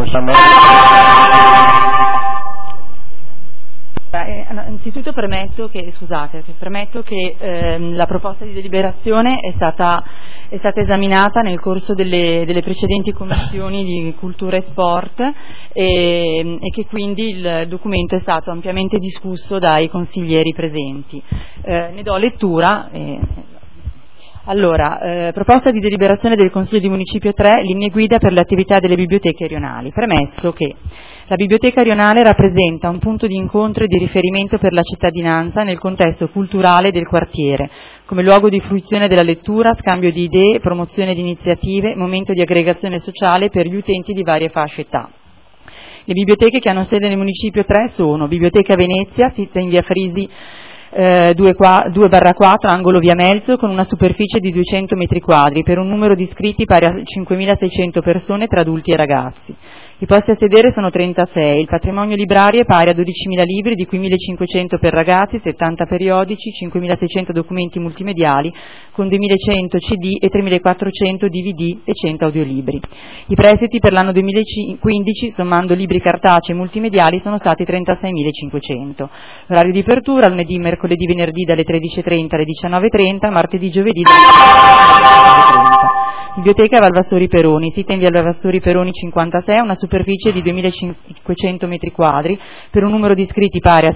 possiamo... Innanzitutto premetto che la proposta di deliberazione è stata esaminata nel corso delle precedenti commissioni di cultura e sport e che quindi il documento è stato ampiamente discusso dai consiglieri presenti. Ne do lettura. Allora, proposta di deliberazione del Consiglio di Municipio 3, linee guida per le attività delle biblioteche rionali. Premesso che la biblioteca rionale rappresenta un punto di incontro e di riferimento per la cittadinanza nel contesto culturale del quartiere, come luogo di fruizione della lettura, scambio di idee, promozione di iniziative, momento di aggregazione sociale per gli utenti di varie fasce età. Le biblioteche che hanno sede nel Municipio 3 sono Biblioteca Venezia, sita in via Frisi 2/4, angolo via Melzo, con una superficie di 200 metri quadri, per un numero di iscritti pari a 5.600 persone tra adulti e ragazzi. I posti a sedere sono 36, il patrimonio librario è pari a 12.000 libri, di cui 1.500 per ragazzi, 70 periodici, 5.600 documenti multimediali, con 2.100 CD e 3.400 DVD e 100 audiolibri. I prestiti per l'anno 2015, sommando libri cartacei e multimediali, sono stati 36.500. L'orario di apertura: lunedì, mercoledì, venerdì dalle 13.30 alle 19.30, martedì, giovedì dalle 13.30. Biblioteca Valvassori Peroni, sita in via Valvassori Peroni 56, una superficie di 2.500 metri quadri, per un numero di iscritti pari a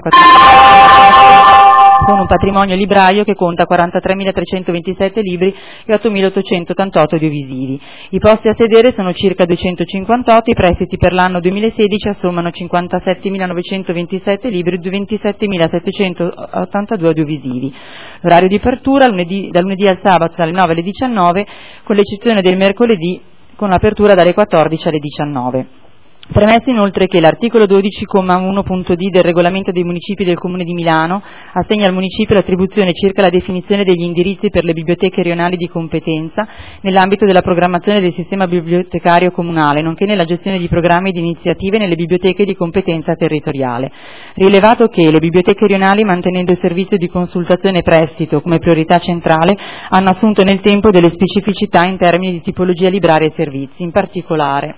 7.400, con un patrimonio librario che conta 43.327 libri e 8.888 audiovisivi. I posti a sedere sono circa 258, i prestiti per l'anno 2016 assommano 57.927 libri e 27.782 audiovisivi. L'orario di apertura dal lunedì al sabato dalle 9 alle 19, con l'eccezione del mercoledì, con l'apertura dalle 14 alle 19. Premesso inoltre che l'articolo 12,1.d del regolamento dei municipi del Comune di Milano assegna al municipio l'attribuzione circa la definizione degli indirizzi per le biblioteche rionali di competenza nell'ambito della programmazione del sistema bibliotecario comunale, nonché nella gestione di programmi e di iniziative nelle biblioteche di competenza territoriale. Rilevato che le biblioteche rionali, mantenendo il servizio di consultazione e prestito come priorità centrale, hanno assunto nel tempo delle specificità in termini di tipologia libraria e servizi. In particolare,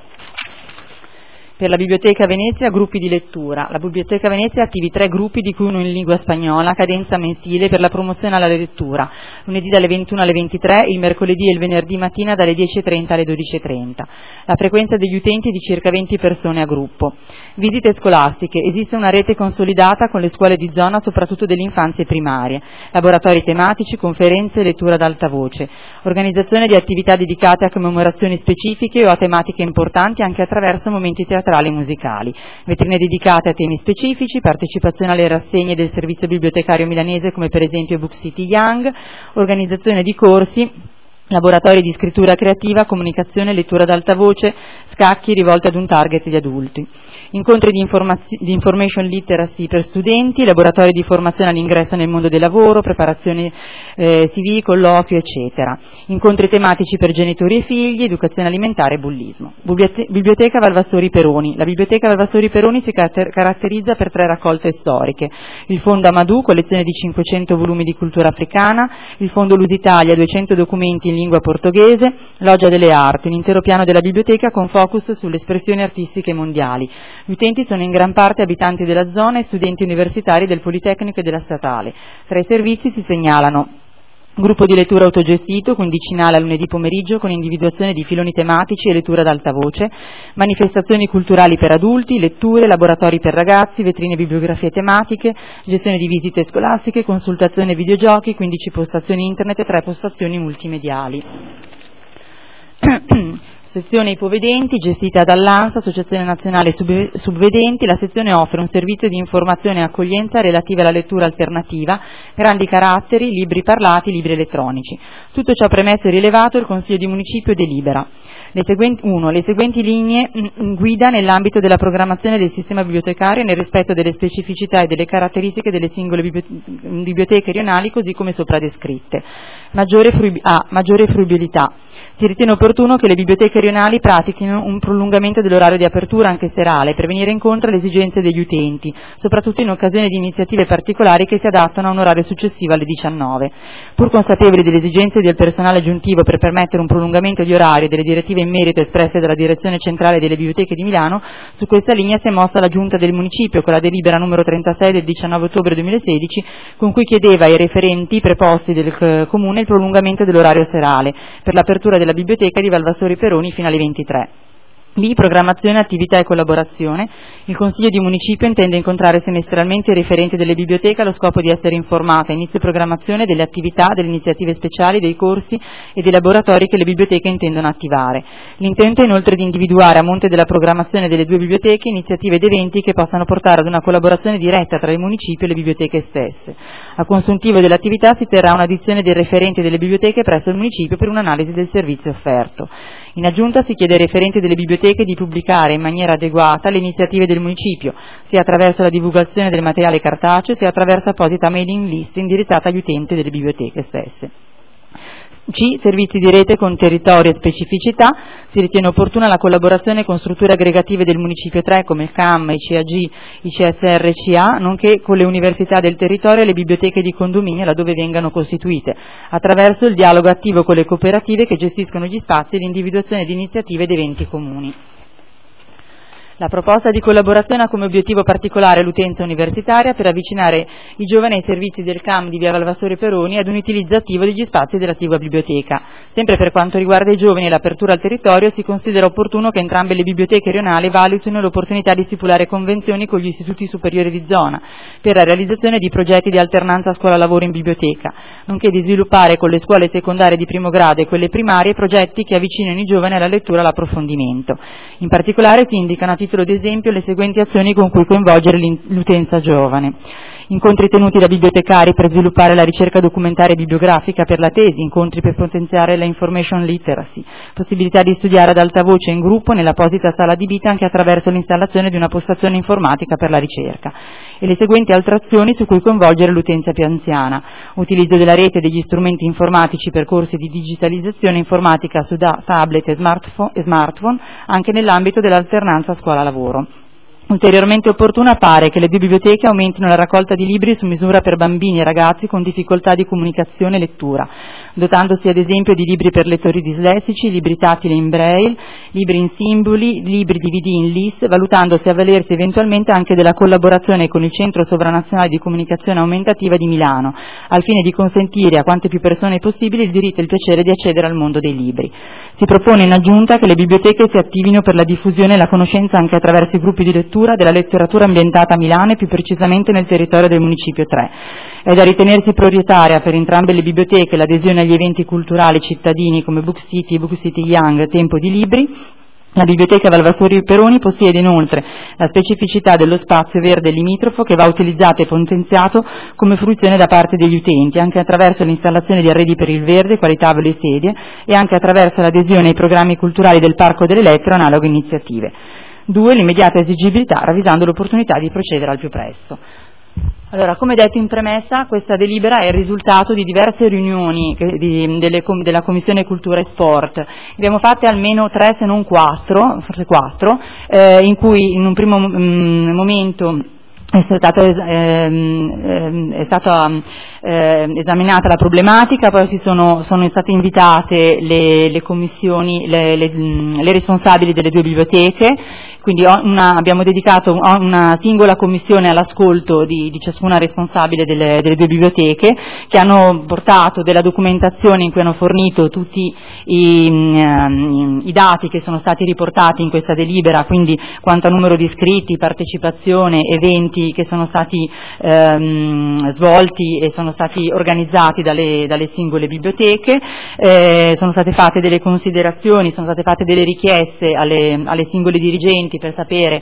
per la Biblioteca Venezia, gruppi di lettura. La Biblioteca Venezia ha attivi 3 gruppi, di cui uno in lingua spagnola, a cadenza mensile, per la promozione alla lettura, lunedì dalle 21 alle 23, il mercoledì e il venerdì mattina dalle 10.30 alle 12.30. La frequenza degli utenti è di circa 20 persone a gruppo. Visite scolastiche. Esiste una rete consolidata con le scuole di zona, soprattutto delle infanzie primarie. Laboratori tematici, conferenze e lettura ad alta voce. Organizzazione di attività dedicate a commemorazioni specifiche o a tematiche importanti, anche attraverso momenti teatrali e musicali, vetrine dedicate a temi specifici, partecipazione alle rassegne del servizio bibliotecario milanese, come per esempio Book City Young, organizzazione di corsi, laboratori di scrittura creativa, comunicazione, lettura ad alta voce, scacchi rivolti ad un target di adulti. Incontri di information literacy per studenti, laboratori di formazione all'ingresso nel mondo del lavoro, preparazione CV, colloquio, eccetera. Incontri tematici per genitori e figli, educazione alimentare e bullismo. Biblioteca Valvassori Peroni. La Biblioteca Valvassori Peroni si caratterizza per 3 raccolte storiche: il Fondo Amadou, collezione di 500 volumi di cultura africana; il Fondo Lusitalia, 200 documenti in lingua portoghese; Loggia delle Arti, un intero piano della biblioteca con focus sulle espressioni artistiche mondiali. Gli utenti sono in gran parte abitanti della zona e studenti universitari del Politecnico e della Statale. Tra i servizi si segnalano gruppo di lettura autogestito, quindicinale a lunedì pomeriggio, con individuazione di filoni tematici e lettura ad alta voce; manifestazioni culturali per adulti, letture, laboratori per ragazzi, vetrine e bibliografie tematiche, gestione di visite scolastiche, consultazione e videogiochi, 15 postazioni internet e 3 postazioni multimediali. Sezione ipovedenti, gestita dall'ANSA, Associazione Nazionale Subvedenti. La sezione offre un servizio di informazione e accoglienza relativa alla lettura alternativa, grandi caratteri, libri parlati, libri elettronici. Tutto ciò premesso e rilevato, il Consiglio di Municipio delibera: le seguenti linee guida nell'ambito della programmazione del sistema bibliotecario nel rispetto delle specificità e delle caratteristiche delle singole biblioteche rionali, così come sopra descritte. Maggiore fruibilità. Si ritiene opportuno che le biblioteche rionali pratichino un prolungamento dell'orario di apertura anche serale, per venire incontro alle esigenze degli utenti, soprattutto in occasione di iniziative particolari che si adattano a un orario successivo alle 19. Pur consapevoli delle esigenze del personale aggiuntivo per permettere un prolungamento di orario e delle direttive in merito espresse dalla Direzione Centrale delle Biblioteche di Milano, su questa linea si è mossa la Giunta del Municipio con la delibera numero 36 del 19 ottobre 2016, con cui chiedeva ai referenti preposti del Comune il prolungamento dell'orario serale per l'apertura della biblioteca di Valvassori Peroni fino alle 23. B. Programmazione, attività e collaborazione. Il Consiglio di Municipio intende incontrare semestralmente i referenti delle biblioteche allo scopo di essere informata, inizio e programmazione delle attività, delle iniziative speciali, dei corsi e dei laboratori che le biblioteche intendono attivare. L'intento è inoltre di individuare, a monte della programmazione delle due biblioteche, iniziative ed eventi che possano portare ad una collaborazione diretta tra il Municipio e le biblioteche stesse. A consuntivo dell'attività si terrà un'audizione dei referenti delle biblioteche presso il Municipio per un'analisi del servizio offerto. In aggiunta si chiede ai referenti delle biblioteche di pubblicare in maniera adeguata le iniziative del Municipio, sia attraverso la divulgazione del materiale cartaceo, sia attraverso apposita mailing list indirizzata agli utenti delle biblioteche stesse. C. Servizi di rete con territorio e specificità. Si ritiene opportuna la collaborazione con strutture aggregative del Municipio 3 come il CAM, i CAG, i CSR-CA, nonché con le università del territorio e le biblioteche di condominio laddove vengano costituite, attraverso il dialogo attivo con le cooperative che gestiscono gli spazi e l'individuazione di iniziative ed eventi comuni. La proposta di collaborazione ha come obiettivo particolare l'utenza universitaria per avvicinare i giovani ai servizi del CAM di via Valvassori Peroni ad un utilizzo attivo degli spazi dell'attiva biblioteca. Sempre per quanto riguarda i giovani e l'apertura al territorio, si considera opportuno che entrambe le biblioteche rionali valutino l'opportunità di stipulare convenzioni con gli istituti superiori di zona per la realizzazione di progetti di alternanza scuola-lavoro in biblioteca, nonché di sviluppare con le scuole secondarie di primo grado e quelle primarie progetti che avvicinino i giovani alla lettura e all'approfondimento. In particolare si indicano a titolo di esempio le seguenti azioni con cui coinvolgere l'utenza giovane: incontri tenuti da bibliotecari per sviluppare la ricerca documentaria e bibliografica per la tesi, incontri per potenziare la information literacy, possibilità di studiare ad alta voce in gruppo nell'apposita sala adibita anche attraverso l'installazione di una postazione informatica per la ricerca, e le seguenti altre azioni su cui coinvolgere l'utenza più anziana: utilizzo della rete e degli strumenti informatici per corsi di digitalizzazione informatica su tablet e smartphone anche nell'ambito dell'alternanza scuola-lavoro. Ulteriormente opportuno appare che le due biblioteche aumentino la raccolta di libri su misura per bambini e ragazzi con difficoltà di comunicazione e lettura, dotandosi ad esempio di libri per lettori dislessici, libri tattili in braille, libri in simboli, libri DVD in LIS, valutandosi a valersi eventualmente anche della collaborazione con il Centro Sovranazionale di Comunicazione Aumentativa di Milano, al fine di consentire a quante più persone possibile il diritto e il piacere di accedere al mondo dei libri. Si propone in aggiunta che le biblioteche si attivino per la diffusione e la conoscenza anche attraverso i gruppi di lettura della letteratura ambientata a Milano e più precisamente nel territorio del Municipio 3. È da ritenersi prioritaria per entrambe le biblioteche l'adesione agli eventi culturali cittadini come Book City e Book City Young, Tempo di Libri. La biblioteca Valvassori Peroni possiede inoltre la specificità dello spazio verde limitrofo che va utilizzato e potenziato come fruizione da parte degli utenti, anche attraverso l'installazione di arredi per il verde, quali tavole e sedie, e anche attraverso l'adesione ai programmi culturali del Parco delle Lettere o analoghe iniziative. 2. L'immediata esigibilità, ravvisando l'opportunità di procedere al più presto. Allora, come detto in premessa, questa delibera è il risultato di diverse riunioni della Commissione Cultura e Sport. Abbiamo fatte almeno 3 se non 4, forse 4, in cui in un primo momento è stata esaminata la problematica, poi sono state invitate le commissioni, le responsabili delle due biblioteche, quindi abbiamo dedicato una singola commissione all'ascolto di ciascuna responsabile delle due biblioteche, che hanno portato della documentazione in cui hanno fornito tutti i dati che sono stati riportati in questa delibera, quindi quanto a numero di iscritti, partecipazione, eventi che sono stati svolti e sono stati organizzati dalle singole biblioteche. Sono state fatte delle considerazioni, sono state fatte delle richieste alle singole dirigenti per sapere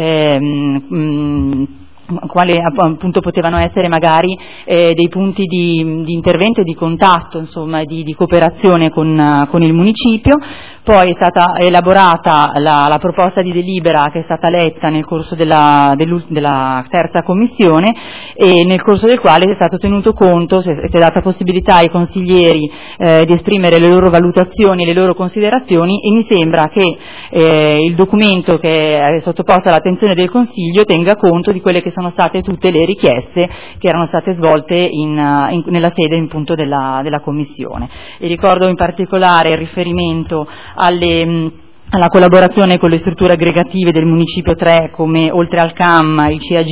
quali appunto potevano essere magari dei punti di intervento e di contatto, insomma, di cooperazione con il municipio. Poi è stata elaborata la proposta di delibera che è stata letta nel corso della terza commissione, e nel corso del quale è stato tenuto conto, si è data possibilità ai consiglieri di esprimere le loro valutazioni e le loro considerazioni, e mi sembra che il documento che è sottoposto all'attenzione del Consiglio tenga conto di quelle che sono state tutte le richieste che erano state svolte nella sede appunto della Commissione. E ricordo in particolare il riferimento alla collaborazione con le strutture aggregative del Municipio 3, come oltre al CAM, il CAG,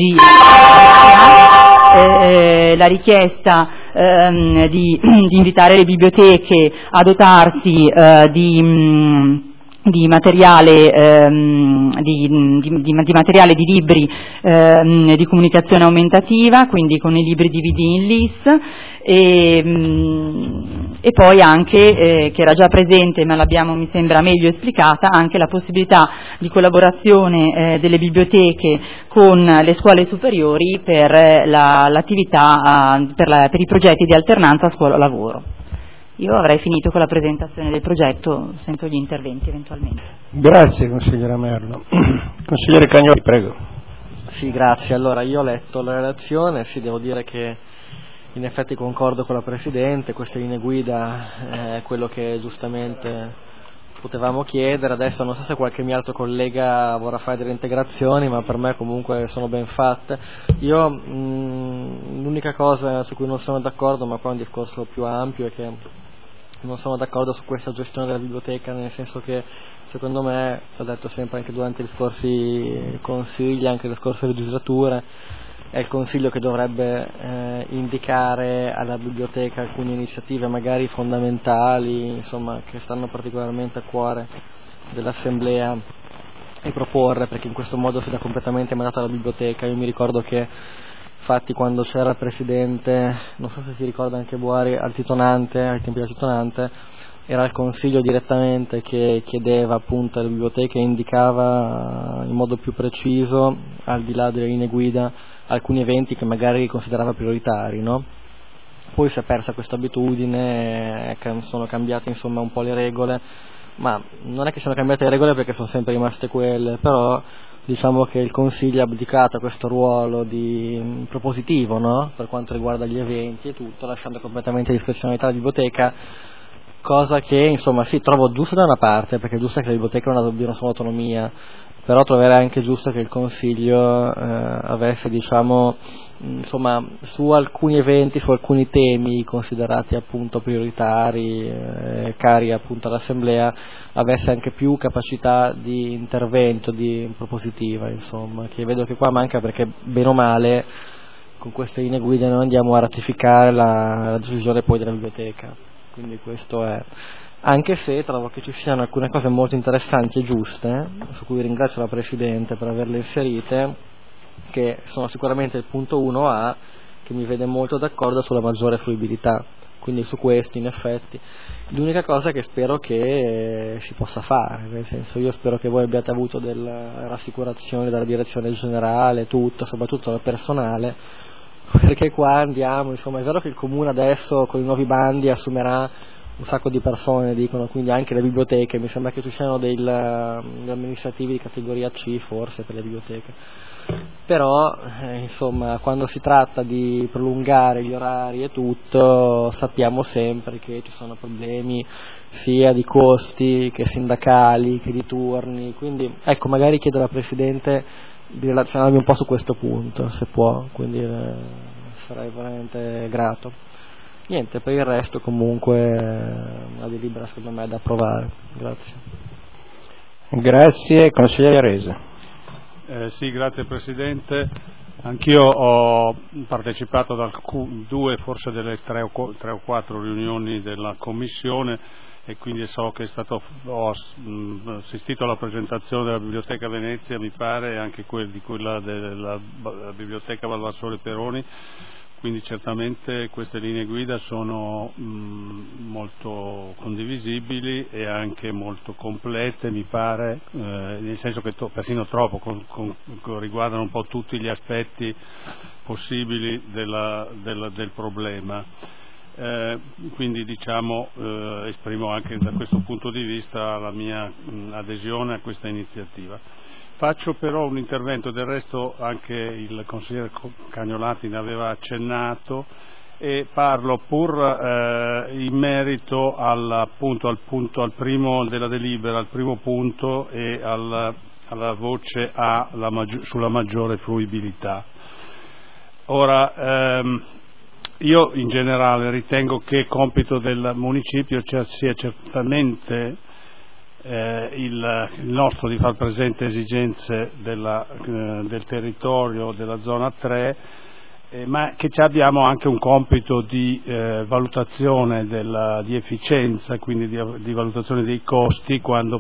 la richiesta di invitare le biblioteche a dotarsi di materiale di materiale di libri di comunicazione aumentativa, quindi con i libri DVD in LIS, e poi anche, che era già presente ma l'abbiamo, mi sembra, meglio esplicata, anche la possibilità di collaborazione delle biblioteche con le scuole superiori per l'attività, per i progetti di alternanza scuola-lavoro. Io avrei finito con la presentazione del progetto, sento gli interventi eventualmente. Grazie consigliere Merlo. Consigliere Cagnoli, prego. Sì, grazie. Allora, io ho letto la relazione, sì, devo dire che in effetti concordo con la Presidente, queste linee guida è quello che giustamente potevamo chiedere. Adesso non so se qualche mio altro collega vorrà fare delle integrazioni, ma per me comunque sono ben fatte. Io l'unica cosa su cui non sono d'accordo, ma poi è un discorso più ampio, è che non sono d'accordo su questa gestione della biblioteca, nel senso che secondo me, l'ho detto sempre anche durante gli scorsi consigli, anche le scorse legislature, è il Consiglio che dovrebbe indicare alla biblioteca alcune iniziative magari fondamentali, insomma, che stanno particolarmente a cuore dell'Assemblea, e proporre, perché in questo modo si dà completamente mandato alla biblioteca. Io mi ricordo che infatti quando c'era il Presidente, non so se si ricorda anche Boari, ai tempi del Titonante, era il Consiglio direttamente che chiedeva appunto alle biblioteche e indicava in modo più preciso, al di là delle linee guida, alcuni eventi che magari considerava prioritari, no? Poi si è persa questa abitudine, sono cambiate insomma un po' le regole, ma non è che siano cambiate le regole perché sono sempre rimaste quelle, però diciamo che il Consiglio ha abdicato a questo ruolo di propositivo, no? Per quanto riguarda gli eventi e tutto, lasciando completamente a discrezionalità la biblioteca, cosa che insomma sì, trovo giusta da una parte, perché è giusto che le biblioteche non abbiano solo autonomia, però troverei anche giusto che il Consiglio avesse, diciamo, insomma, su alcuni eventi, su alcuni temi considerati appunto prioritari, cari appunto all'Assemblea, avesse anche più capacità di intervento, di propositiva, insomma, che vedo che qua manca, perché bene o male con queste linee guida noi andiamo a ratificare la decisione poi della biblioteca, quindi questo è. Anche se trovo che ci siano alcune cose molto interessanti e giuste, su cui ringrazio la Presidente per averle inserite, che sono sicuramente il punto 1A, che mi vede molto d'accordo sulla maggiore fruibilità, quindi su questo in effetti. L'unica cosa che spero che si possa fare, nel senso, io spero che voi abbiate avuto delle rassicurazioni dalla direzione generale, tutto, soprattutto dal personale, perché qua andiamo, insomma, è vero che il Comune adesso con i nuovi bandi assumerà un sacco di persone, dicono, quindi anche le biblioteche, mi sembra che ci siano degli amministrativi di categoria C forse per le biblioteche, però insomma quando si tratta di prolungare gli orari e tutto sappiamo sempre che ci sono problemi sia di costi che sindacali che di turni, quindi ecco, magari chiedo alla Presidente di relazionarmi un po' su questo punto, se può, quindi sarei veramente grato. Niente, per il resto comunque la delibera secondo me è da approvare. Grazie. Grazie, consigliere Arese. Sì, grazie Presidente. Anch'io ho partecipato ad due, forse delle tre o quattro riunioni della Commissione, e quindi so che ho assistito alla presentazione della Biblioteca Venezia, mi pare, e anche di quella della Biblioteca Valvassore Peroni. Quindi certamente queste linee guida sono molto condivisibili e anche molto complete, mi pare, nel senso che persino troppo, riguardano un po' tutti gli aspetti possibili del problema. Quindi diciamo esprimo anche da questo punto di vista la mia adesione a questa iniziativa. Faccio però un intervento, del resto anche il consigliere Cagnolati ne aveva accennato, e parlo pur in merito al primo della delibera, al primo punto, e alla voce A sulla maggiore fruibilità. Ora, io in generale ritengo che compito del municipio sia certamente il nostro di far presente esigenze del territorio della zona 3, ma che abbiamo anche un compito di valutazione di efficienza, quindi di valutazione dei costi quando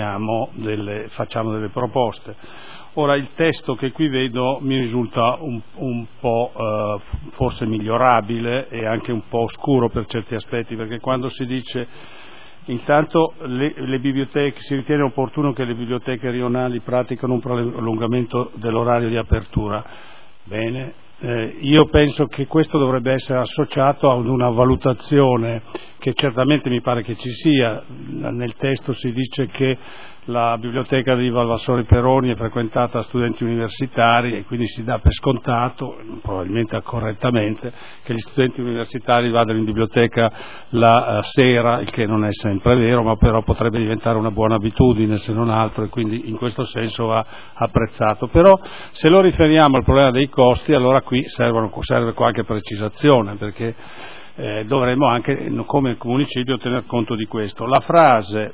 facciamo delle proposte. Ora, il testo che qui vedo mi risulta un po' forse migliorabile e anche un po' oscuro per certi aspetti, perché quando si dice intanto le biblioteche, si ritiene opportuno che le biblioteche rionali praticano un prolungamento dell'orario di apertura. Bene, io penso che questo dovrebbe essere associato ad una valutazione che certamente mi pare che ci sia. Nel testo si dice che la biblioteca di Valvassore Peroni è frequentata da studenti universitari e quindi si dà per scontato, probabilmente correttamente, che gli studenti universitari vadano in biblioteca la sera, il che non è sempre vero, ma però potrebbe diventare una buona abitudine se non altro, e quindi in questo senso va apprezzato. Però se lo riferiamo al problema dei costi, allora qui serve qualche precisazione, perché dovremmo anche come municipio tener conto di questo. La frase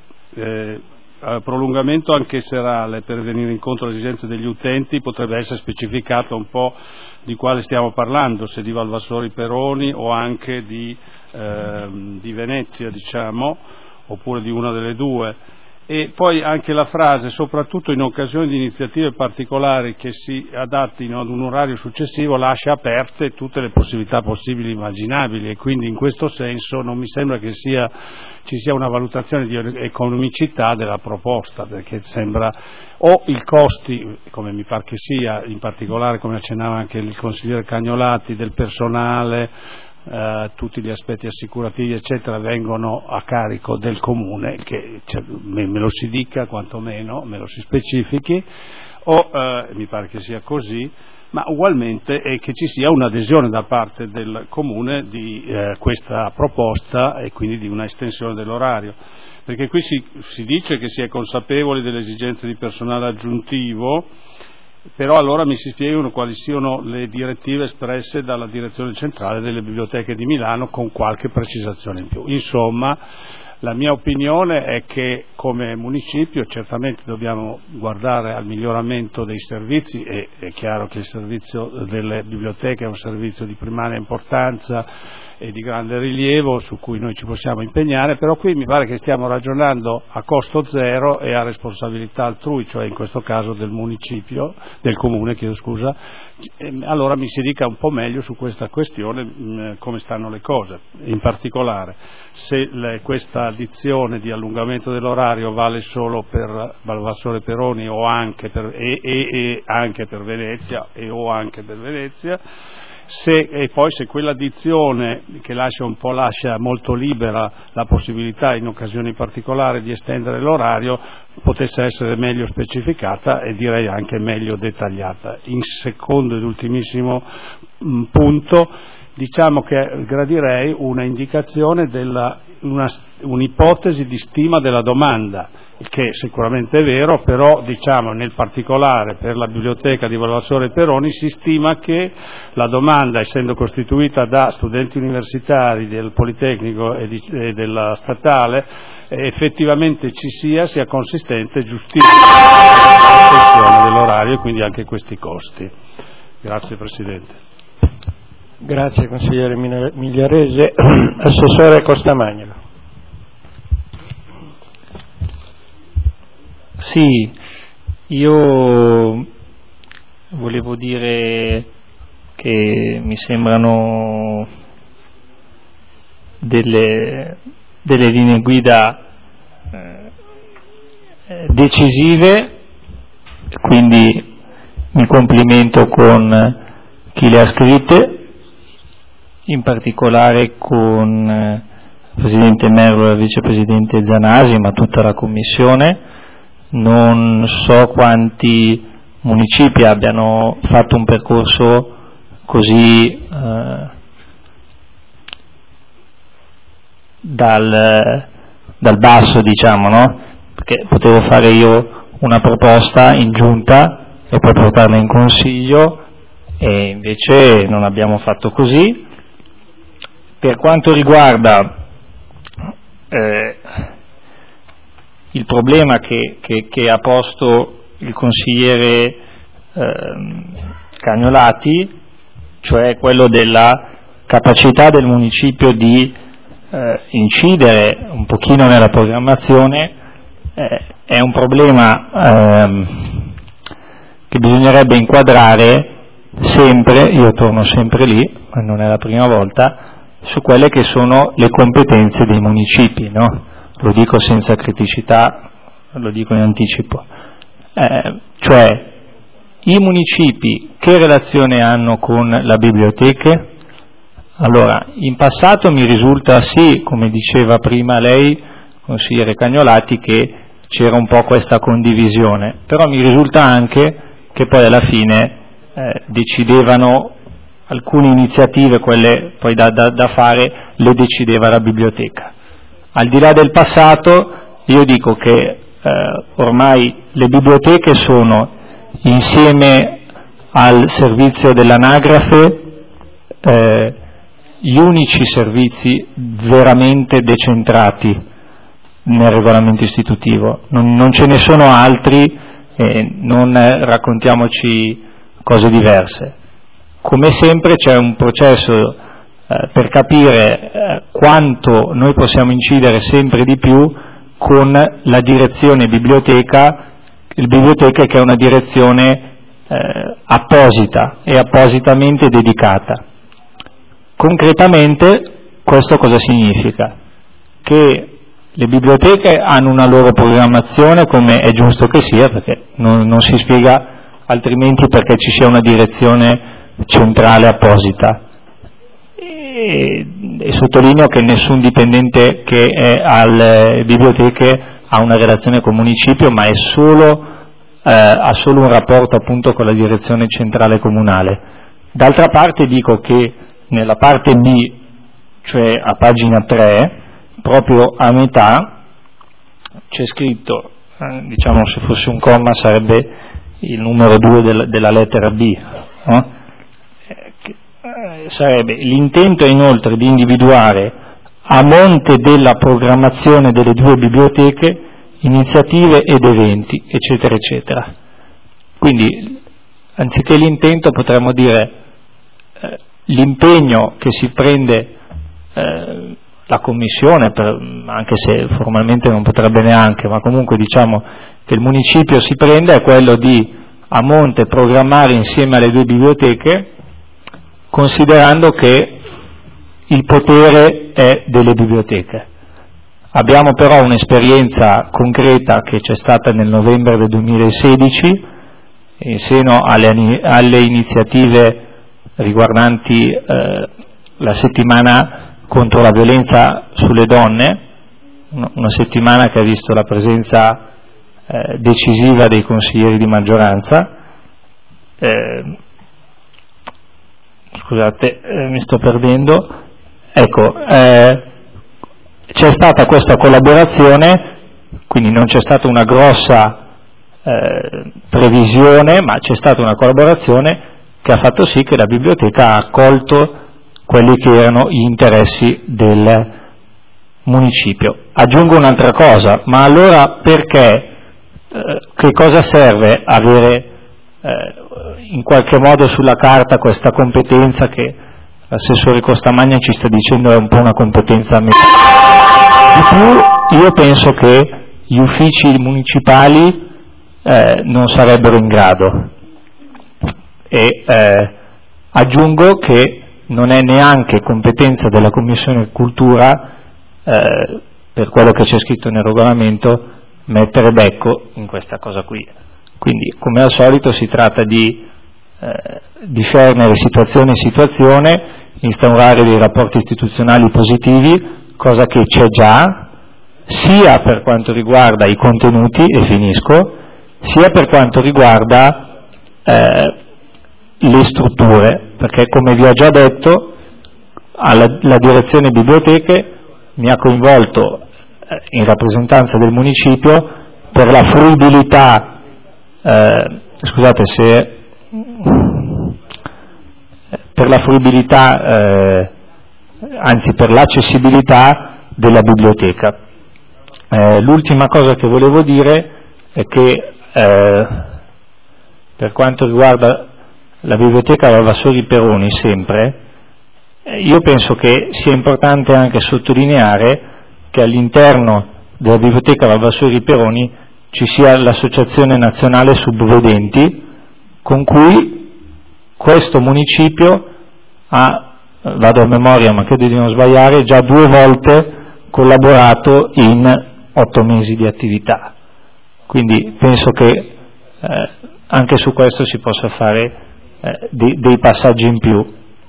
prolungamento anche serale per venire incontro alle esigenze degli utenti potrebbe essere specificato un po' di quale stiamo parlando, se di Valvassori Peroni o anche di Venezia, diciamo, oppure di una delle due. E poi anche la frase, soprattutto in occasione di iniziative particolari che si adattino ad un orario successivo, lascia aperte tutte le possibilità possibili e immaginabili, e quindi in questo senso non mi sembra che ci sia una valutazione di economicità della proposta, perché sembra o i costi, come mi pare che sia, in particolare come accennava anche il consigliere Cagnolati, del personale, tutti gli aspetti assicurativi eccetera vengono a carico del comune, che me lo si dica quantomeno, me lo si specifichi, o mi pare che sia così, ma ugualmente è che ci sia un'adesione da parte del comune di questa proposta e quindi di una estensione dell'orario, perché qui si dice che si è consapevoli delle esigenze di personale aggiuntivo. Però allora mi si spiegano quali siano le direttive espresse dalla direzione centrale delle biblioteche di Milano, con qualche precisazione in più. Insomma, la mia opinione è che come municipio certamente dobbiamo guardare al miglioramento dei servizi, e è chiaro che il servizio delle biblioteche è un servizio di primaria importanza e di grande rilievo su cui noi ci possiamo impegnare, però qui mi pare che stiamo ragionando a costo zero e a responsabilità altrui, cioè in questo caso del municipio, del comune, chiedo scusa. Allora mi si dica un po' meglio su questa questione come stanno le cose, in particolare se questa addizione di allungamento dell'orario vale solo per Valvassore Peroni o anche e anche per Venezia o anche per Venezia. E poi se quell'addizione che lascia molto libera la possibilità in occasioni particolari di estendere l'orario potesse essere meglio specificata e direi anche meglio dettagliata. In secondo ed ultimissimo punto, diciamo che gradirei una indicazione un'ipotesi di stima della domanda, che sicuramente è vero, però diciamo nel particolare per la biblioteca di Valvassore Peroni si stima che la domanda, essendo costituita da studenti universitari del Politecnico e della Statale, effettivamente sia consistente e giustifica l'estensione dell'orario e quindi anche questi costi. Grazie Presidente. Grazie consigliere Migliarese. Assessore Costamagnolo. Sì, io volevo dire che mi sembrano delle linee guida decisive, quindi mi complimento con chi le ha scritte, in particolare con il Presidente Merlo e il Vicepresidente Zanasi, ma tutta la Commissione. Non so quanti municipi abbiano fatto un percorso così dal basso, diciamo, no? Perché potevo fare io una proposta in giunta e poi portarla in consiglio, e invece non abbiamo fatto così. Per quanto riguarda il problema che ha posto il consigliere Cagnolati, cioè quello della capacità del municipio di incidere un pochino nella programmazione, è un problema che bisognerebbe inquadrare sempre, io torno sempre lì, ma non è la prima volta, su quelle che sono le competenze dei municipi, no? Lo dico senza criticità, lo dico in anticipo. Cioè, i municipi che relazione hanno con la biblioteca? Allora, in passato mi risulta sì, come diceva prima lei, consigliere Cagnolati, che c'era un po' questa condivisione, però mi risulta anche che poi alla fine decidevano alcune iniziative, quelle poi da fare, le decideva la biblioteca. Al di là del passato, io dico che ormai le biblioteche sono, insieme al servizio dell'anagrafe, gli unici servizi veramente decentrati nel regolamento istitutivo. Non ce ne sono altri, non raccontiamoci cose diverse. Come sempre c'è un processo per capire quanto noi possiamo incidere sempre di più con la direzione biblioteca, il biblioteca che è una direzione apposita e appositamente dedicata. Concretamente questo cosa significa? Che le biblioteche hanno una loro programmazione, come è giusto che sia, perché non si spiega altrimenti perché ci sia una direzione centrale apposita. E sottolineo che nessun dipendente che è alle biblioteche ha una relazione con il municipio, ma è ha solo un rapporto appunto con la direzione centrale comunale. D'altra parte dico che nella parte B, cioè a pagina 3, proprio a metà, c'è scritto, diciamo se fosse un comma sarebbe il numero 2 della lettera B, no? Sarebbe: l'intento è inoltre di individuare, a monte della programmazione delle due biblioteche, iniziative ed eventi, eccetera, eccetera. Quindi, anziché l'intento, potremmo dire l'impegno che si prende la Commissione, anche se formalmente non potrebbe neanche, ma comunque diciamo che il municipio si prende, è quello di a monte programmare insieme alle due biblioteche, considerando che il potere è delle biblioteche. Abbiamo però un'esperienza concreta che c'è stata nel novembre del 2016 in seno alle iniziative riguardanti la settimana contro la violenza sulle donne, una settimana che ha visto la presenza decisiva dei consiglieri di maggioranza. Scusate, mi sto perdendo. Ecco, c'è stata questa collaborazione, quindi non c'è stata una grossa previsione, ma c'è stata una collaborazione che ha fatto sì che la biblioteca ha accolto quelli che erano gli interessi del municipio. Aggiungo un'altra cosa: ma allora perché, che cosa serve avere in qualche modo sulla carta questa competenza che l'assessore Costamagna ci sta dicendo è un po' una competenza di più? Io penso che gli uffici municipali non sarebbero in grado, e aggiungo che non è neanche competenza della Commissione Cultura, per quello che c'è scritto nel regolamento, mettere becco in questa cosa qui. Quindi, come al solito, si tratta di discernere situazione in situazione, instaurare dei rapporti istituzionali positivi, cosa che c'è già, sia per quanto riguarda i contenuti, e finisco, sia per quanto riguarda le strutture, perché, come vi ho già detto, la direzione biblioteche mi ha coinvolto in rappresentanza del municipio per la fruibilità, per la fruibilità, anzi per l'accessibilità della biblioteca. L'ultima cosa che volevo dire è che per quanto riguarda la biblioteca Valvassori Peroni sempre, io penso che sia importante anche sottolineare che all'interno della biblioteca Valvassori Peroni ci sia l'Associazione Nazionale Subvedenti, con cui questo municipio ha, vado a memoria ma credo di non sbagliare, già 2 volte collaborato in 8 mesi di attività. Quindi penso che anche su questo si possa fare dei passaggi in più.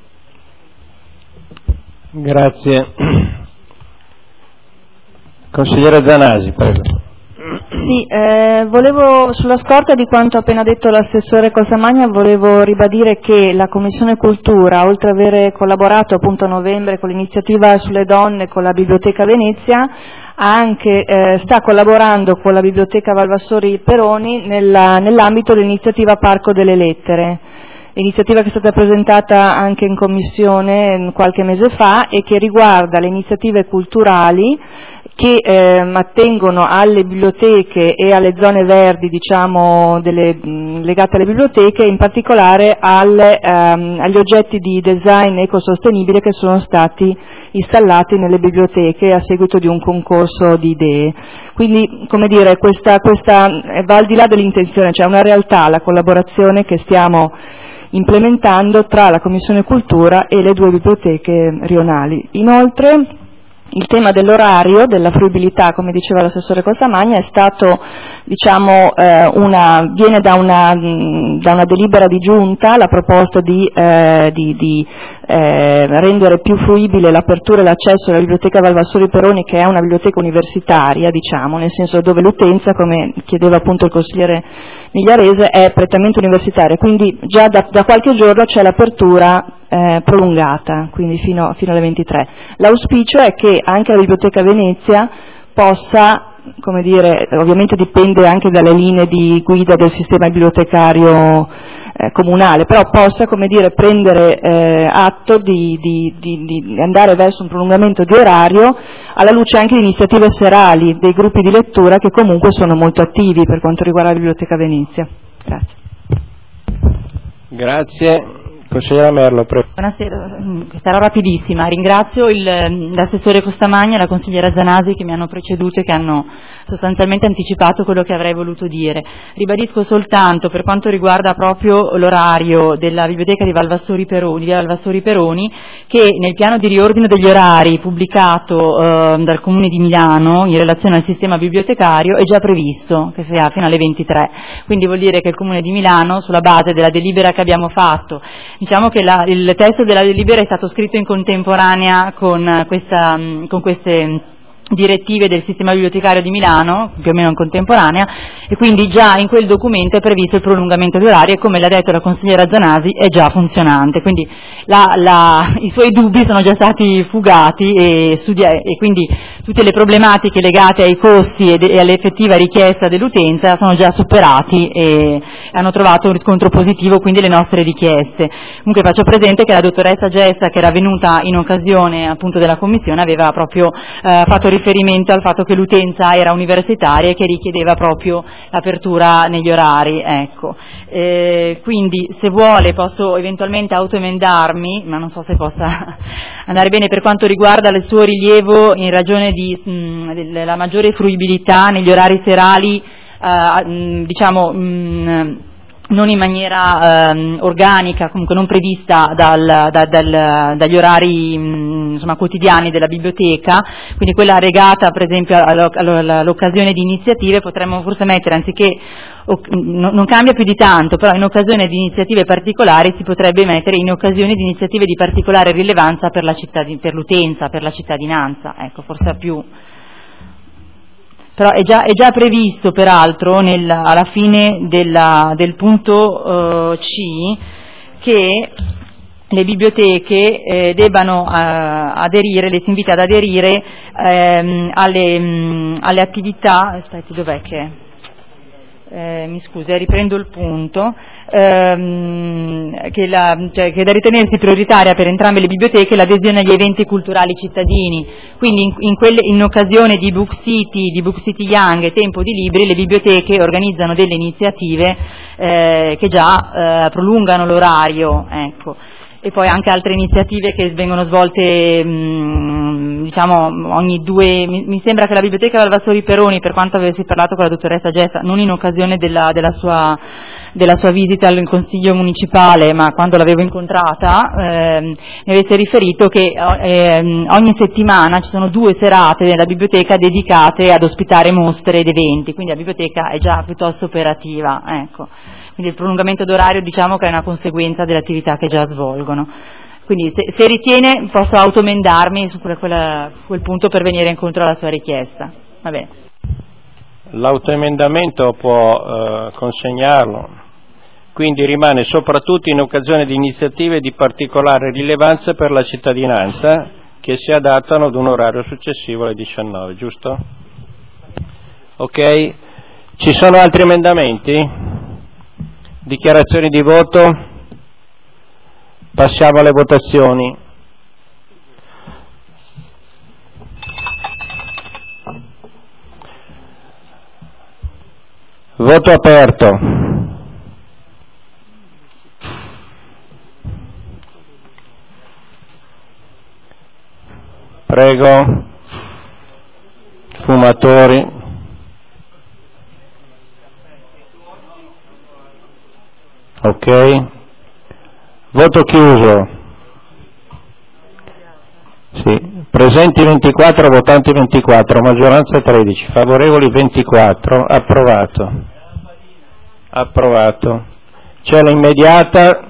Grazie. Consigliere Zanasi, prego. Sì, volevo, sulla scorta di quanto appena detto l'assessore Costamagna, volevo ribadire che la Commissione Cultura, oltre ad avere collaborato appunto a novembre con l'iniziativa sulle donne con la Biblioteca Venezia, sta collaborando con la Biblioteca Valvassori Peroni nell'ambito dell'iniziativa Parco delle Lettere. Iniziativa che è stata presentata anche in commissione qualche mese fa e che riguarda le iniziative culturali che attengono alle biblioteche e alle zone verdi, diciamo, legate alle biblioteche, in particolare agli oggetti di design ecosostenibile che sono stati installati nelle biblioteche a seguito di un concorso di idee. Quindi, come dire, questa va al di là dell'intenzione, cioè una realtà, la collaborazione che stiamo implementando tra la Commissione Cultura e le 2 biblioteche rionali. Inoltre, il tema dell'orario, della fruibilità, come diceva l'assessore Costamagna, è stato, diciamo, viene da una delibera di giunta la proposta di rendere più fruibile l'apertura e l'accesso alla biblioteca Valvassori Peroni, che è una biblioteca universitaria, diciamo, nel senso dove l'utenza, come chiedeva appunto il consigliere Migliarese, è prettamente universitaria, quindi già da qualche giorno c'è l'apertura prolungata, quindi fino alle 23. L'auspicio è che anche la Biblioteca Venezia possa, come dire, ovviamente dipende anche dalle linee di guida del sistema bibliotecario comunale, però possa, come dire, prendere atto di andare verso un prolungamento di orario alla luce anche di iniziative serali dei gruppi di lettura che comunque sono molto attivi per quanto riguarda la Biblioteca Venezia. Grazie. Grazie. Consigliera Merlo, prego. Buonasera, sarò rapidissima. Ringrazio l'assessore Costamagna e la consigliera Zanasi che mi hanno preceduto e che hanno sostanzialmente anticipato quello che avrei voluto dire. Ribadisco soltanto, per quanto riguarda proprio l'orario della biblioteca di via Valvassori Peroni, che nel piano di riordino degli orari pubblicato dal Comune di Milano in relazione al sistema bibliotecario è già previsto che sia fino alle 23. Quindi vuol dire che il Comune di Milano, sulla base della delibera che abbiamo fatto, diciamo che il testo della delibera è stato scritto in contemporanea con queste direttive del sistema bibliotecario di Milano, più o meno in contemporanea, e quindi già in quel documento è previsto il prolungamento di orari e, come l'ha detto la consigliera Zanasi, è già funzionante, quindi i suoi dubbi sono già stati fugati e quindi tutte le problematiche legate ai costi e all'effettiva richiesta dell'utenza sono già superati e hanno trovato un riscontro positivo, quindi le nostre richieste. Comunque faccio presente che la dottoressa Gessa, che era venuta in occasione appunto della commissione, aveva proprio fatto riferimento al fatto che l'utenza era universitaria e che richiedeva proprio l'apertura negli orari, ecco. Quindi se vuole posso eventualmente autoemendarmi, ma non so se possa andare bene per quanto riguarda il suo rilievo in ragione della maggiore fruibilità negli orari serali, diciamo non in maniera organica, comunque non prevista dagli orari insomma, quotidiani della biblioteca, quindi quella legata per esempio all'occasione di iniziative per forse mettere, anziché non cambia più di tanto, però in occasione di iniziative particolari si potrebbe mettere in occasione di iniziative di particolare rilevanza per l'utenza, per la cittadinanza, ecco, forse ha più. Però è già previsto peraltro alla fine del punto C che le biblioteche debbano aderire, le si invita ad aderire alle attività, aspetti, dov'è che mi scusi, riprendo il punto, che è da ritenersi prioritaria per entrambe le biblioteche l'adesione agli eventi culturali cittadini, quindi in occasione di Book City Young e Tempo di Libri, le biblioteche organizzano delle iniziative che già prolungano l'orario, ecco. E poi anche altre iniziative che vengono svolte ogni due, mi sembra che la biblioteca Valvassori Peroni, per quanto avessi parlato con la dottoressa Gessa, non in occasione della sua visita al consiglio municipale, ma quando l'avevo incontrata, mi avesse riferito che ogni settimana ci sono 2 serate nella biblioteca dedicate ad ospitare mostre ed eventi, quindi la biblioteca è già piuttosto operativa, ecco. Quindi il prolungamento d'orario diciamo che è una conseguenza delle attività che già svolgono. Quindi se ritiene posso autoemendarmi su quel punto per venire incontro alla sua richiesta. Va bene. L'autoemendamento può consegnarlo, quindi rimane soprattutto in occasione di iniziative di particolare rilevanza per la cittadinanza che si adattano ad un orario successivo alle 19, giusto? Ok, ci sono altri emendamenti? Dichiarazioni di voto? Passiamo alle votazioni. Voto aperto. Prego. Fumatori. Ok. Voto chiuso. Sì. Presenti 24, votanti 24, maggioranza 13, favorevoli 24, approvato. Approvato. C'è l'immediata.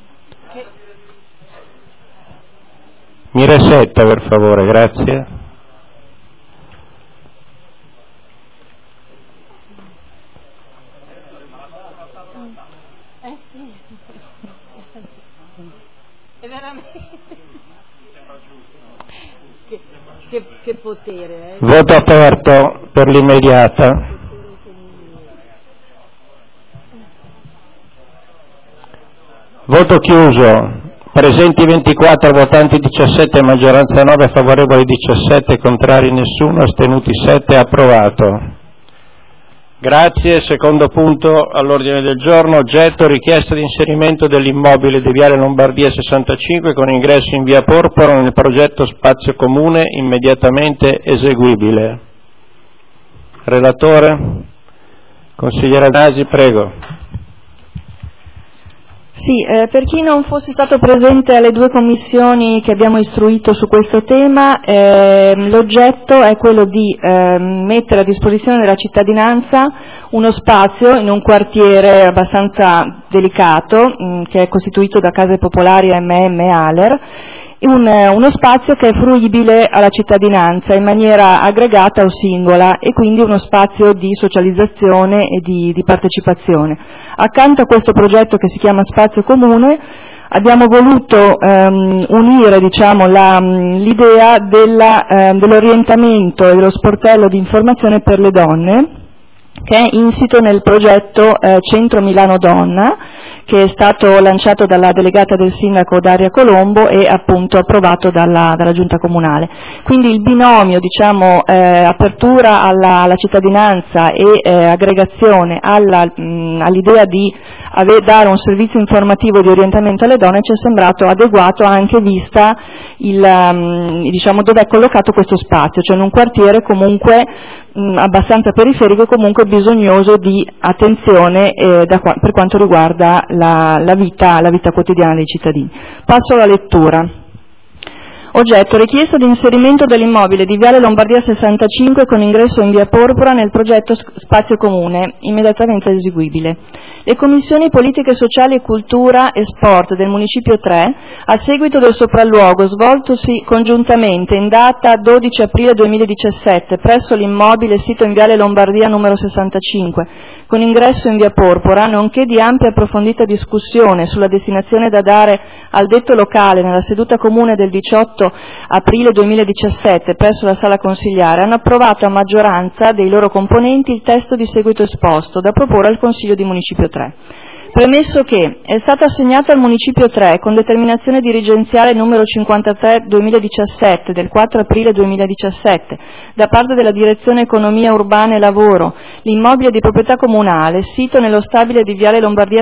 Mi resetta per favore, grazie. È veramente che potere, Voto aperto per l'immediata. Voto chiuso. Presenti 24, votanti 17, maggioranza 9, favorevoli 17, contrari nessuno, astenuti 7, approvato. Grazie. Secondo punto all'ordine del giorno, oggetto richiesta di inserimento dell'immobile di Viale Lombardia 65 con ingresso in via Porpora nel progetto Spazio Comune immediatamente eseguibile. Relatore? Consigliere Nasi, prego. Sì, per chi non fosse stato presente alle 2 commissioni che abbiamo istruito su questo tema, l'oggetto è quello di mettere a disposizione della cittadinanza uno spazio in un quartiere abbastanza delicato, che è costituito da case popolari MM e ALER, uno spazio che è fruibile alla cittadinanza in maniera aggregata o singola e quindi uno spazio di socializzazione e di partecipazione. Accanto a questo progetto che si chiama Spazio Comune abbiamo voluto unire l'idea dell'orientamento e dello sportello di informazione per le donne che è insito nel progetto Centro Milano Donna, che è stato lanciato dalla delegata del sindaco Daria Colombo e appunto approvato dalla giunta comunale. Quindi il binomio, apertura alla cittadinanza e aggregazione all'idea di dare un servizio informativo di orientamento alle donne ci è sembrato adeguato anche vista dove è collocato questo spazio, cioè in un quartiere comunque abbastanza periferico, comunque bisognoso di attenzione per quanto riguarda la vita quotidiana dei cittadini. Passo alla lettura. Oggetto: richiesta di inserimento dell'immobile di Viale Lombardia 65 con ingresso in via Porpora nel progetto Spazio Comune, immediatamente eseguibile. Le commissioni Politiche Sociali e Cultura e Sport del Municipio 3, a seguito del sopralluogo svoltosi congiuntamente in data 12 aprile 2017 presso l'immobile sito in Viale Lombardia numero 65 con ingresso in via Porpora, nonché di ampia e approfondita discussione sulla destinazione da dare al detto locale nella seduta comune del 18 28 aprile 2017 presso la Sala Consigliare hanno approvato a maggioranza dei loro componenti il testo di seguito esposto da proporre al Consiglio di Municipio 3. Premesso che è stato assegnato al Municipio 3 con determinazione dirigenziale numero 53/2017 del 4 aprile 2017 da parte della Direzione Economia Urbana e Lavoro l'immobile di proprietà comunale sito nello stabile di Viale Lombardia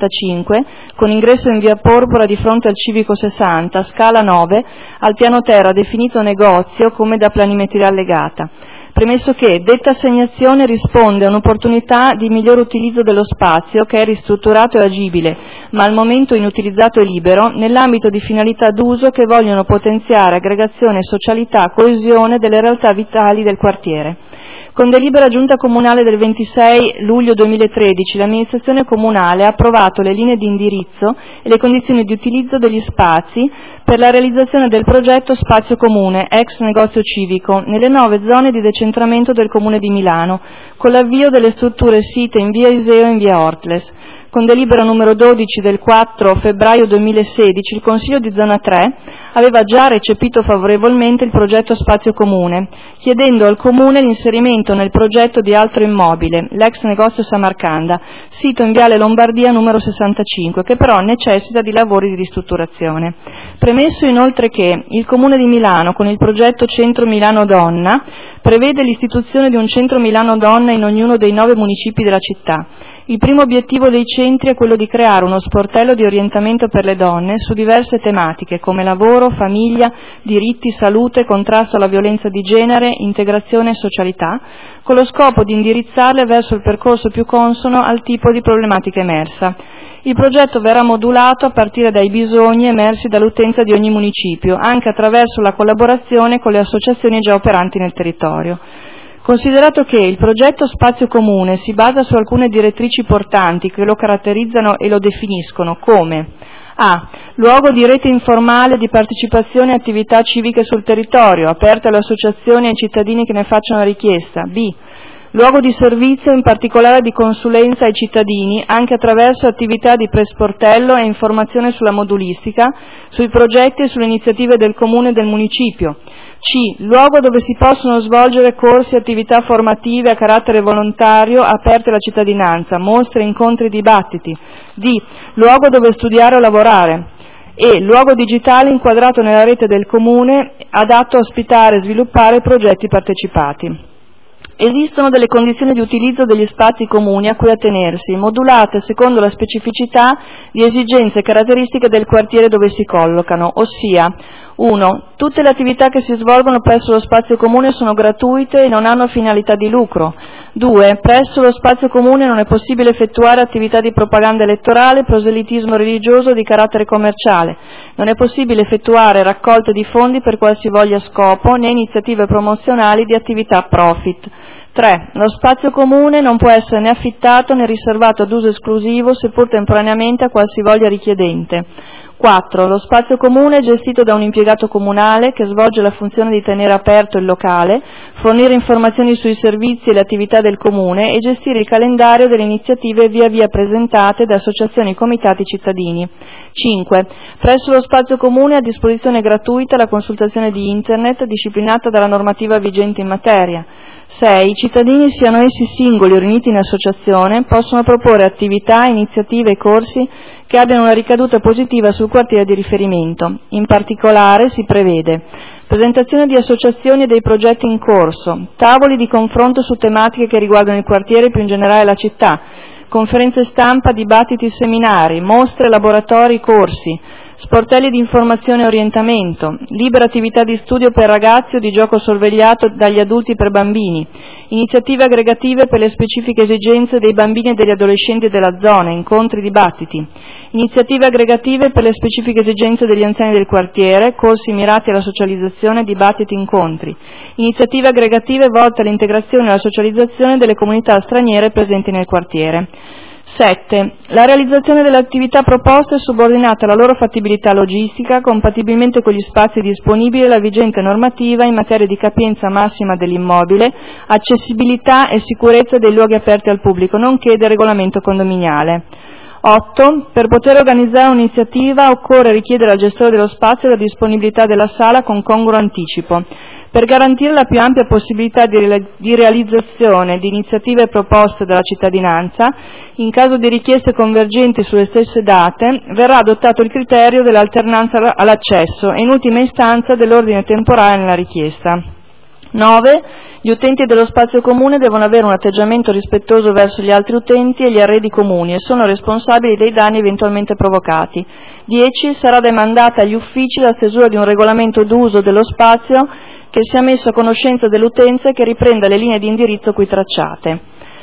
65 con ingresso in via Porpora di fronte al Civico 60 scala 9 al piano terra definito negozio come da planimetria allegata. Premesso che detta assegnazione risponde a un'opportunità di miglior utilizzo dello spazio che è ristrutturato e agibile, ma al momento inutilizzato e libero, nell'ambito di finalità d'uso che vogliono potenziare aggregazione, socialità, coesione delle realtà vitali del quartiere. Con delibera giunta comunale del 26 luglio 2013 l'amministrazione comunale ha approvato le linee di indirizzo e le condizioni di utilizzo degli spazi per la realizzazione del progetto Spazio Comune, ex negozio civico, nelle 9 zone di decentramento del Comune di Milano, con l'avvio delle strutture site in via Iseo e in via Ortles. Con delibera numero 12 del 4 febbraio 2016 il Consiglio di Zona 3 aveva già recepito favorevolmente il progetto Spazio Comune, chiedendo al Comune l'inserimento nel progetto di altro immobile, l'ex negozio Samarcanda, sito in Viale Lombardia numero 65, che però necessita di lavori di ristrutturazione. Premesso inoltre che il Comune di Milano, con il progetto Centro Milano Donna, prevede l'istituzione di un Centro Milano Donna in ognuno dei 9 municipi della città. Il primo obiettivo dei centri è quello di creare uno sportello di orientamento per le donne su diverse tematiche come lavoro, famiglia, diritti, salute, contrasto alla violenza di genere, integrazione e socialità, con lo scopo di indirizzarle verso il percorso più consono al tipo di problematica emersa. Il progetto verrà modulato a partire dai bisogni emersi dall'utenza di ogni municipio, anche attraverso la collaborazione con le associazioni già operanti nel territorio. Considerato che il progetto Spazio Comune si basa su alcune direttrici portanti che lo caratterizzano e lo definiscono come a. Luogo di rete informale di partecipazione e attività civiche sul territorio, aperte alle associazioni e ai cittadini che ne facciano richiesta. B. Luogo di servizio, in particolare di consulenza ai cittadini, anche attraverso attività di presportello e informazione sulla modulistica, sui progetti e sulle iniziative del Comune e del Municipio. C. Luogo dove si possono svolgere corsi e attività formative a carattere volontario aperte alla cittadinanza, mostre, incontri e dibattiti. D. Luogo dove studiare o lavorare. E. Luogo digitale inquadrato nella rete del Comune, adatto a ospitare e sviluppare progetti partecipati. Esistono delle condizioni di utilizzo degli spazi comuni a cui attenersi, modulate secondo la specificità di esigenze e caratteristiche del quartiere dove si collocano, ossia 1. Tutte le attività che si svolgono presso lo spazio comune sono gratuite e non hanno finalità di lucro. 2. Presso lo spazio comune non è possibile effettuare attività di propaganda elettorale, proselitismo religioso o di carattere commerciale. Non è possibile effettuare raccolte di fondi per qualsivoglia scopo né iniziative promozionali di attività profit. 3. Lo spazio comune non può essere né affittato né riservato ad uso esclusivo, seppur temporaneamente, a qualsivoglia richiedente. 4. Lo spazio comune è gestito da un impiegato comunale che svolge la funzione di tenere aperto il locale, fornire informazioni sui servizi e le attività del comune e gestire il calendario delle iniziative via via presentate da associazioni, comitati cittadini. 5. Presso lo spazio comune è a disposizione gratuita la consultazione di Internet disciplinata dalla normativa vigente in materia. 6. I cittadini, siano essi singoli o riuniti in associazione, possono proporre attività, iniziative e corsi che abbiano una ricaduta positiva sul quartiere di riferimento. In particolare si prevede presentazione di associazioni e dei progetti in corso, tavoli di confronto su tematiche che riguardano il quartiere e più in generale la città, conferenze stampa, dibattiti, seminari, mostre, laboratori, corsi, sportelli di informazione e orientamento, libera attività di studio per ragazzi o di gioco sorvegliato dagli adulti per bambini, iniziative aggregative per le specifiche esigenze dei bambini e degli adolescenti della zona, incontri, dibattiti, iniziative aggregative per le specifiche esigenze degli anziani del quartiere, corsi mirati alla socializzazione, dibattiti, incontri, iniziative aggregative volte all'integrazione e alla socializzazione delle comunità straniere presenti nel quartiere. 7. La realizzazione delle attività proposte è subordinata alla loro fattibilità logistica, compatibilmente con gli spazi disponibili e la vigente normativa in materia di capienza massima dell'immobile, accessibilità e sicurezza dei luoghi aperti al pubblico, nonché del regolamento condominiale. 8. Per poter organizzare un'iniziativa occorre richiedere al gestore dello spazio la disponibilità della sala con congruo anticipo. Per garantire la più ampia possibilità di realizzazione di iniziative proposte dalla cittadinanza, in caso di richieste convergenti sulle stesse date, verrà adottato il criterio dell'alternanza all'accesso e in ultima istanza dell'ordine temporale nella richiesta. 9. Gli utenti dello spazio comune devono avere un atteggiamento rispettoso verso gli altri utenti e gli arredi comuni e sono responsabili dei danni eventualmente provocati. 10. Sarà demandata agli uffici la stesura di un regolamento d'uso dello spazio che sia messo a conoscenza dell'utenza e che riprenda le linee di indirizzo qui tracciate.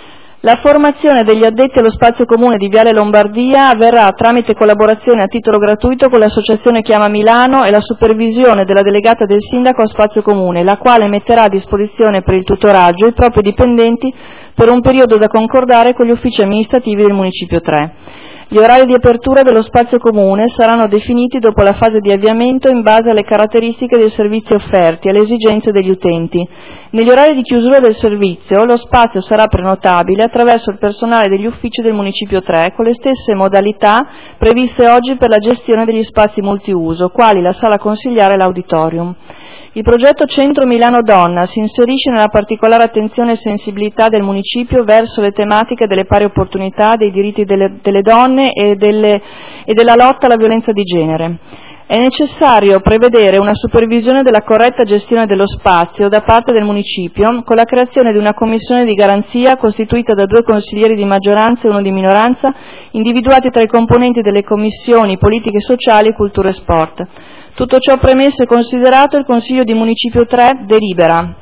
La formazione degli addetti allo spazio comune di Viale Lombardia avverrà tramite collaborazione a titolo gratuito con l'associazione Chiama Milano e la supervisione della delegata del sindaco a spazio comune, la quale metterà a disposizione per il tutoraggio i propri dipendenti per un periodo da concordare con gli uffici amministrativi del Municipio 3. Gli orari di apertura dello spazio comune saranno definiti dopo la fase di avviamento in base alle caratteristiche dei servizi offerti e alle esigenze degli utenti. Negli orari di chiusura del servizio lo spazio sarà prenotabile attraverso il personale degli uffici del Municipio 3 con le stesse modalità previste oggi per la gestione degli spazi multiuso, quali la sala consigliare e l'auditorium. Il progetto Centro Milano Donna si inserisce nella particolare attenzione e sensibilità del Municipio verso le tematiche delle pari opportunità, dei diritti delle donne e della lotta alla violenza di genere. È necessario prevedere una supervisione della corretta gestione dello spazio da parte del Municipio con la creazione di una commissione di garanzia costituita da 2 consiglieri di maggioranza e 1 di minoranza, individuati tra i componenti delle commissioni politiche sociali, cultura e sport. Tutto ciò premesso e considerato, il Consiglio di Municipio 3 delibera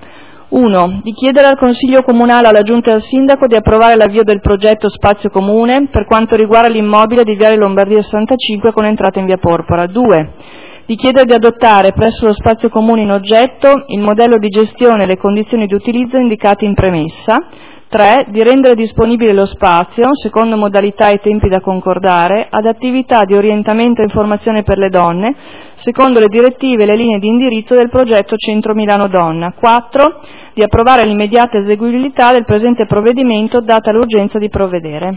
1. Di chiedere al Consiglio Comunale, alla Giunta e al Sindaco di approvare l'avvio del progetto Spazio Comune per quanto riguarda l'immobile di Viale Lombardia 65 con entrata in via Porpora. 2. Di chiedere di adottare presso lo spazio comune in oggetto il modello di gestione e le condizioni di utilizzo indicati in premessa. 3. Di rendere disponibile lo spazio, secondo modalità e tempi da concordare, ad attività di orientamento e informazione per le donne, secondo le direttive e le linee di indirizzo del progetto Centro Milano Donna. 4. Di approvare l'immediata eseguibilità del presente provvedimento, data l'urgenza di provvedere.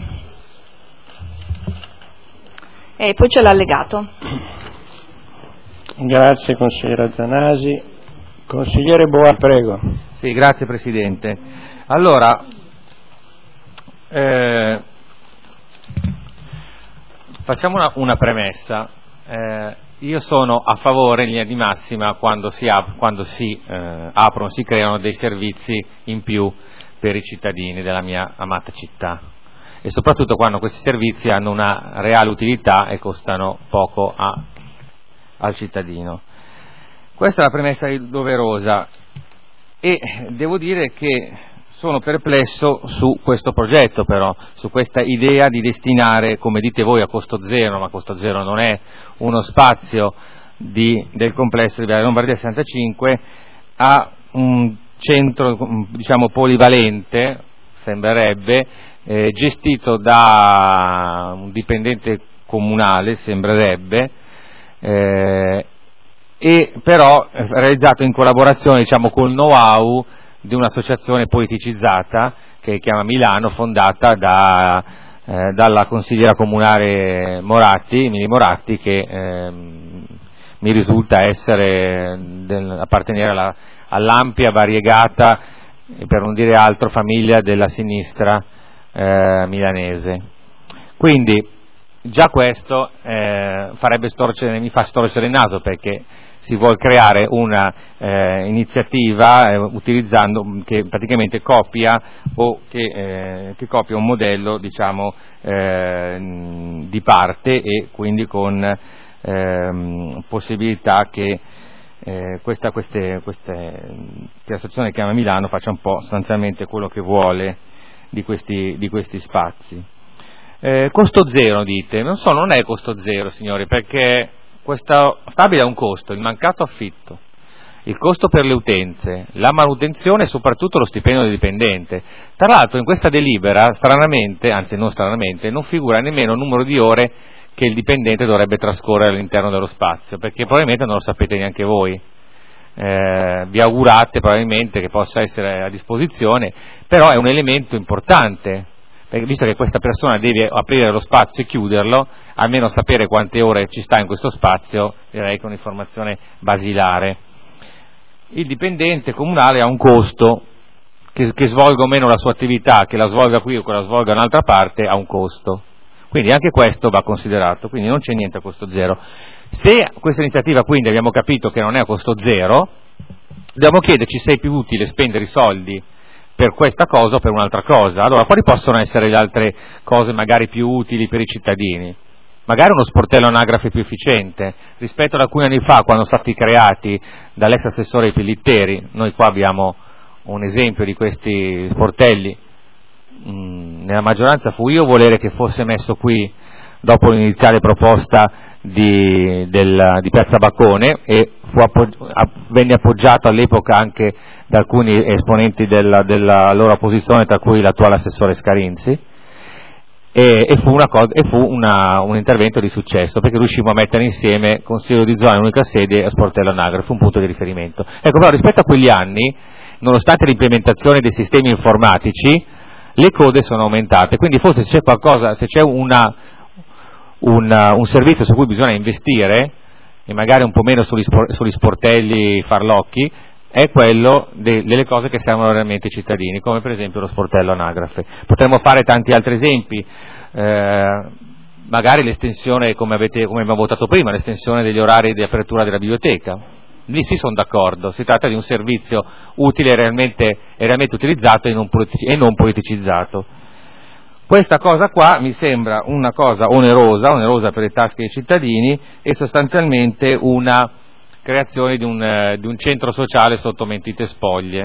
E poi c'è l'allegato. Grazie consigliere Zanasi. Consigliere Boa, prego. Sì, grazie Presidente. Allora, facciamo una premessa. Io sono a favore in linea di massima quando si aprono, si creano dei servizi in più per i cittadini della mia amata città e soprattutto quando questi servizi hanno una reale utilità e costano poco al cittadino. Questa è la premessa doverosa e devo dire che sono perplesso su questo progetto, però, su questa idea di destinare, come dite voi, a costo zero, ma costo zero non è, uno spazio del complesso di Viale Lombardia 65 a un centro, diciamo, polivalente, sembrerebbe, gestito da un dipendente comunale, sembrerebbe, e però realizzato in collaborazione, diciamo, col know-how di un'associazione politicizzata che Chiama Milano, fondata dalla consigliera comunale Mili Moratti, che mi risulta appartenere all'ampia, variegata, per non dire altro, famiglia della sinistra milanese. Quindi già questo mi fa storcere il naso, perché si vuol creare una iniziativa utilizzando, che praticamente copia che copia un modello, diciamo, di parte, e quindi con possibilità che l'associazione che Chiama Milano faccia un po' sostanzialmente quello che vuole di questi spazi. Costo zero, dite? Non è costo zero, signori, perché questa stabile ha un costo: il mancato affitto, il costo per le utenze, la manutenzione e soprattutto lo stipendio del dipendente. Tra l'altro in questa delibera, stranamente, anzi non stranamente, non figura nemmeno il numero di ore che il dipendente dovrebbe trascorrere all'interno dello spazio, perché probabilmente non lo sapete neanche voi. Vi augurate probabilmente che possa essere a disposizione, però è un elemento importante, perché visto che questa persona deve aprire lo spazio e chiuderlo, almeno sapere quante ore ci sta in questo spazio, direi che è un'informazione basilare. Il dipendente comunale ha un costo, che svolga o meno la sua attività, che la svolga qui o che la svolga in un'altra parte, ha un costo. Quindi anche questo va considerato, quindi non c'è niente a costo zero. Se questa iniziativa quindi abbiamo capito che non è a costo zero, dobbiamo chiederci se è più utile spendere i soldi per questa cosa o per un'altra cosa. Allora, quali possono essere le altre cose magari più utili per i cittadini? Magari uno sportello anagrafe più efficiente rispetto ad alcuni anni fa, quando sono stati creati dall'ex assessore Pellitteri. Noi qua abbiamo un esempio di questi sportelli. Nella maggioranza fu io volere che fosse messo qui dopo l'iniziale proposta di Piazza Baccone, e venne appoggiato all'epoca anche da alcuni esponenti della loro opposizione, tra cui l'attuale assessore Scarinzi, e fu un intervento di successo, perché riuscimmo a mettere insieme Consiglio di zona in unica sede e sportello anagrafe, fu un punto di riferimento. Ecco, però rispetto a quegli anni, nonostante l'implementazione dei sistemi informatici, le code sono aumentate, quindi forse se c'è qualcosa, se c'è un servizio su cui bisogna investire, e magari un po' meno sugli sportelli farlocchi, è quello delle cose che servono realmente ai cittadini, come per esempio lo sportello anagrafe. Potremmo fare tanti altri esempi, magari l'estensione, come abbiamo votato prima, l'estensione degli orari di apertura della biblioteca. Lì sì sono d'accordo, si tratta di un servizio utile e realmente utilizzato e non politicizzato. Questa cosa qua mi sembra una cosa onerosa per le tasche dei cittadini, e sostanzialmente una creazione di un centro sociale sotto mentite spoglie.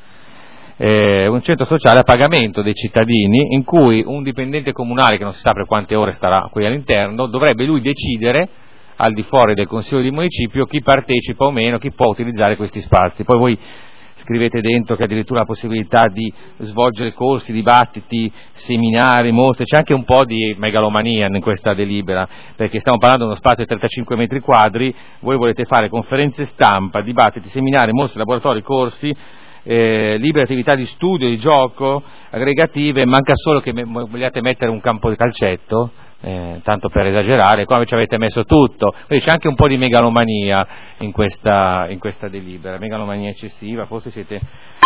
Un centro sociale a pagamento dei cittadini, in cui un dipendente comunale, che non si sa per quante ore starà qui all'interno, dovrebbe lui decidere, al di fuori del Consiglio di Municipio, chi partecipa o meno, chi può utilizzare questi spazi. Poi voi scrivete dentro che addirittura la possibilità di svolgere corsi, dibattiti, seminari, mostre, c'è anche un po' di megalomania in questa delibera, perché stiamo parlando di uno spazio di 35 metri quadri, voi volete fare conferenze stampa, dibattiti, seminari, mostre, laboratori, corsi, libere attività di studio, di gioco, aggregative, manca solo che vogliate mettere un campo di calcetto, tanto per esagerare, qua ci avete messo tutto, quindi c'è anche un po' di megalomania in questa delibera, megalomania eccessiva, forse siete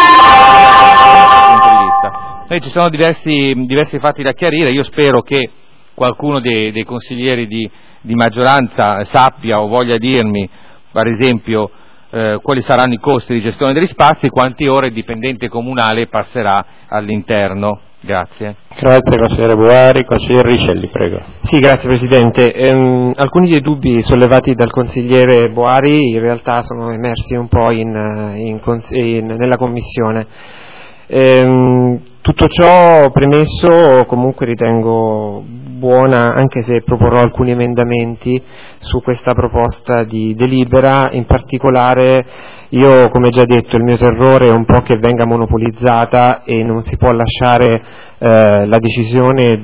punto di vista. Ci sono diversi fatti da chiarire, io spero che qualcuno dei consiglieri di maggioranza sappia o voglia dirmi, per esempio, quali saranno i costi di gestione degli spazi, quante ore il dipendente comunale passerà all'interno. Grazie. Grazie consigliere Boari. Consigliere Riscelli, prego. Sì, grazie Presidente. Alcuni dei dubbi sollevati dal consigliere Boari in realtà sono emersi un po' nella Commissione. Tutto ciò premesso, comunque ritengo buona, anche se proporrò alcuni emendamenti su questa proposta di delibera. In particolare io, come già detto, il mio terrore è un po' che venga monopolizzata e non si può lasciare la decisione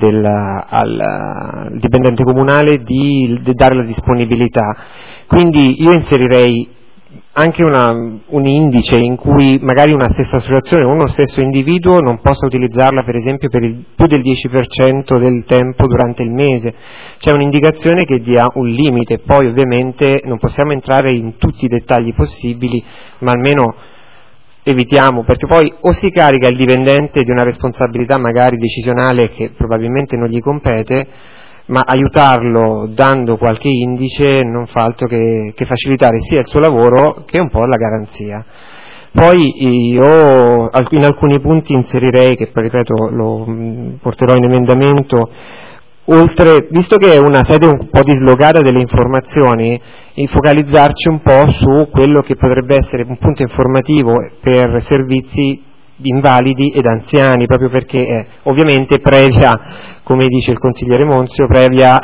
al dipendente comunale di dare la disponibilità. Quindi io inserirei anche un indice in cui magari una stessa associazione o uno stesso individuo non possa utilizzarla, per esempio, per più del 10% del tempo durante il mese. C'è un'indicazione che dia un limite, poi ovviamente non possiamo entrare in tutti i dettagli possibili, ma almeno evitiamo, perché poi o si carica il dipendente di una responsabilità magari decisionale che probabilmente non gli compete, ma aiutarlo dando qualche indice non fa altro che facilitare sia il suo lavoro che un po' la garanzia. Poi io in alcuni punti inserirei, che poi ripeto lo porterò in emendamento, visto che è una sede un po' dislocata delle informazioni, focalizzarci un po' su quello che potrebbe essere un punto informativo per servizi di invalidi ed anziani, proprio perché ovviamente previa, come dice il consigliere Monzio, previa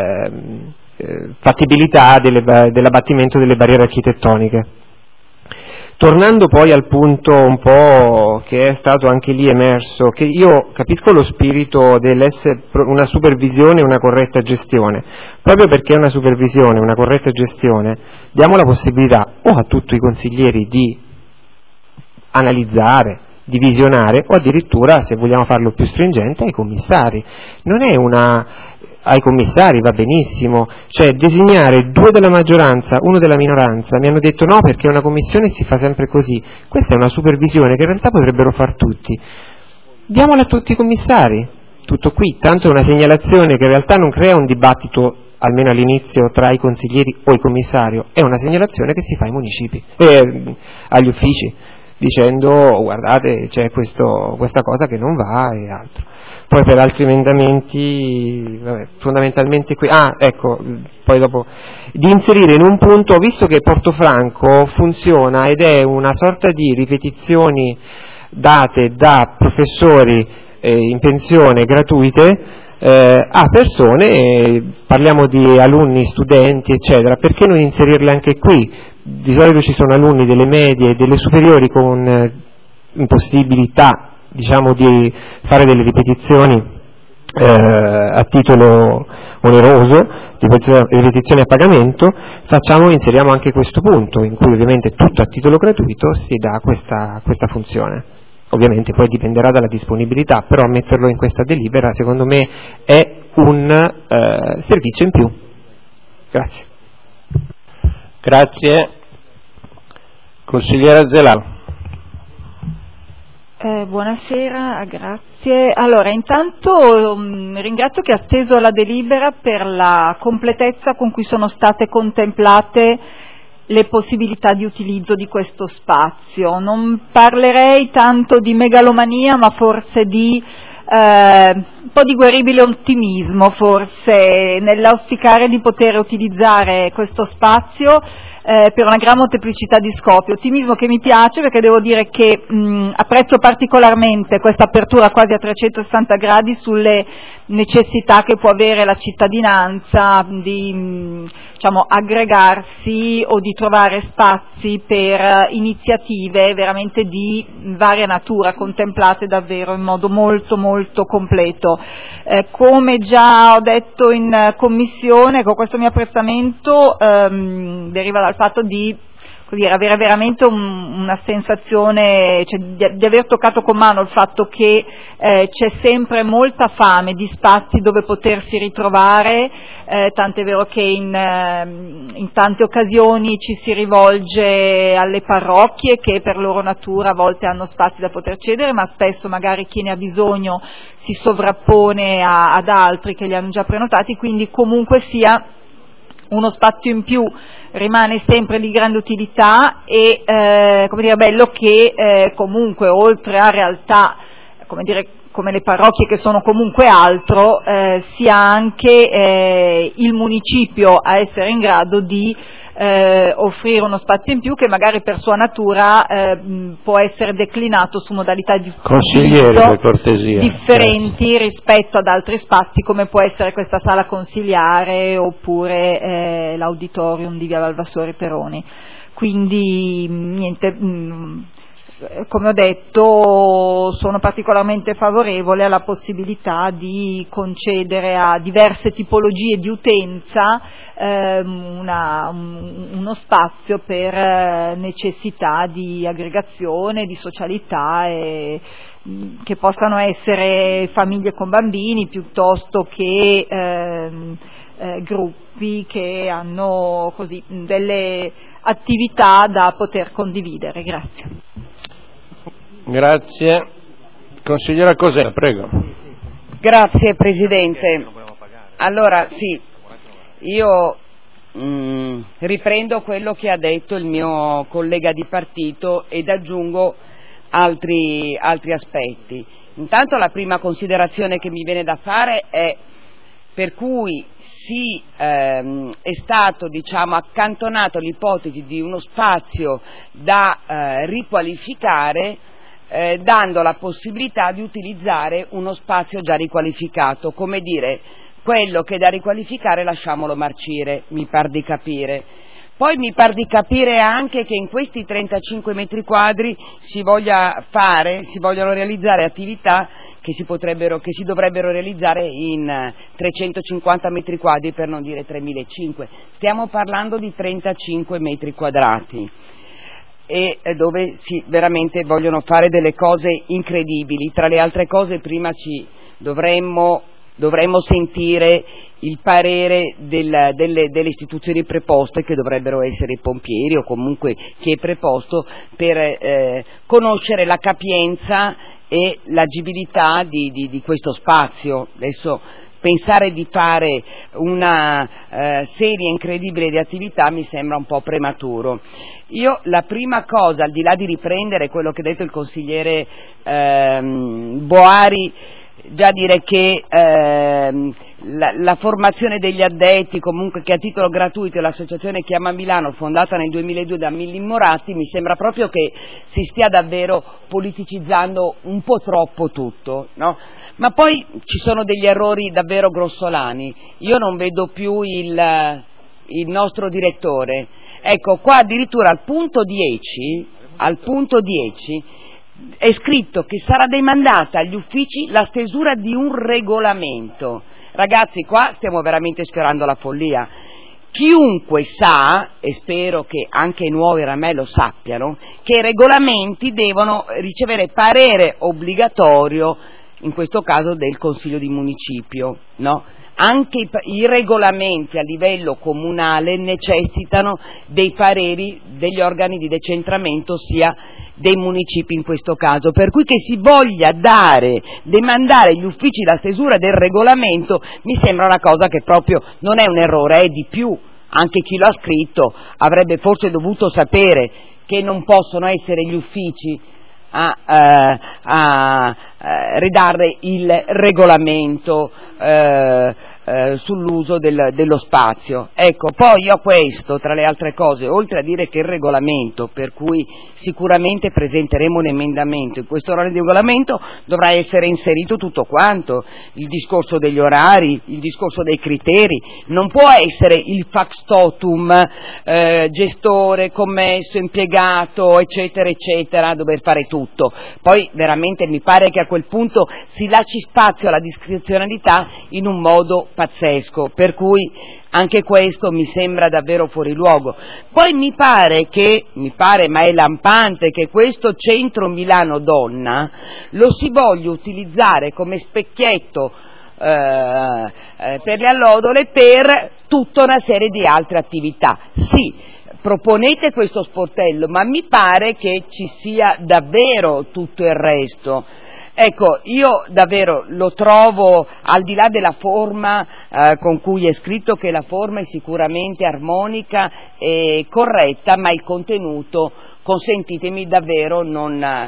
fattibilità dell'abbattimento delle barriere architettoniche. Tornando poi al punto un po' che è stato anche lì emerso, che io capisco lo spirito dell'essere una supervisione e una corretta gestione, proprio perché è una supervisione, una corretta gestione, diamo la possibilità o a tutti i consiglieri di analizzare, divisionare, o addirittura, se vogliamo farlo più stringente, ai commissari. Non è ai commissari va benissimo, cioè designare 2 della maggioranza, 1 della minoranza, mi hanno detto no perché una commissione si fa sempre così. Questa è una supervisione che in realtà potrebbero far tutti. Diamola a tutti i commissari, tutto qui, tanto è una segnalazione che in realtà non crea un dibattito, almeno all'inizio, tra i consiglieri o il commissario, è una segnalazione che si fa ai municipi, agli uffici, dicendo guardate c'è questa cosa che non va e altro. Poi per altri emendamenti, fondamentalmente qui, poi dopo, di inserire in un punto, visto che Portofranco funziona ed è una sorta di ripetizioni date da professori in pensione gratuite a persone, parliamo di alunni, studenti eccetera, perché non inserirle anche qui? Di solito ci sono alunni delle medie e delle superiori con impossibilità diciamo di fare delle ripetizioni a titolo oneroso, ripetizioni a pagamento, inseriamo anche questo punto in cui ovviamente tutto a titolo gratuito si dà questa funzione. Ovviamente poi dipenderà dalla disponibilità, però metterlo in questa delibera secondo me è un servizio in più. Grazie. Grazie. Consigliera Zelà. Buonasera, grazie. Allora, intanto ringrazio chi ha steso la delibera per la completezza con cui sono state contemplate le possibilità di utilizzo di questo spazio. Non parlerei tanto di megalomania, ma forse di un po' di gueribile ottimismo, forse, nell'auspicare di poter utilizzare questo spazio per una gran molteplicità di scopi. Ottimismo che mi piace perché devo dire che apprezzo particolarmente questa apertura quasi a 360 gradi sulle necessità che può avere la cittadinanza di aggregarsi o di trovare spazi per iniziative veramente di varia natura, contemplate davvero in modo molto molto completo. Come già ho detto in commissione, con questo mio apprezzamento deriva dal fatto di avere veramente una sensazione, di aver toccato con mano il fatto che c'è sempre molta fame di spazi dove potersi ritrovare, tant'è vero che in tante occasioni ci si rivolge alle parrocchie che per loro natura a volte hanno spazi da poter cedere, ma spesso magari chi ne ha bisogno si sovrappone ad altri che li hanno già prenotati, quindi comunque sia uno spazio in più rimane sempre di grande utilità e bello che comunque oltre a realtà come le parrocchie che sono comunque altro, sia anche il municipio a essere in grado di offrire uno spazio in più che magari per sua natura può essere declinato su modalità di utilizzo differenti rispetto ad altri spazi come può essere questa sala consiliare oppure l'auditorium di via Valvassori Peroni. Quindi niente, come ho detto sono particolarmente favorevole alla possibilità di concedere a diverse tipologie di utenza uno spazio per necessità di aggregazione, di socialità che possano essere famiglie con bambini piuttosto che gruppi che hanno così delle attività da poter condividere. Grazie. Grazie. Consigliera Cosella, prego. Grazie Presidente. Allora sì, io riprendo quello che ha detto il mio collega di partito ed aggiungo altri aspetti. Intanto la prima considerazione che mi viene da fare è per cui è stato accantonato l'ipotesi di uno spazio da riqualificare dando la possibilità di utilizzare uno spazio già riqualificato, come dire, quello che è da riqualificare lasciamolo marcire, mi par di capire. Poi mi par di capire anche che in questi 35 metri quadri si vogliono realizzare attività che si dovrebbero realizzare in 350 metri quadri, per non dire 3.500. Stiamo parlando di 35 metri quadrati. e dove veramente vogliono fare delle cose incredibili. Tra le altre cose prima dovremmo sentire il parere delle istituzioni preposte, che dovrebbero essere i pompieri o comunque chi è preposto, per conoscere la capienza e l'agibilità di questo spazio. Adesso pensare di fare una serie incredibile di attività mi sembra un po' prematuro. Io la prima cosa, al di là di riprendere quello che ha detto il consigliere Boari, già dire che la formazione degli addetti, comunque che a titolo gratuito è l'associazione Chiama Milano, fondata nel 2002 da Milli Moratti, mi sembra proprio che si stia davvero politicizzando un po' troppo tutto, no? Ma poi ci sono degli errori davvero grossolani. Io non vedo più il nostro direttore. Ecco, qua addirittura al punto 10 è scritto che sarà demandata agli uffici la stesura di un regolamento. Ragazzi, qua stiamo veramente sfiorando la follia. Chiunque sa, e spero che anche i nuovi Ramè lo sappiano, che i regolamenti devono ricevere parere obbligatorio, in questo caso del Consiglio di Municipio, no? Anche i regolamenti a livello comunale necessitano dei pareri degli organi di decentramento, sia dei municipi in questo caso, per cui che si voglia demandare agli uffici la stesura del regolamento mi sembra una cosa che proprio non è un errore, è di più. Anche chi lo ha scritto avrebbe forse dovuto sapere che non possono essere gli uffici a redare il regolamento sull'uso dello spazio. Ecco, poi io questo, tra le altre cose, oltre a dire che il regolamento, per cui sicuramente presenteremo un emendamento, in questo regolamento dovrà essere inserito tutto quanto, il discorso degli orari, il discorso dei criteri, non può essere il factotum, gestore, commesso, impiegato, eccetera, eccetera, dover fare tutto. Poi veramente mi pare che a quel punto si lasci spazio alla discrezionalità in un modo pazzesco, per cui anche questo mi sembra davvero fuori luogo. Poi mi pare, ma è lampante, che questo centro Milano Donna lo si voglia utilizzare come specchietto per le allodole per tutta una serie di altre attività. Sì, proponete questo sportello, ma mi pare che ci sia davvero tutto il resto. Ecco, io davvero lo trovo, al di là della forma con cui è scritto, che la forma è sicuramente armonica e corretta, ma il contenuto, consentitemi, davvero non ha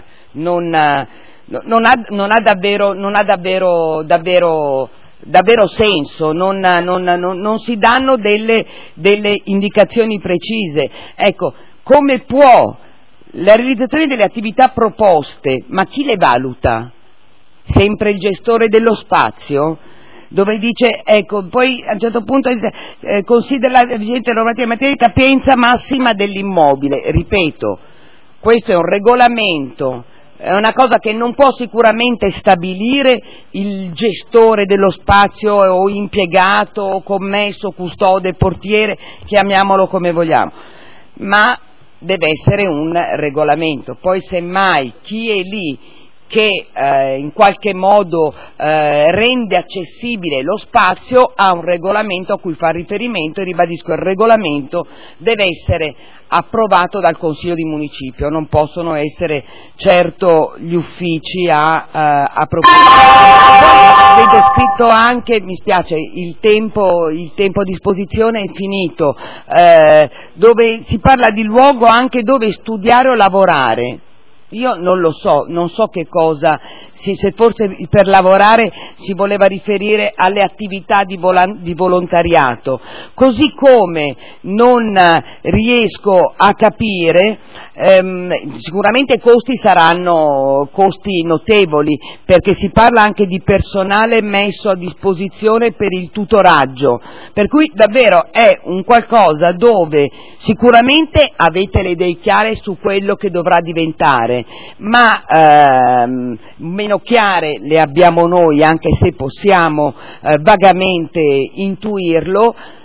davvero senso, non si danno delle indicazioni precise. Ecco, come può la realizzazione delle attività proposte, ma chi le valuta? Sempre il gestore dello spazio? Dove dice, ecco, poi a un certo punto considera la vigente normativa in materia di capienza massima dell'immobile. Ripeto, questo è un regolamento, è una cosa che non può sicuramente stabilire il gestore dello spazio o impiegato o commesso, custode, portiere, chiamiamolo come vogliamo, ma deve essere un regolamento. Poi semmai chi è lì che in qualche modo rende accessibile lo spazio ha un regolamento a cui fa riferimento, e ribadisco, il regolamento deve essere approvato dal Consiglio di Municipio, non possono essere certo gli uffici a proporre. Vedo scritto anche, mi spiace, il tempo a disposizione è finito, dove si parla di luogo anche dove studiare o lavorare. Io non lo so, non so che cosa, se forse per lavorare si voleva riferire alle attività di volontariato, così come non riesco a capire, sicuramente i costi saranno costi notevoli, perché si parla anche di personale messo a disposizione per il tutoraggio, per cui davvero è un qualcosa dove sicuramente avete le idee chiare su quello che dovrà diventare, ma meno chiare le abbiamo noi, anche se possiamo vagamente intuirlo.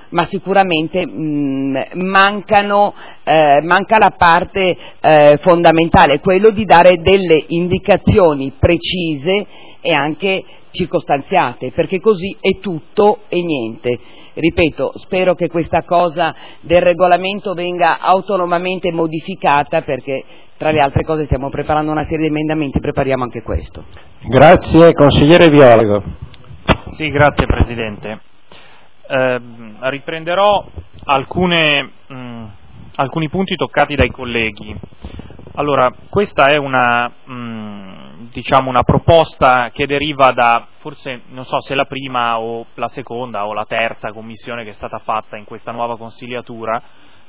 ma sicuramente manca la parte fondamentale, quello di dare delle indicazioni precise e anche circostanziate, perché così è tutto e niente. Ripeto, spero che questa cosa del regolamento venga autonomamente modificata, perché tra le altre cose stiamo preparando una serie di emendamenti, prepariamo anche questo. Grazie, consigliere Violgo. Sì, grazie Presidente. Riprenderò alcuni punti toccati dai colleghi. Allora, questa è una proposta che deriva da, forse non so se la prima o la seconda o la terza commissione che è stata fatta in questa nuova consigliatura,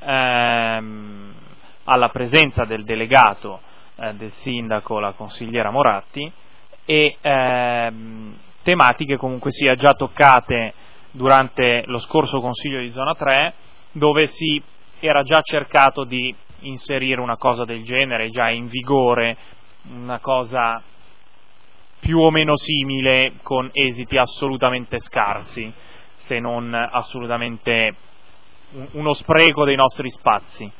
alla presenza del delegato del sindaco, la consigliera Moratti, e tematiche comunque sia già toccate durante lo scorso Consiglio di Zona 3, dove si era già cercato di inserire una cosa del genere, già in vigore, una cosa più o meno simile, con esiti assolutamente scarsi, se non assolutamente uno spreco dei nostri spazi.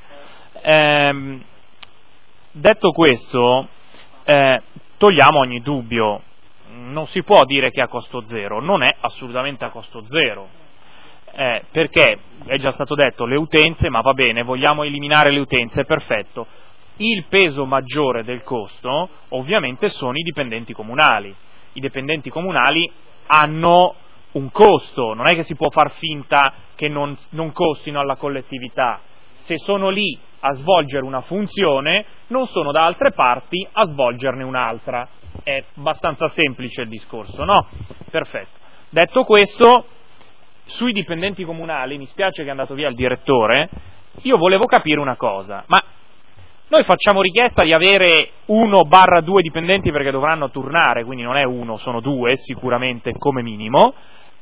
Detto questo, togliamo ogni dubbio. Non si può dire che è a costo zero, non è assolutamente a costo zero, perché è già stato detto le utenze, ma va bene, vogliamo eliminare le utenze, perfetto. Il peso maggiore del costo ovviamente sono i dipendenti comunali. I dipendenti comunali hanno un costo, non è che si può far finta che non costino alla collettività. Se sono lì a svolgere una funzione, non sono da altre parti a svolgerne un'altra. È abbastanza semplice il discorso, no? Perfetto. Detto questo, sui dipendenti comunali, mi spiace che è andato via il direttore, io volevo capire una cosa, ma noi facciamo richiesta di avere 1/2 dipendenti perché dovranno turnare, quindi non è 1, sono 2 sicuramente come minimo.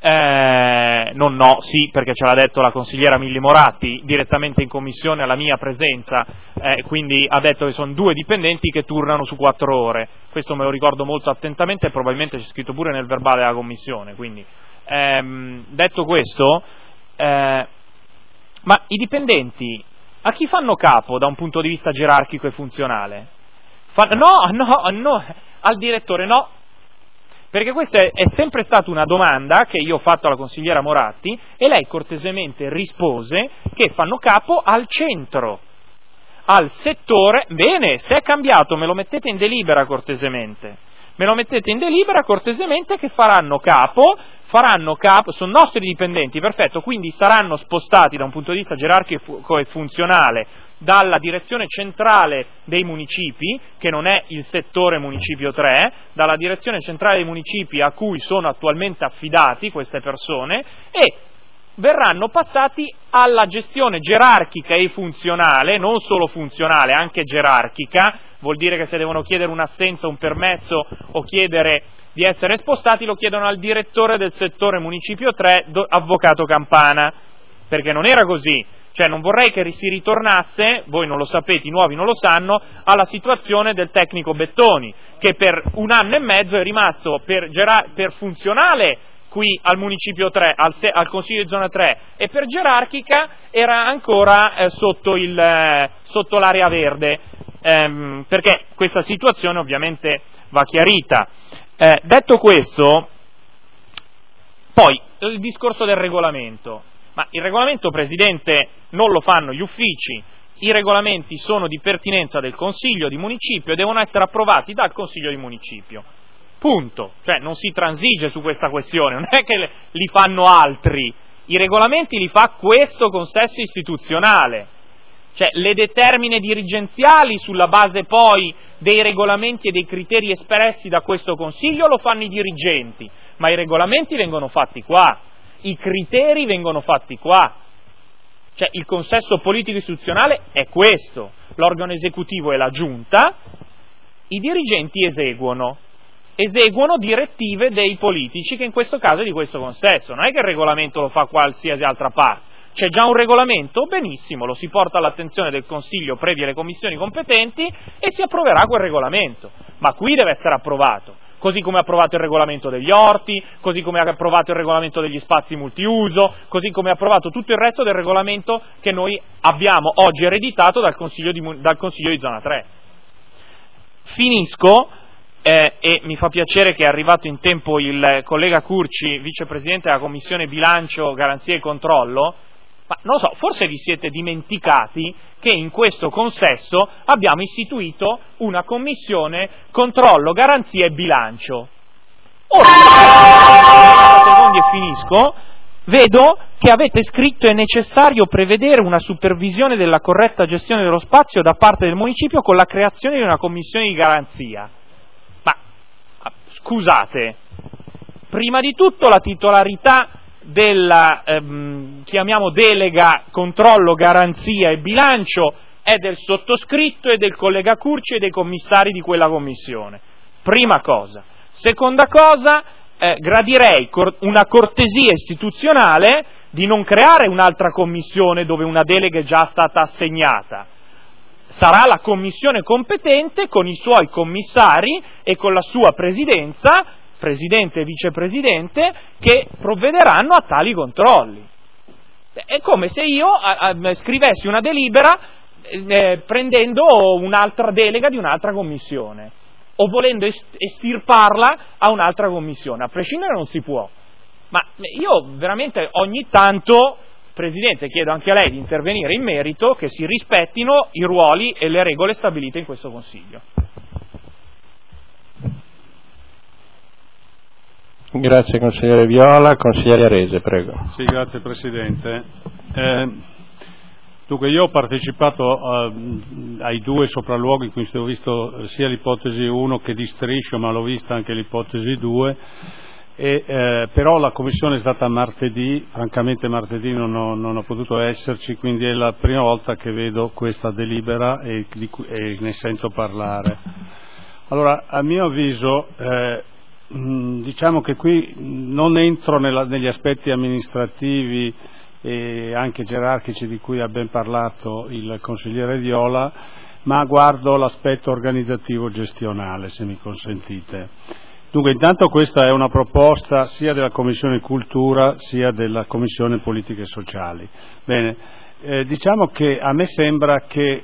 Sì, perché ce l'ha detto la consigliera Milli Moratti direttamente in commissione alla mia presenza, quindi ha detto che sono 2 dipendenti che turnano su 4 ore. Questo me lo ricordo molto attentamente e probabilmente c'è scritto pure nel verbale della commissione. Quindi, detto questo, ma i dipendenti a chi fanno capo da un punto di vista gerarchico e funzionale? No, al direttore no. Perché questa è sempre stata una domanda che io ho fatto alla consigliera Moratti e lei cortesemente rispose che fanno capo al centro, al settore. Bene, se è cambiato me lo mettete in delibera cortesemente. Che faranno capo, sono nostri dipendenti, perfetto, quindi saranno spostati da un punto di vista gerarchico e funzionale dalla direzione centrale dei municipi, che non è il settore municipio 3, dalla direzione centrale dei municipi a cui sono attualmente affidati queste persone, e verranno passati alla gestione gerarchica e funzionale, non solo funzionale, anche gerarchica. Vuol dire che se devono chiedere un'assenza, un permesso o chiedere di essere spostati, lo chiedono al direttore del settore municipio 3, avvocato Campana, perché non era così. Cioè non vorrei che si ritornasse, voi non lo sapete, i nuovi non lo sanno, alla situazione del tecnico Bettoni, che per 1 anno e mezzo è rimasto per funzionale qui al municipio 3, al Consiglio di Zona 3, e per gerarchica era ancora sotto l'area verde, perché questa situazione ovviamente va chiarita. Detto questo, poi il discorso del regolamento. Ma il regolamento, Presidente, non lo fanno gli uffici, i regolamenti sono di pertinenza del Consiglio di Municipio e devono essere approvati dal Consiglio di Municipio. Punto. Cioè non si transige su questa questione, non è che li fanno altri, i regolamenti li fa questo consesso istituzionale. Cioè le determine dirigenziali sulla base poi dei regolamenti e dei criteri espressi da questo Consiglio lo fanno i dirigenti, ma i regolamenti vengono fatti qua. I criteri vengono fatti qua, cioè il consesso politico istituzionale è questo, l'organo esecutivo è la giunta, i dirigenti eseguono direttive dei politici, che in questo caso è di questo consesso, non è che il regolamento lo fa qualsiasi altra parte, c'è già un regolamento, benissimo, lo si porta all'attenzione del Consiglio previe le commissioni competenti e si approverà quel regolamento, ma qui deve essere approvato. così come ha approvato il regolamento degli orti, così come ha approvato il regolamento degli spazi multiuso, così come ha approvato tutto il resto del regolamento che noi abbiamo oggi ereditato dal Consiglio di Zona 3. Finisco, e mi fa piacere che è arrivato in tempo il collega Curci, vicepresidente della Commissione Bilancio, Garanzia e Controllo. Ma non so, forse vi siete dimenticati che in questo consesso abbiamo istituito una commissione controllo, garanzia e bilancio. Ora, secondi e finisco, vedo che avete scritto è necessario prevedere una supervisione della corretta gestione dello spazio da parte del municipio con la creazione di una commissione di garanzia. Ma, scusate, prima di tutto la titolarità della, chiamiamo delega, controllo, garanzia e bilancio è del sottoscritto e del collega Curci e dei commissari di quella commissione. Prima cosa. Seconda cosa, gradirei una cortesia istituzionale di non creare un'altra commissione dove una delega è già stata assegnata. Sarà la commissione competente con i suoi commissari e con la sua presidenza, presidente e vicepresidente, che provvederanno a tali controlli. È come se io scrivessi una delibera prendendo un'altra delega di un'altra commissione o volendo estirparla a un'altra commissione. A prescindere non si può. Ma io veramente ogni tanto, Presidente, chiedo anche a lei di intervenire in merito, che si rispettino i ruoli e le regole stabilite in questo Consiglio. Grazie consigliere Viola. Consigliere Arese, prego. Sì, grazie Presidente. Dunque io ho partecipato ai due sopralluoghi in cui ho visto sia l'ipotesi 1 che di Striscio, ma l'ho vista anche l'ipotesi 2, però la commissione è stata martedì, francamente martedì non ho potuto esserci, quindi è la prima volta che vedo questa delibera e ne sento parlare. Allora, a mio avviso, diciamo che qui non entro negli aspetti amministrativi e anche gerarchici di cui ha ben parlato il consigliere Viola, ma guardo l'aspetto organizzativo gestionale, se mi consentite. Dunque, intanto questa è una proposta sia della Commissione Cultura sia della Commissione Politiche Sociali. Bene, diciamo che a me sembra che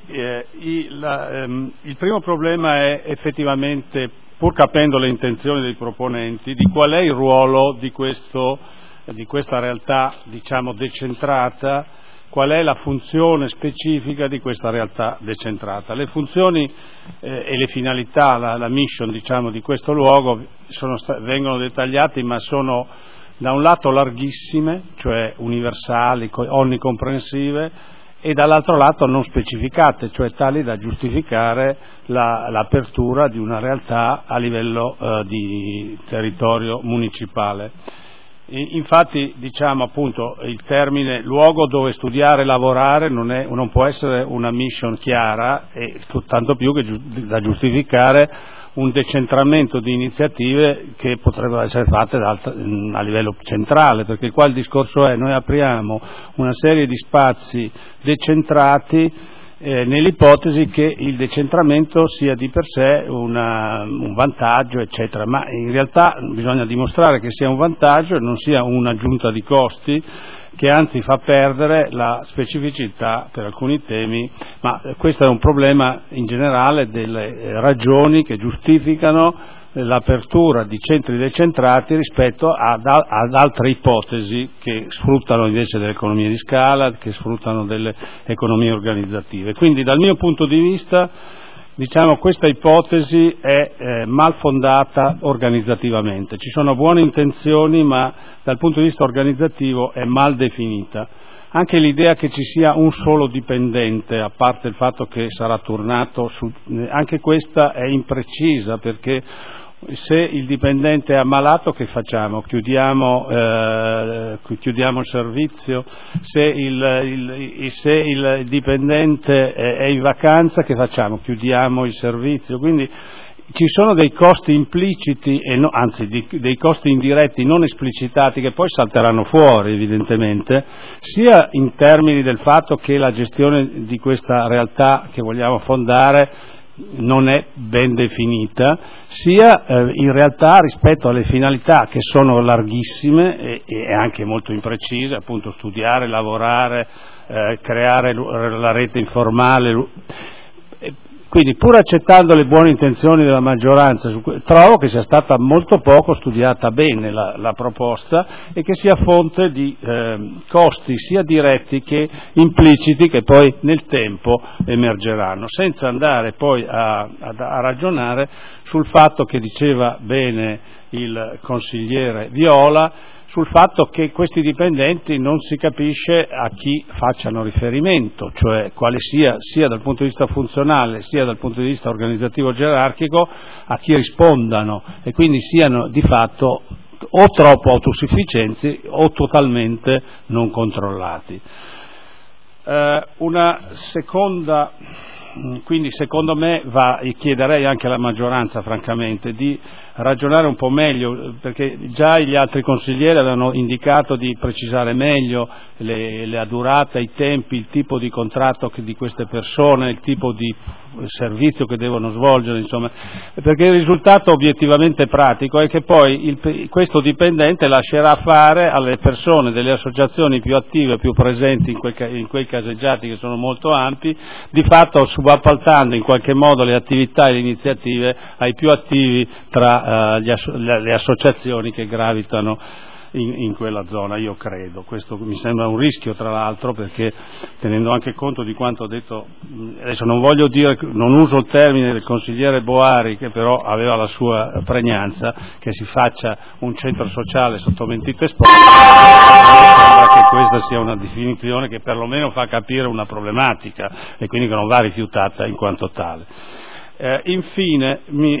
il primo problema è effettivamente, pur capendo le intenzioni dei proponenti, di qual è il ruolo di questa realtà, diciamo, decentrata, qual è la funzione specifica di questa realtà decentrata. Le funzioni e le finalità, la mission, diciamo, di questo luogo vengono dettagliati, ma sono da un lato larghissime, cioè universali, onnicomprensive, e dall'altro lato non specificate, cioè tali da giustificare l'apertura di una realtà a livello di territorio municipale. Infatti, diciamo appunto, il termine luogo dove studiare e lavorare non può essere una mission chiara, e tanto più che da giustificare un decentramento di iniziative che potrebbero essere fatte a livello centrale, perché qua il discorso è: noi apriamo una serie di spazi decentrati nell'ipotesi che il decentramento sia di per sé un vantaggio, eccetera, ma in realtà bisogna dimostrare che sia un vantaggio e non sia un'aggiunta di costi che anzi fa perdere la specificità per alcuni temi, ma questo è un problema in generale delle ragioni che giustificano l'apertura di centri decentrati rispetto ad altre ipotesi che sfruttano invece delle economie di scala, che sfruttano delle economie organizzative. Quindi dal mio punto di vista, diciamo, questa ipotesi è mal fondata organizzativamente. Ci sono buone intenzioni, ma dal punto di vista organizzativo è mal definita. Anche l'idea che ci sia un solo dipendente, a parte il fatto che sarà turnato, anche questa è imprecisa, perché se il dipendente è ammalato, che facciamo? Chiudiamo il servizio? Se il dipendente è in vacanza, che facciamo? Chiudiamo il servizio? Quindi ci sono dei costi impliciti, anzi dei costi indiretti non esplicitati, che poi salteranno fuori evidentemente, sia in termini del fatto che la gestione di questa realtà che vogliamo fondare non è ben definita, sia in realtà rispetto alle finalità che sono larghissime e anche molto imprecise, appunto studiare, lavorare, creare la rete informale. Quindi, pur accettando le buone intenzioni della maggioranza, trovo che sia stata molto poco studiata bene la proposta e che sia fonte di costi sia diretti che impliciti che poi nel tempo emergeranno, senza andare poi a ragionare sul fatto che diceva bene il consigliere Viola, sul fatto che questi dipendenti non si capisce a chi facciano riferimento, cioè quale sia dal punto di vista funzionale sia dal punto di vista organizzativo gerarchico, a chi rispondano, e quindi siano di fatto o troppo autosufficienti o totalmente non controllati. Una seconda, quindi secondo me chiederei anche alla maggioranza francamente di ragionare un po' meglio, perché già gli altri consiglieri avevano indicato di precisare meglio la durata, i tempi, il tipo di contratto di queste persone, il tipo di servizio che devono svolgere, insomma, perché il risultato obiettivamente pratico è che poi questo dipendente lascerà fare alle persone delle associazioni più attive, più presenti in quei caseggiati che sono molto ampi, di fatto subappaltando in qualche modo le attività e le iniziative ai più attivi tra le associazioni che gravitano in quella zona, io credo. Questo mi sembra un rischio, tra l'altro, perché tenendo anche conto di quanto ho detto, adesso non uso il termine del consigliere Boari, che però aveva la sua pregnanza, che si faccia un centro sociale sotto mentite sport, mi sembra che questa sia una definizione che perlomeno fa capire una problematica e quindi che non va rifiutata in quanto tale. Infine,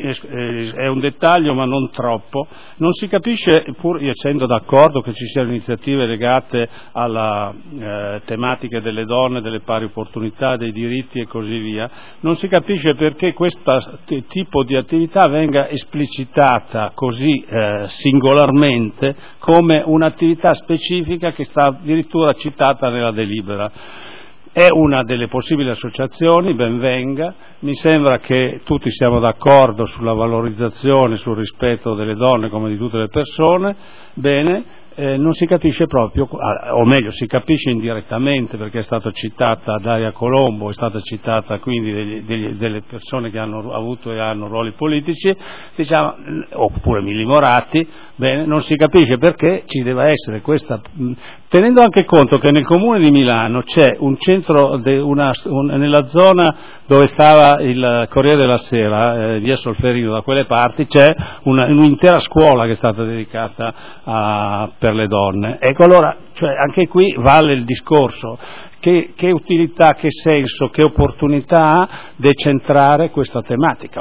è un dettaglio ma non troppo, non si capisce, pur essendo d'accordo che ci siano iniziative legate alla tematiche delle donne, delle pari opportunità, dei diritti e così via, non si capisce perché questo tipo di attività venga esplicitata così singolarmente come un'attività specifica che sta addirittura citata nella delibera. È una delle possibili associazioni, ben venga, mi sembra che tutti siamo d'accordo sulla valorizzazione, sul rispetto delle donne come di tutte le persone, bene, non si capisce proprio, o meglio si capisce indirettamente perché è stata citata Daria Colombo, è stata citata quindi delle persone che hanno avuto e hanno ruoli politici, diciamo, oppure Mili Moratti, bene, non si capisce perché ci deve essere questa, tenendo anche conto che nel comune di Milano c'è un centro, nella zona dove stava il Corriere della Sera, via Solferino, da quelle parti, c'è un'intera scuola che è stata dedicata per le donne. Ecco, allora, cioè, anche qui vale il discorso, che utilità, che senso, che opportunità ha decentrare questa tematica,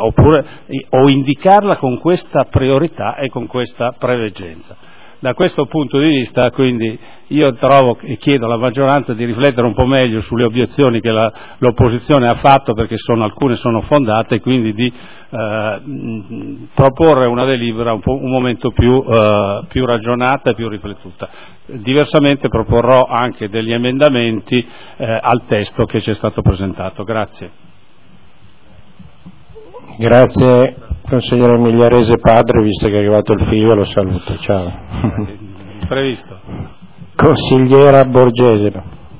o indicarla con questa priorità e con questa preveggenza. Da questo punto di vista, quindi, io trovo e chiedo alla maggioranza di riflettere un po' meglio sulle obiezioni che l'opposizione ha fatto, perché alcune sono fondate, e quindi di proporre una delibera un momento più ragionata e più riflettuta. Diversamente proporrò anche degli emendamenti al testo che ci è stato presentato. Grazie. Grazie consigliere Migliarese padre, visto che è arrivato il figlio lo saluto, ciao. Previsto. Consigliera Borgese.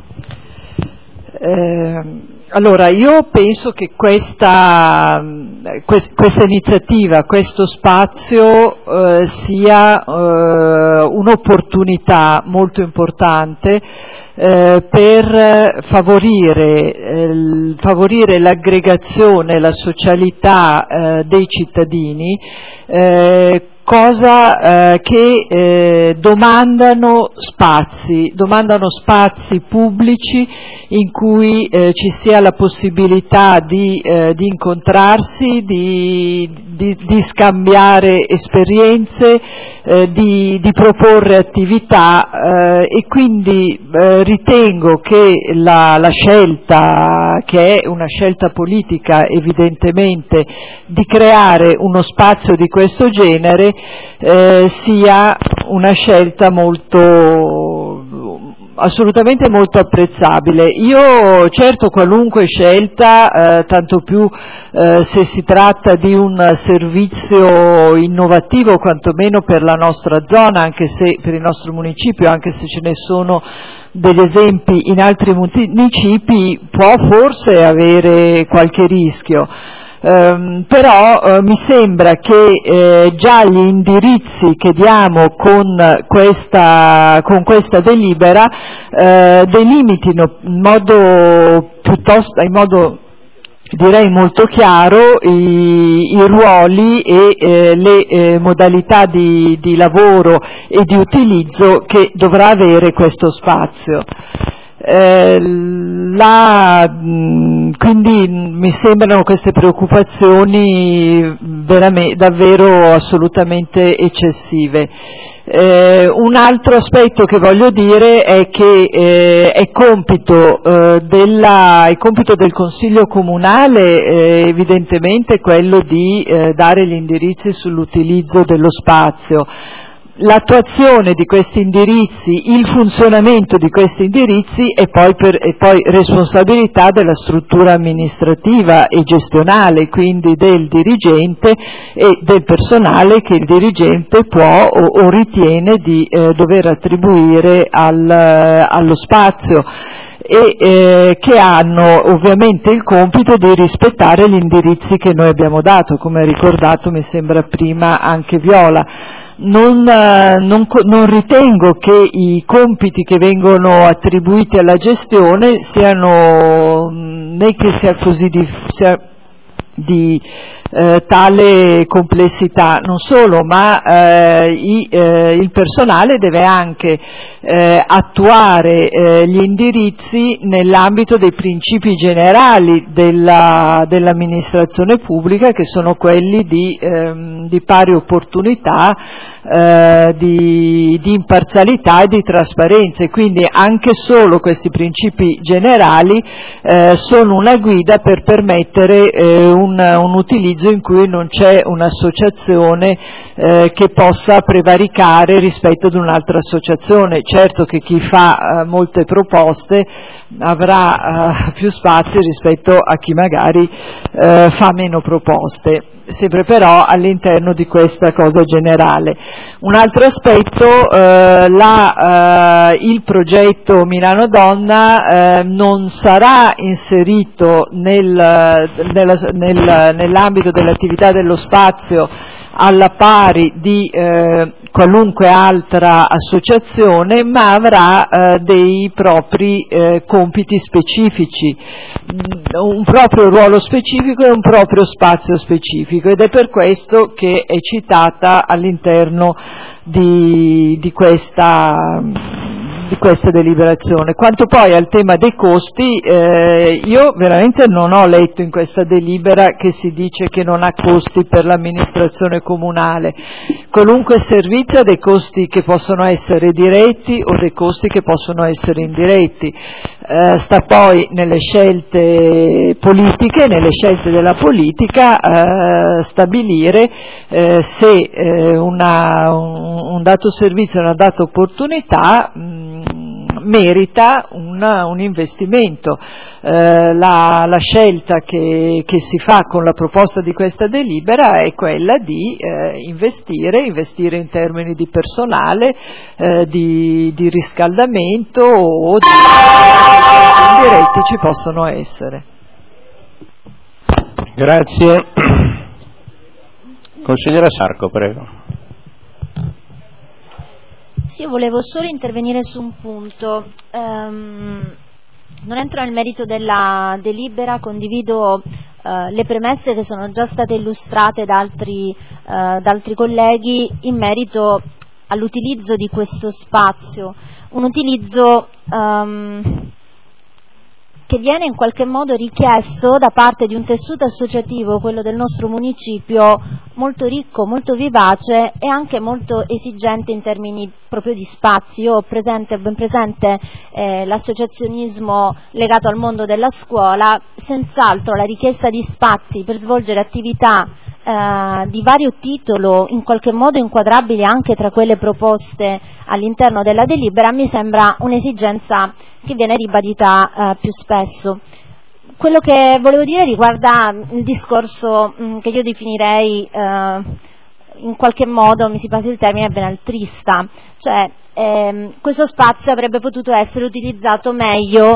Allora, io penso che questa iniziativa, questo spazio sia un'opportunità molto importante per favorire l'aggregazione, la socialità dei cittadini, cosa che domandano spazi pubblici in cui ci sia la possibilità di incontrarsi, di scambiare esperienze, di proporre attività, e quindi ritengo che la scelta, che è una scelta politica evidentemente, di creare uno spazio di questo genere sia una scelta molto assolutamente molto apprezzabile. Io certo qualunque scelta, tanto più se si tratta di un servizio innovativo quantomeno per la nostra zona, anche se per il nostro municipio, anche se ce ne sono degli esempi in altri municipi, può forse avere qualche rischio. Però mi sembra che già gli indirizzi che diamo con questa delibera delimitino in modo direi molto chiaro i ruoli e le modalità di lavoro e di utilizzo che dovrà avere questo spazio. Quindi mi sembrano queste preoccupazioni davvero assolutamente eccessive. Un altro aspetto che voglio dire è che è compito del Consiglio Comunale evidentemente quello di dare gli indirizzi sull'utilizzo dello spazio. L'attuazione di questi indirizzi, il funzionamento di questi indirizzi è poi responsabilità della struttura amministrativa e gestionale, quindi del dirigente e del personale che il dirigente può o ritiene di dover attribuire allo spazio e che hanno ovviamente il compito di rispettare gli indirizzi che noi abbiamo dato, come ha ricordato mi sembra prima anche Viola. Non ritengo che i compiti che vengono attribuiti alla gestione siano né che sia così di tale complessità, non solo, ma il personale deve anche attuare gli indirizzi nell'ambito dei principi generali dell'amministrazione pubblica, che sono quelli di pari opportunità, di imparzialità e di trasparenza, e quindi anche solo questi principi generali sono una guida per permettere un utilizzo in cui non c'è un'associazione che possa prevaricare rispetto ad un'altra associazione. Certo che chi fa molte proposte avrà più spazi rispetto a chi magari fa meno proposte, sempre però all'interno di questa cosa generale. Un altro aspetto, il progetto Milano Donna non sarà inserito nell'ambito dell'attività dello spazio alla pari di qualunque altra associazione, ma avrà dei propri compiti specifici, un proprio ruolo specifico e un proprio spazio specifico, ed è per questo che è citata all'interno di questa deliberazione. Quanto poi al tema dei costi, io veramente non ho letto in questa delibera che si dice che non ha costi per l'amministrazione comunale. Qualunque servizio ha dei costi che possono essere diretti o dei costi che possono essere indiretti. Sta poi nelle scelte politiche, nelle scelte della politica, stabilire se un dato servizio, una data opportunità merita un investimento. La scelta che si fa con la proposta di questa delibera è quella di investire in termini di personale, di riscaldamento o di indiretti ci possono essere. Grazie. Consigliera Sarco, prego. Sì, io volevo solo intervenire su un punto. Non entro nel merito della delibera, condivido le premesse che sono già state illustrate da altri colleghi in merito all'utilizzo di questo spazio, un utilizzo che viene in qualche modo richiesto da parte di un tessuto associativo, quello del nostro municipio, molto ricco, molto vivace e anche molto esigente in termini proprio di spazi. Io ho ben presente l'associazionismo legato al mondo della scuola. Senz'altro la richiesta di spazi per svolgere attività di vario titolo, in qualche modo inquadrabili anche tra quelle proposte all'interno della delibera, mi sembra un'esigenza che viene ribadita più spesso. Quello che volevo dire riguarda il discorso che io definirei in qualche modo, mi si passi il termine, benealtrista, cioè questo spazio avrebbe potuto essere utilizzato meglio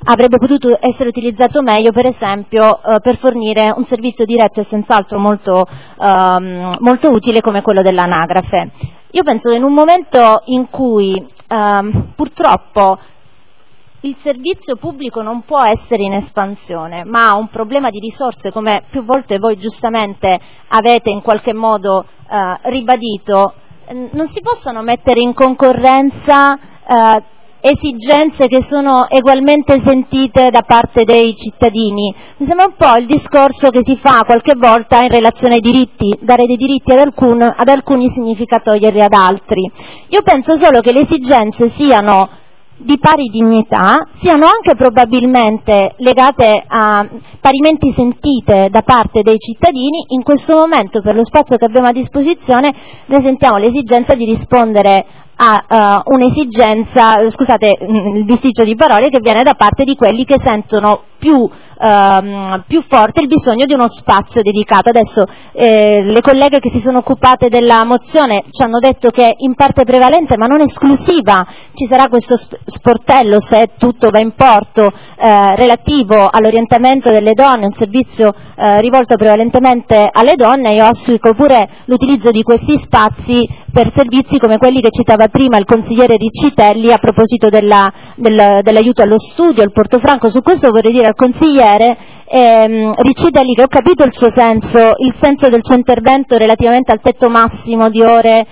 per esempio per fornire un servizio diretto e senz'altro molto utile come quello dell'anagrafe. Io penso che in un momento in cui purtroppo il servizio pubblico non può essere in espansione, ma ha un problema di risorse, come più volte voi giustamente avete in qualche modo ribadito, non si possono mettere in concorrenza esigenze che sono egualmente sentite da parte dei cittadini. Mi sembra un po' il discorso che si fa qualche volta in relazione ai diritti: dare dei diritti ad alcuni significa toglierli ad altri. Io penso solo che le esigenze siano di pari dignità, siano anche probabilmente legate a parimenti sentite da parte dei cittadini. In questo momento, per lo spazio che abbiamo a disposizione, noi sentiamo l'esigenza di rispondere a un'esigenza, scusate il bisticcio di parole, che viene da parte di quelli che sentono più forte il bisogno di uno spazio dedicato. Adesso le colleghe che si sono occupate della mozione ci hanno detto che in parte prevalente, ma non esclusiva, ci sarà questo sportello, se tutto va in porto, relativo all'orientamento delle donne, un servizio rivolto prevalentemente alle donne. Io auspico pure l'utilizzo di questi spazi per servizi come quelli che citava prima il consigliere Riccitelli a proposito dell'aiuto allo studio, il Portofranco. Su questo vorrei dire al consigliere Riccitelli che ho capito il senso del suo intervento relativamente al tetto massimo di ore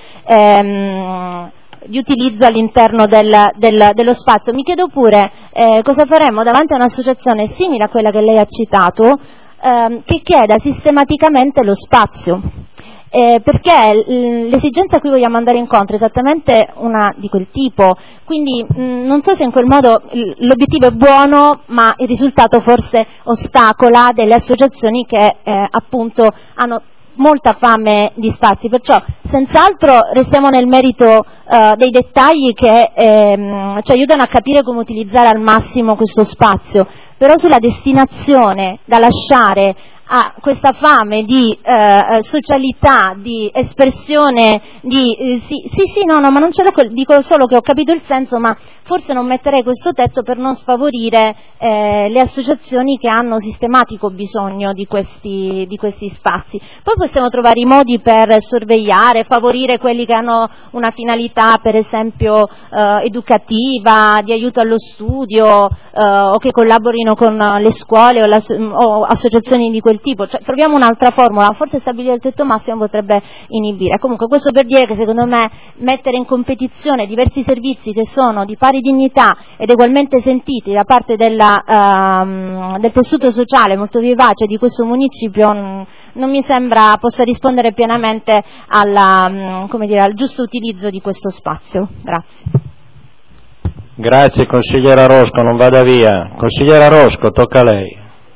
di utilizzo all'interno dello spazio. Mi chiedo pure cosa faremmo davanti a un'associazione simile a quella che lei ha citato, che chieda sistematicamente lo spazio. Perché l'esigenza a cui vogliamo andare incontro è esattamente una di quel tipo, quindi non so se in quel modo l'obiettivo è buono, ma il risultato forse ostacola delle associazioni che appunto hanno molta fame di spazi. Perciò senz'altro restiamo nel merito dei dettagli che ci aiutano a capire come utilizzare al massimo questo spazio, però sulla destinazione da lasciare a questa fame di socialità, di espressione, ma non ce l'ho, dico solo che ho capito il senso, ma forse non metterei questo tetto per non sfavorire le associazioni che hanno sistematico bisogno di questi spazi. Poi possiamo trovare i modi per sorvegliare, favorire quelli che hanno una finalità per esempio educativa, di aiuto allo studio, o che collaborino con le scuole o associazioni di quel tipo. Cioè, troviamo un'altra formula, forse stabilire il tetto massimo potrebbe inibire. Comunque questo per dire che secondo me mettere in competizione diversi servizi che sono di pari dignità ed ugualmente sentiti da parte del tessuto sociale molto vivace di questo municipio non mi sembra possa rispondere pienamente al giusto utilizzo di questo spazio. Grazie. Grazie consigliera Rosco, non vada via. Consigliera Rosco, tocca a lei.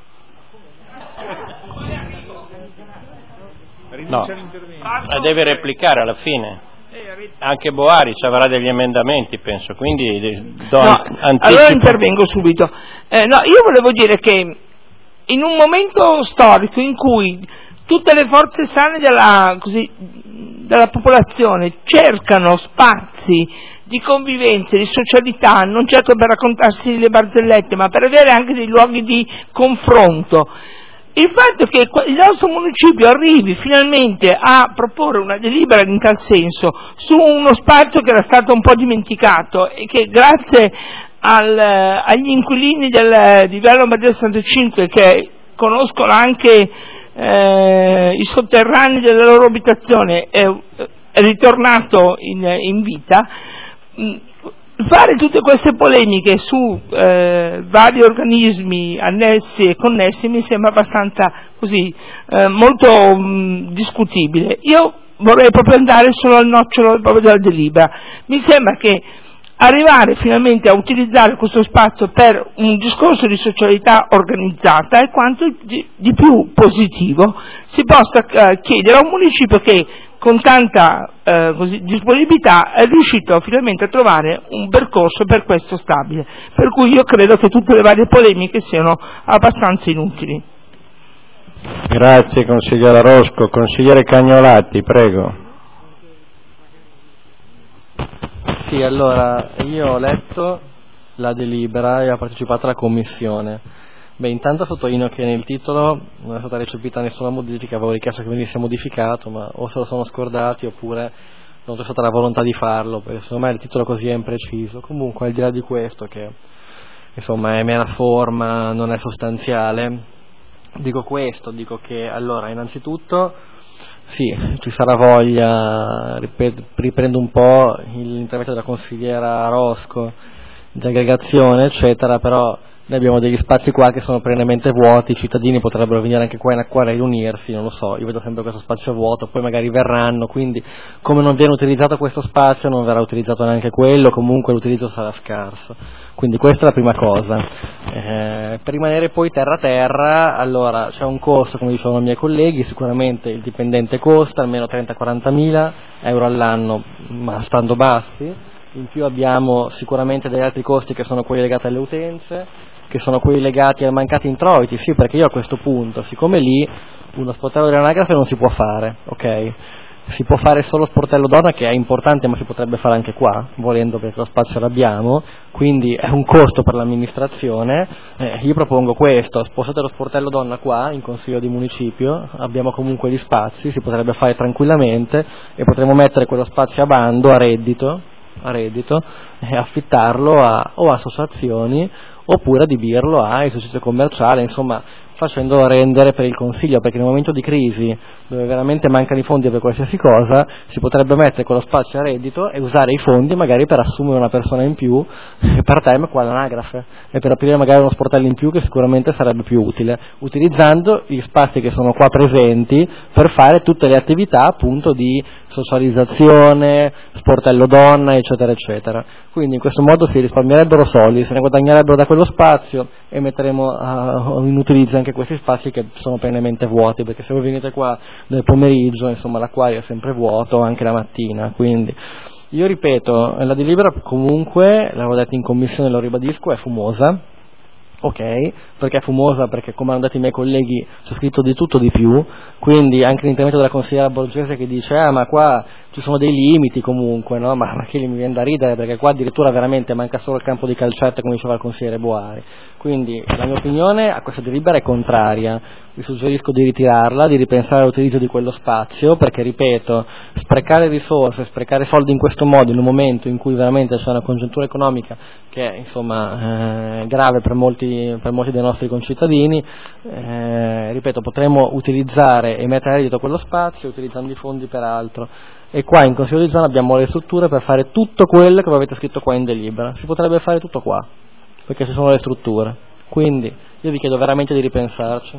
No, deve replicare alla fine. Anche Boari ci avrà degli emendamenti, penso, quindi allora intervengo subito. Io volevo dire che in un momento storico in cui tutte le forze sane della popolazione cercano spazi di convivenza, di socialità, non certo per raccontarsi le barzellette, ma per avere anche dei luoghi di confronto, il fatto che il nostro municipio arrivi finalmente a proporre una delibera in tal senso su uno spazio che era stato un po' dimenticato e che grazie agli inquilini di Via Lombardia 65 che conoscono anche i sotterranei della loro abitazione è ritornato in vita, fare tutte queste polemiche su vari organismi annessi e connessi mi sembra abbastanza molto discutibile. Io vorrei proprio andare solo al nocciolo proprio della delibera. Mi sembra che arrivare finalmente a utilizzare questo spazio per un discorso di socialità organizzata e quanto di più positivo si possa chiedere a un municipio che con tanta disponibilità è riuscito finalmente a trovare un percorso per questo stabile, per cui io credo che tutte le varie polemiche siano abbastanza inutili. Grazie consigliere Rosco. Consigliere Cagnolati, prego. Sì, allora, io ho letto la delibera e ho partecipato alla commissione. Beh, intanto sottolineo che nel titolo non è stata recepita nessuna modifica, avevo richiesto che venisse modificato, ma o se lo sono scordati oppure non c'è stata la volontà di farlo, perché secondo me il titolo così è impreciso. Comunque, al di là di questo, che insomma è mera forma, non è sostanziale, dico che allora, innanzitutto, sì, ci sarà voglia, riprendo un po' l'intervento della consigliera Rosco, di aggregazione, eccetera, però noi abbiamo degli spazi qua che sono perennemente vuoti, i cittadini potrebbero venire anche qua in acquario a riunirsi, non lo so, io vedo sempre questo spazio vuoto, poi magari verranno, quindi come non viene utilizzato questo spazio non verrà utilizzato neanche quello, comunque l'utilizzo sarà scarso, quindi questa è la prima cosa. Per rimanere poi terra, allora c'è un costo, come dicevano i miei colleghi, sicuramente il dipendente costa almeno 30-40 mila euro all'anno, ma stando bassi, in più abbiamo sicuramente degli altri costi che sono quelli legati alle utenze, che sono quelli legati ai mancati introiti, sì, perché io a questo punto, siccome lì uno sportello dell'anagrafe non si può fare, ok? Si può fare solo sportello donna, che è importante, ma si potrebbe fare anche qua, volendo, perché lo spazio l'abbiamo, quindi è un costo per l'amministrazione. Io propongo questo: spostate lo sportello donna qua in consiglio di municipio, abbiamo comunque gli spazi, si potrebbe fare tranquillamente e potremmo mettere quello spazio a bando, a reddito e affittarlo o a associazioni oppure adibirlo a esercizio commerciale, insomma facendo rendere per il Consiglio, perché nel momento di crisi dove veramente mancano i fondi per qualsiasi cosa si potrebbe mettere quello spazio a reddito e usare i fondi magari per assumere una persona in più part-time qua all'anagrafe e per aprire magari uno sportello in più che sicuramente sarebbe più utile, utilizzando gli spazi che sono qua presenti per fare tutte le attività appunto di socializzazione, sportello donna, eccetera eccetera. Quindi in questo modo si risparmierebbero soldi, se ne guadagnerebbero da quello spazio e metteremo in utilizzo anche questi spazi che sono perennemente vuoti, perché se voi venite qua nel pomeriggio, insomma, l'acquario è sempre vuoto anche la mattina, quindi io ripeto, la delibera comunque, l'avevo detto in commissione, lo ribadisco, è fumosa, ok, perché è fumosa, perché come hanno detto i miei colleghi c'è scritto di tutto di più, quindi anche l'intervento della consigliera Borgese che dice ma qua ci sono dei limiti comunque, no? Ma che mi viene da ridere, perché qua addirittura veramente manca solo il campo di calcetto, come diceva il consigliere Boari. Quindi la mia opinione a questa delibera è contraria, vi suggerisco di ritirarla, di ripensare all'utilizzo di quello spazio, perché ripeto, sprecare risorse, sprecare soldi in questo modo in un momento in cui veramente c'è una congiuntura economica che è insomma grave per molti dei nostri concittadini, ripeto, potremmo utilizzare e mettere a reddito quello spazio utilizzando i fondi per altro. E qua in Consiglio di Zona abbiamo le strutture per fare tutto quello che avete scritto qua in delibera, si potrebbe fare tutto qua, perché ci sono le strutture, quindi io vi chiedo veramente di ripensarci.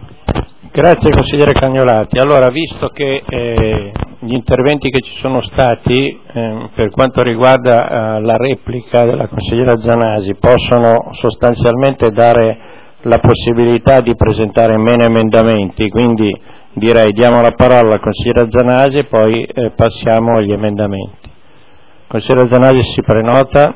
Grazie consigliere Cagnolati. Allora, visto che gli interventi che ci sono stati per quanto riguarda la replica della consigliera Zanasi possono sostanzialmente dare la possibilità di presentare meno emendamenti, quindi direi diamo la parola alla consigliera Zanasi e poi passiamo agli emendamenti. Consigliera Zanasi si prenota.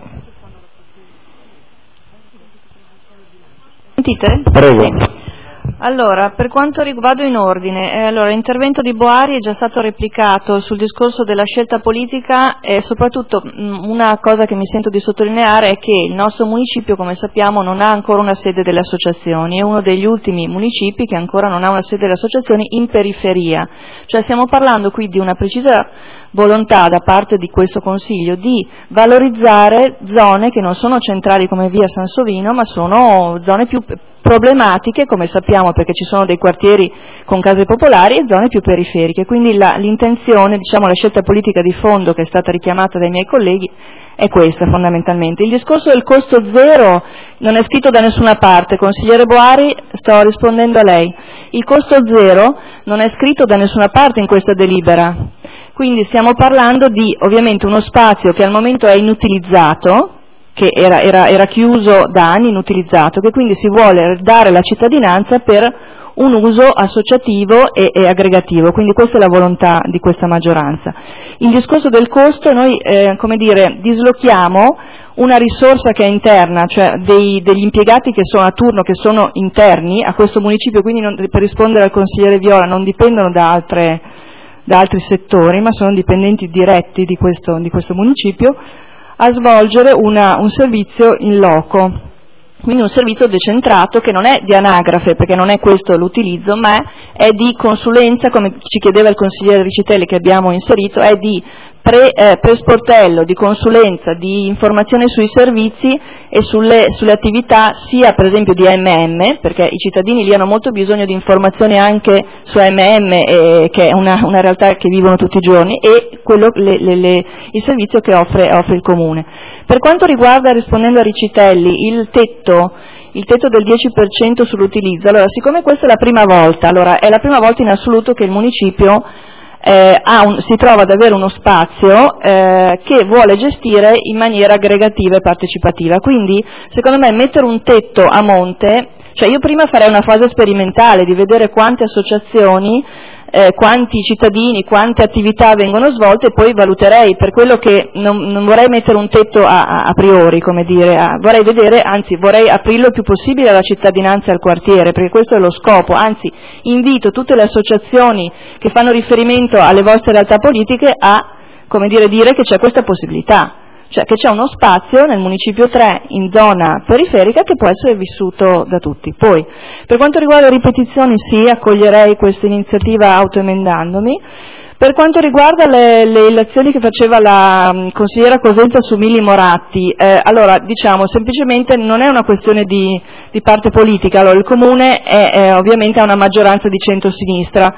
Sentite? Prego. Sì. Allora, per quanto vado in ordine, l'intervento di Boari è già stato replicato sul discorso della scelta politica e soprattutto una cosa che mi sento di sottolineare è che il nostro municipio, come sappiamo, non ha ancora una sede delle associazioni, è uno degli ultimi municipi che ancora non ha una sede delle associazioni in periferia, cioè stiamo parlando qui di una precisa volontà da parte di questo Consiglio di valorizzare zone che non sono centrali come via Sansovino, ma sono zone più problematiche, come sappiamo, perché ci sono dei quartieri con case popolari e zone più periferiche, quindi l'intenzione, la scelta politica di fondo che è stata richiamata dai miei colleghi è questa fondamentalmente. Il discorso del costo zero non è scritto da nessuna parte, consigliere Boari, sto rispondendo a lei, il costo zero non è scritto da nessuna parte in questa delibera. Quindi stiamo parlando di ovviamente uno spazio che al momento è inutilizzato, che era chiuso da anni, inutilizzato, che quindi si vuole dare la cittadinanza per un uso associativo e aggregativo, quindi questa è la volontà di questa maggioranza. Il discorso del costo, noi dislochiamo una risorsa che è interna, cioè degli impiegati che sono a turno, che sono interni a questo municipio, quindi per rispondere al consigliere Viola non dipendono da altri settori, ma sono dipendenti diretti di questo municipio, a svolgere un servizio in loco. Quindi un servizio decentrato che non è di anagrafe, perché non è questo l'utilizzo, ma è di consulenza, come ci chiedeva il consigliere Ricitelli che abbiamo inserito, è di pre-sportello, di consulenza, di informazione sui servizi e sulle attività, sia per esempio di AMM, perché i cittadini lì hanno molto bisogno di informazioni anche su AMM, che è una realtà che vivono tutti i giorni, e il servizio che offre il Comune. Per quanto riguarda, rispondendo a Ricitelli, il tetto del 10% sull'utilizzo, allora siccome questa è la prima volta in assoluto che il municipio si trova ad avere uno spazio che vuole gestire in maniera aggregativa e partecipativa, quindi secondo me mettere un tetto a monte, cioè io prima farei una fase sperimentale di vedere quante associazioni, quanti cittadini, quante attività vengono svolte, e poi valuterei, per quello che non vorrei mettere un tetto a priori, come dire, vorrei vedere, anzi vorrei aprirlo il più possibile alla cittadinanza e al quartiere, perché questo è lo scopo, anzi invito tutte le associazioni che fanno riferimento alle vostre realtà politiche a, come dire che c'è questa possibilità, cioè che c'è uno spazio nel municipio 3 in zona periferica che può essere vissuto da tutti. Poi, per quanto riguarda le ripetizioni, sì, accoglierei questa iniziativa autoemendandomi. Per quanto riguarda le elezioni che faceva la consigliera Cosenza su Mili Moratti, allora diciamo semplicemente non è una questione di parte politica, allora il Comune ovviamente ha una maggioranza di centro-sinistra,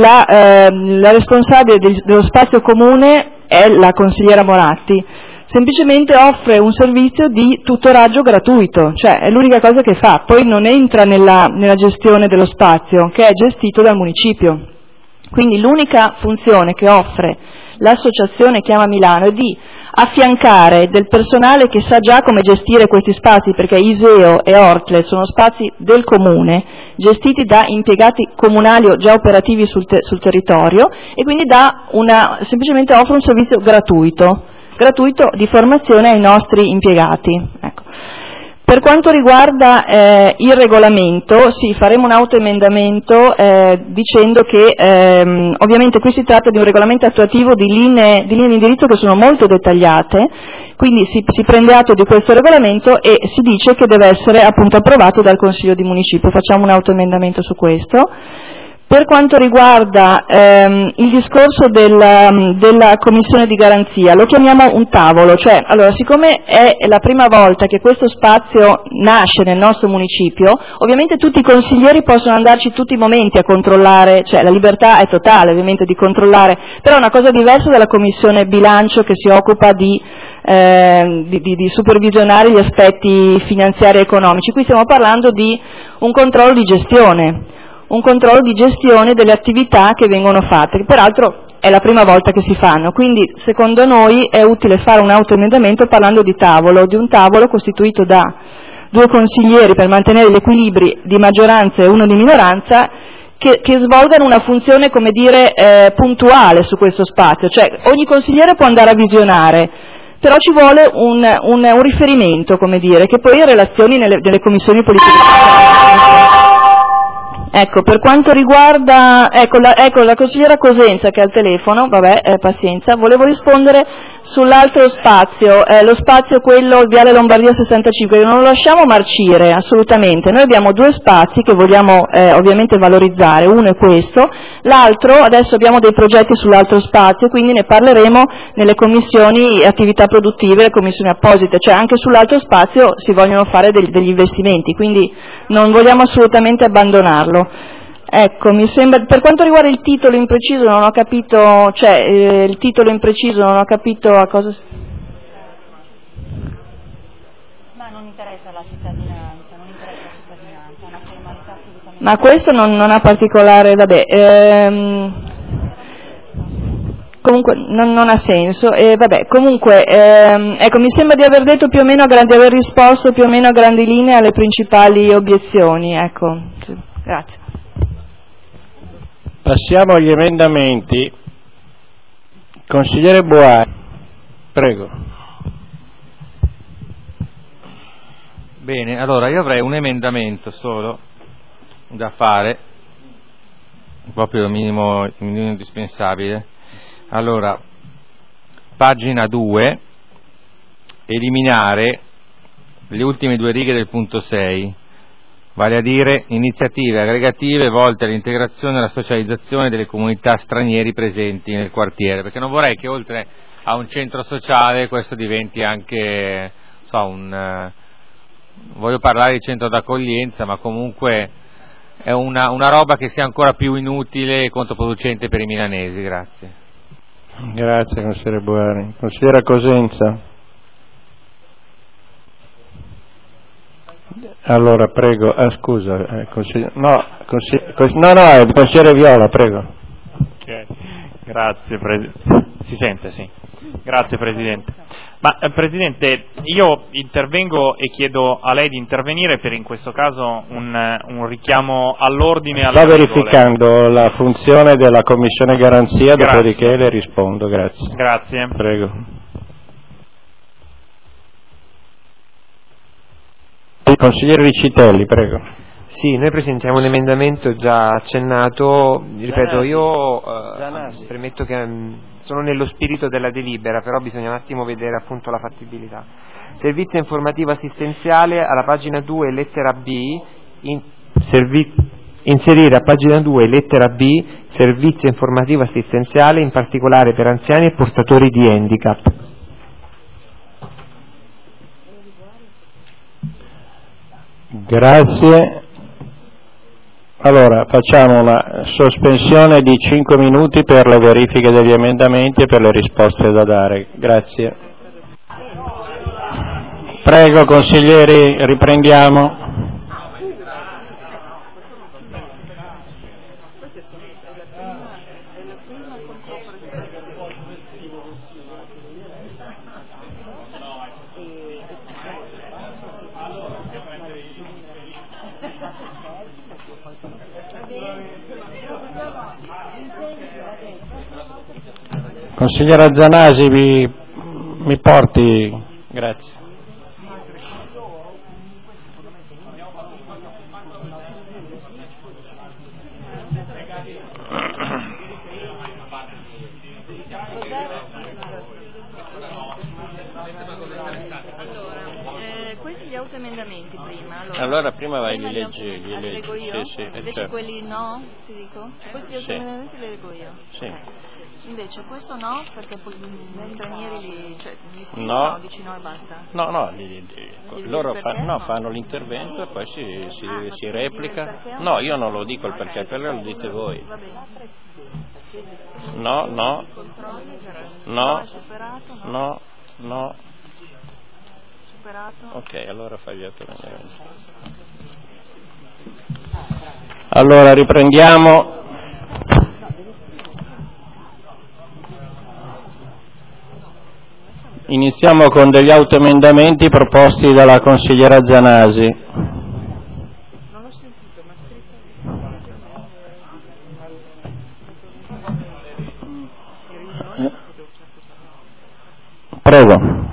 la responsabile dello spazio comune è la consigliera Moratti. Semplicemente offre un servizio di tutoraggio gratuito, cioè è l'unica cosa che fa, poi non entra nella gestione dello spazio, che è gestito dal municipio. Quindi l'unica funzione che offre l'associazione Chiama Milano è di affiancare del personale che sa già come gestire questi spazi, perché Iseo e Ortle sono spazi del comune, gestiti da impiegati comunali o già operativi sul territorio, e quindi semplicemente offre un servizio gratuito di formazione ai nostri impiegati. Ecco. Per quanto riguarda il regolamento, sì, faremo un autoemendamento dicendo che ovviamente qui si tratta di un regolamento attuativo di linee di indirizzo che sono molto dettagliate, quindi si prende atto di questo regolamento e si dice che deve essere appunto approvato dal Consiglio di Municipio. Facciamo un autoemendamento su questo. Per quanto riguarda il discorso della commissione di garanzia, lo chiamiamo un tavolo, cioè, allora, siccome è la prima volta che questo spazio nasce nel nostro municipio, ovviamente tutti i consiglieri possono andarci tutti i momenti a controllare, cioè la libertà è totale ovviamente di controllare, però è una cosa diversa dalla commissione bilancio che si occupa di supervisionare gli aspetti finanziari e economici. Qui stiamo parlando di un controllo di gestione delle attività che vengono fatte, che peraltro è la prima volta che si fanno, quindi secondo noi è utile fare un autoemendamento parlando di un tavolo costituito da 2 consiglieri per mantenere gli equilibri di maggioranza e uno di minoranza, che svolgano una funzione, come dire, puntuale su questo spazio, cioè ogni consigliere può andare a visionare, però ci vuole un riferimento, come dire, che poi relazioni nelle commissioni politiche. Ecco, per quanto riguarda, la consigliera Cosenza che è al telefono, pazienza, volevo rispondere sull'altro spazio, lo spazio quello Viale Lombardia 65, non lo lasciamo marcire assolutamente, noi abbiamo 2 spazi che vogliamo ovviamente valorizzare, uno è questo, l'altro, adesso abbiamo dei progetti sull'altro spazio, quindi ne parleremo nelle commissioni attività produttive, le commissioni apposite, cioè anche sull'altro spazio si vogliono fare degli investimenti, quindi non vogliamo assolutamente abbandonarlo. Ecco, mi sembra, per quanto riguarda il titolo impreciso non ho capito, a cosa. Ma non interessa la cittadinanza, è una formalità assolutamente. Ma questo non ha particolare, Comunque non ha senso, vabbè, comunque ecco, mi sembra di aver detto più o meno, di aver risposto più o meno a grandi linee alle principali obiezioni, ecco, sì, grazie. Passiamo agli emendamenti. Consigliere Boari, prego. Bene, allora io avrei un emendamento solo da fare, proprio il minimo indispensabile. Allora, pagina 2, eliminare le ultime 2 righe del punto 6, vale a dire iniziative aggregative volte all'integrazione e alla socializzazione delle comunità stranieri presenti nel quartiere, perché non vorrei che oltre a un centro sociale questo diventi anche, voglio parlare di centro d'accoglienza, ma comunque è una roba che sia ancora più inutile e controproducente per i milanesi. Grazie. Grazie consigliere Boari. Consigliera Cosenza. Allora prego, scusa, consigliere Viola, prego. Okay. Grazie si sente, sì. Grazie Presidente. Ma Presidente, io intervengo e chiedo a lei di intervenire per in questo caso un richiamo all'ordine. Sto verificando la funzione della Commissione Garanzia, dopodiché le rispondo, grazie. Grazie. Prego. Consigliere Riccitelli, prego. Sì, noi presentiamo un emendamento già accennato, ripeto, io premetto che sono nello spirito della delibera, però bisogna un attimo vedere appunto la fattibilità. Servizio informativo assistenziale, alla pagina 2 lettera B, inserire a pagina 2 lettera B, servizio informativo assistenziale, in particolare per anziani e portatori di handicap. Grazie. Allora, facciamo una sospensione di 5 minuti per le verifiche degli emendamenti e per le risposte da dare. Grazie. Prego, consiglieri, riprendiamo. Consigliera Zanasi, mi porti, grazie. Questi gli autoemendamenti prima. Allora prima vai, li leggi. Li leggo io? Sì, invece certo. Quelli no, ti dico? Questi autoemendamenti li leggo io. Sì. Invece questo no, perché gli stranieri li scrivono, no, dici no e basta? No, loro fanno l'intervento e poi si replica. No, io non lo dico il perché, quello lo dite voi. Va bene. No. Superato. Ok, allora fai gli autoemendamenti. Allora riprendiamo. Iniziamo con degli autoemendamenti proposti dalla consigliera Zanasi. Non l'ho sentito, ma Prego.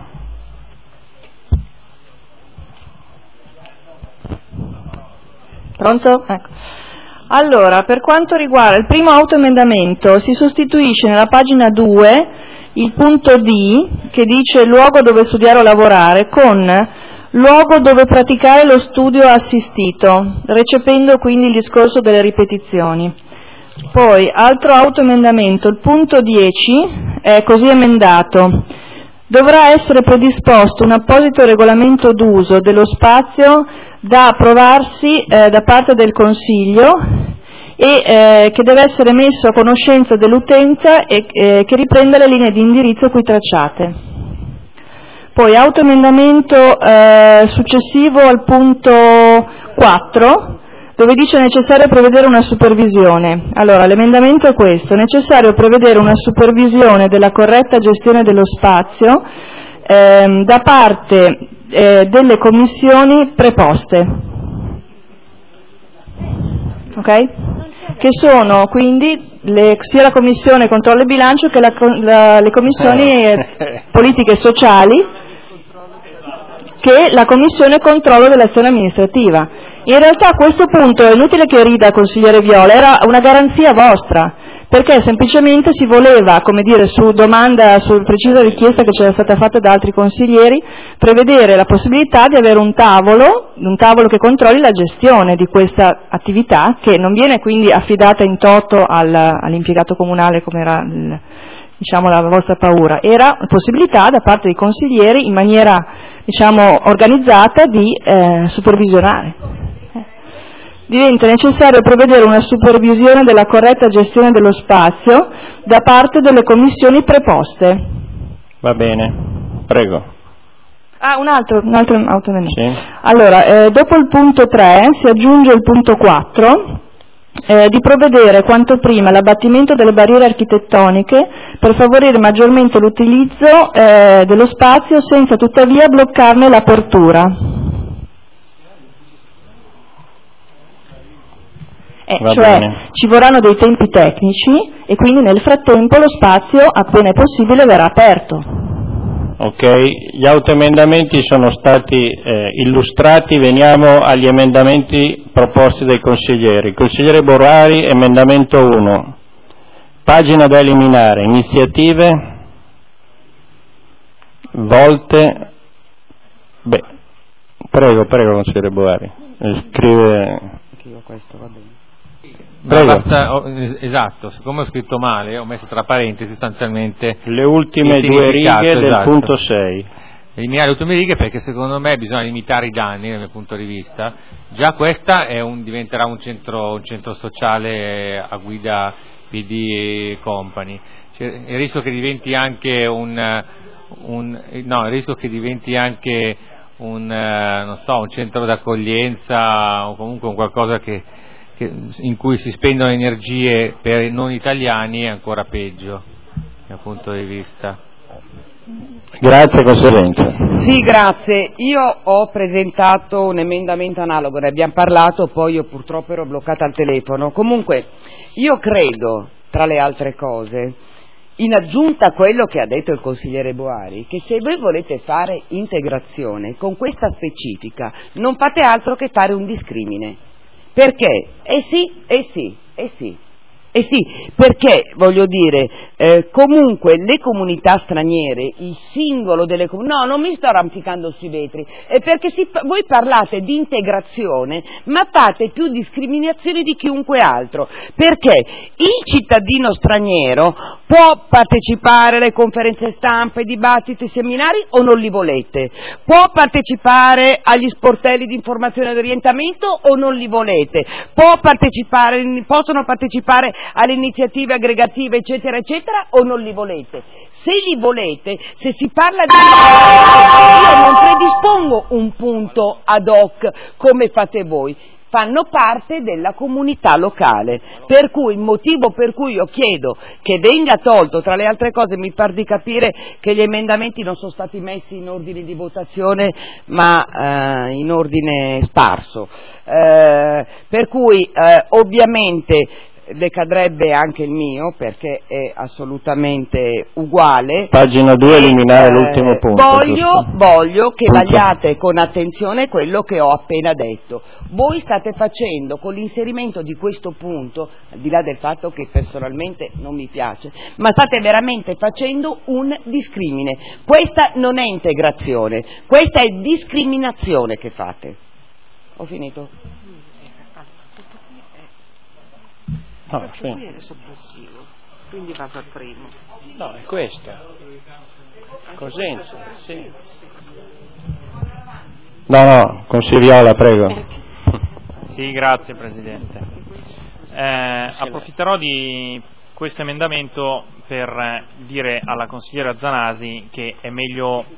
Pronto? Ecco. Allora, per quanto riguarda il primo autoemendamento, si sostituisce nella pagina 2 il punto D, che dice luogo dove studiare o lavorare, con luogo dove praticare lo studio assistito, recependo quindi il discorso delle ripetizioni. Poi, altro autoemendamento, il punto 10 è così emendato: dovrà essere predisposto un apposito regolamento d'uso dello spazio da approvarsi da parte del Consiglio e che deve essere messo a conoscenza dell'utenza e che riprenda le linee di indirizzo qui tracciate. Poi autoemendamento successivo al punto 4, dove dice necessario prevedere una supervisione. Allora, l'emendamento è questo: necessario prevedere una supervisione della corretta gestione dello spazio da parte delle commissioni preposte, ok? Che sono quindi sia la Commissione Controllo e Bilancio che le Commissioni Politiche Sociali, che la Commissione Controllo dell'Azione Amministrativa. In realtà a questo punto è inutile che rida, consigliere Viola, era una garanzia vostra, perché semplicemente si voleva, come dire, su domanda, su precisa richiesta che c'era stata fatta da altri consiglieri, prevedere la possibilità di avere un tavolo che controlli la gestione di questa attività, che non viene quindi affidata in toto all'impiegato comunale come era la vostra paura, era possibilità da parte dei consiglieri in maniera organizzata di supervisionare. Diventa necessario prevedere una supervisione della corretta gestione dello spazio da parte delle commissioni preposte. Va bene, prego. Un altro emendamento. Sì. Allora, dopo il punto 3 si aggiunge il punto 4, di provvedere quanto prima all'abbattimento delle barriere architettoniche per favorire maggiormente l'utilizzo dello spazio senza tuttavia bloccarne l'apertura. Ci vorranno dei tempi tecnici e quindi nel frattempo lo spazio, appena è possibile, verrà aperto. Ok, gli autoemendamenti sono stati illustrati, veniamo agli emendamenti proposti dai consiglieri. Consigliere Boari, emendamento 1, pagina da eliminare, iniziative volte, prego consigliere Boari, scrive. Anch'io questo va bene. Esatto, siccome ho scritto male ho messo tra parentesi sostanzialmente le ultime due righe del punto 6. Eliminare le ultime righe perché secondo me bisogna limitare i danni dal mio punto di vista. Già questa diventerà un centro sociale a guida PD e company. Il rischio che diventi anche un centro d'accoglienza o comunque un qualcosa in cui si spendono energie per i non italiani è ancora peggio dal punto di vista. Grazie consigliere. Sì, grazie. Io ho presentato un emendamento analogo, ne abbiamo parlato, poi io purtroppo ero bloccata al telefono. Comunque io credo, tra le altre cose, in aggiunta a quello che ha detto il consigliere Boari, che se voi volete fare integrazione con questa specifica non fate altro che fare un discrimine. Perché? Perché, voglio dire, comunque le comunità straniere, il singolo delle comunità, no, non mi sto arrampicando sui vetri, perché voi parlate di integrazione, ma fate più discriminazioni di chiunque altro, perché il cittadino straniero può partecipare alle conferenze stampa, ai dibattiti, seminari o non li volete? Può partecipare agli sportelli di informazione ed orientamento o non li volete? Possono partecipare alle iniziative aggregative eccetera eccetera o non li volete? Se li volete, se si parla di io non predispongo un punto ad hoc come fate voi, fanno parte della comunità locale, per cui il motivo per cui io chiedo che venga tolto, tra le altre cose mi par di capire che gli emendamenti non sono stati messi in ordine di votazione ma in ordine sparso, per cui ovviamente decadrebbe anche il mio perché è assolutamente uguale. Pagina 2, eliminare l'ultimo punto. Voglio che vagliate con attenzione quello che ho appena detto. Voi state facendo con l'inserimento di questo punto, al di là del fatto che personalmente non mi piace, ma state veramente facendo un discrimine. Questa non è integrazione, questa è discriminazione che fate. Ho finito? Qui è soppressivo, quindi vado al primo. No, è questa. Cosenza, sì. No, consigliola, prego. Sì, grazie Presidente. Approfitterò di questo emendamento per dire alla consigliera Zanasi che è meglio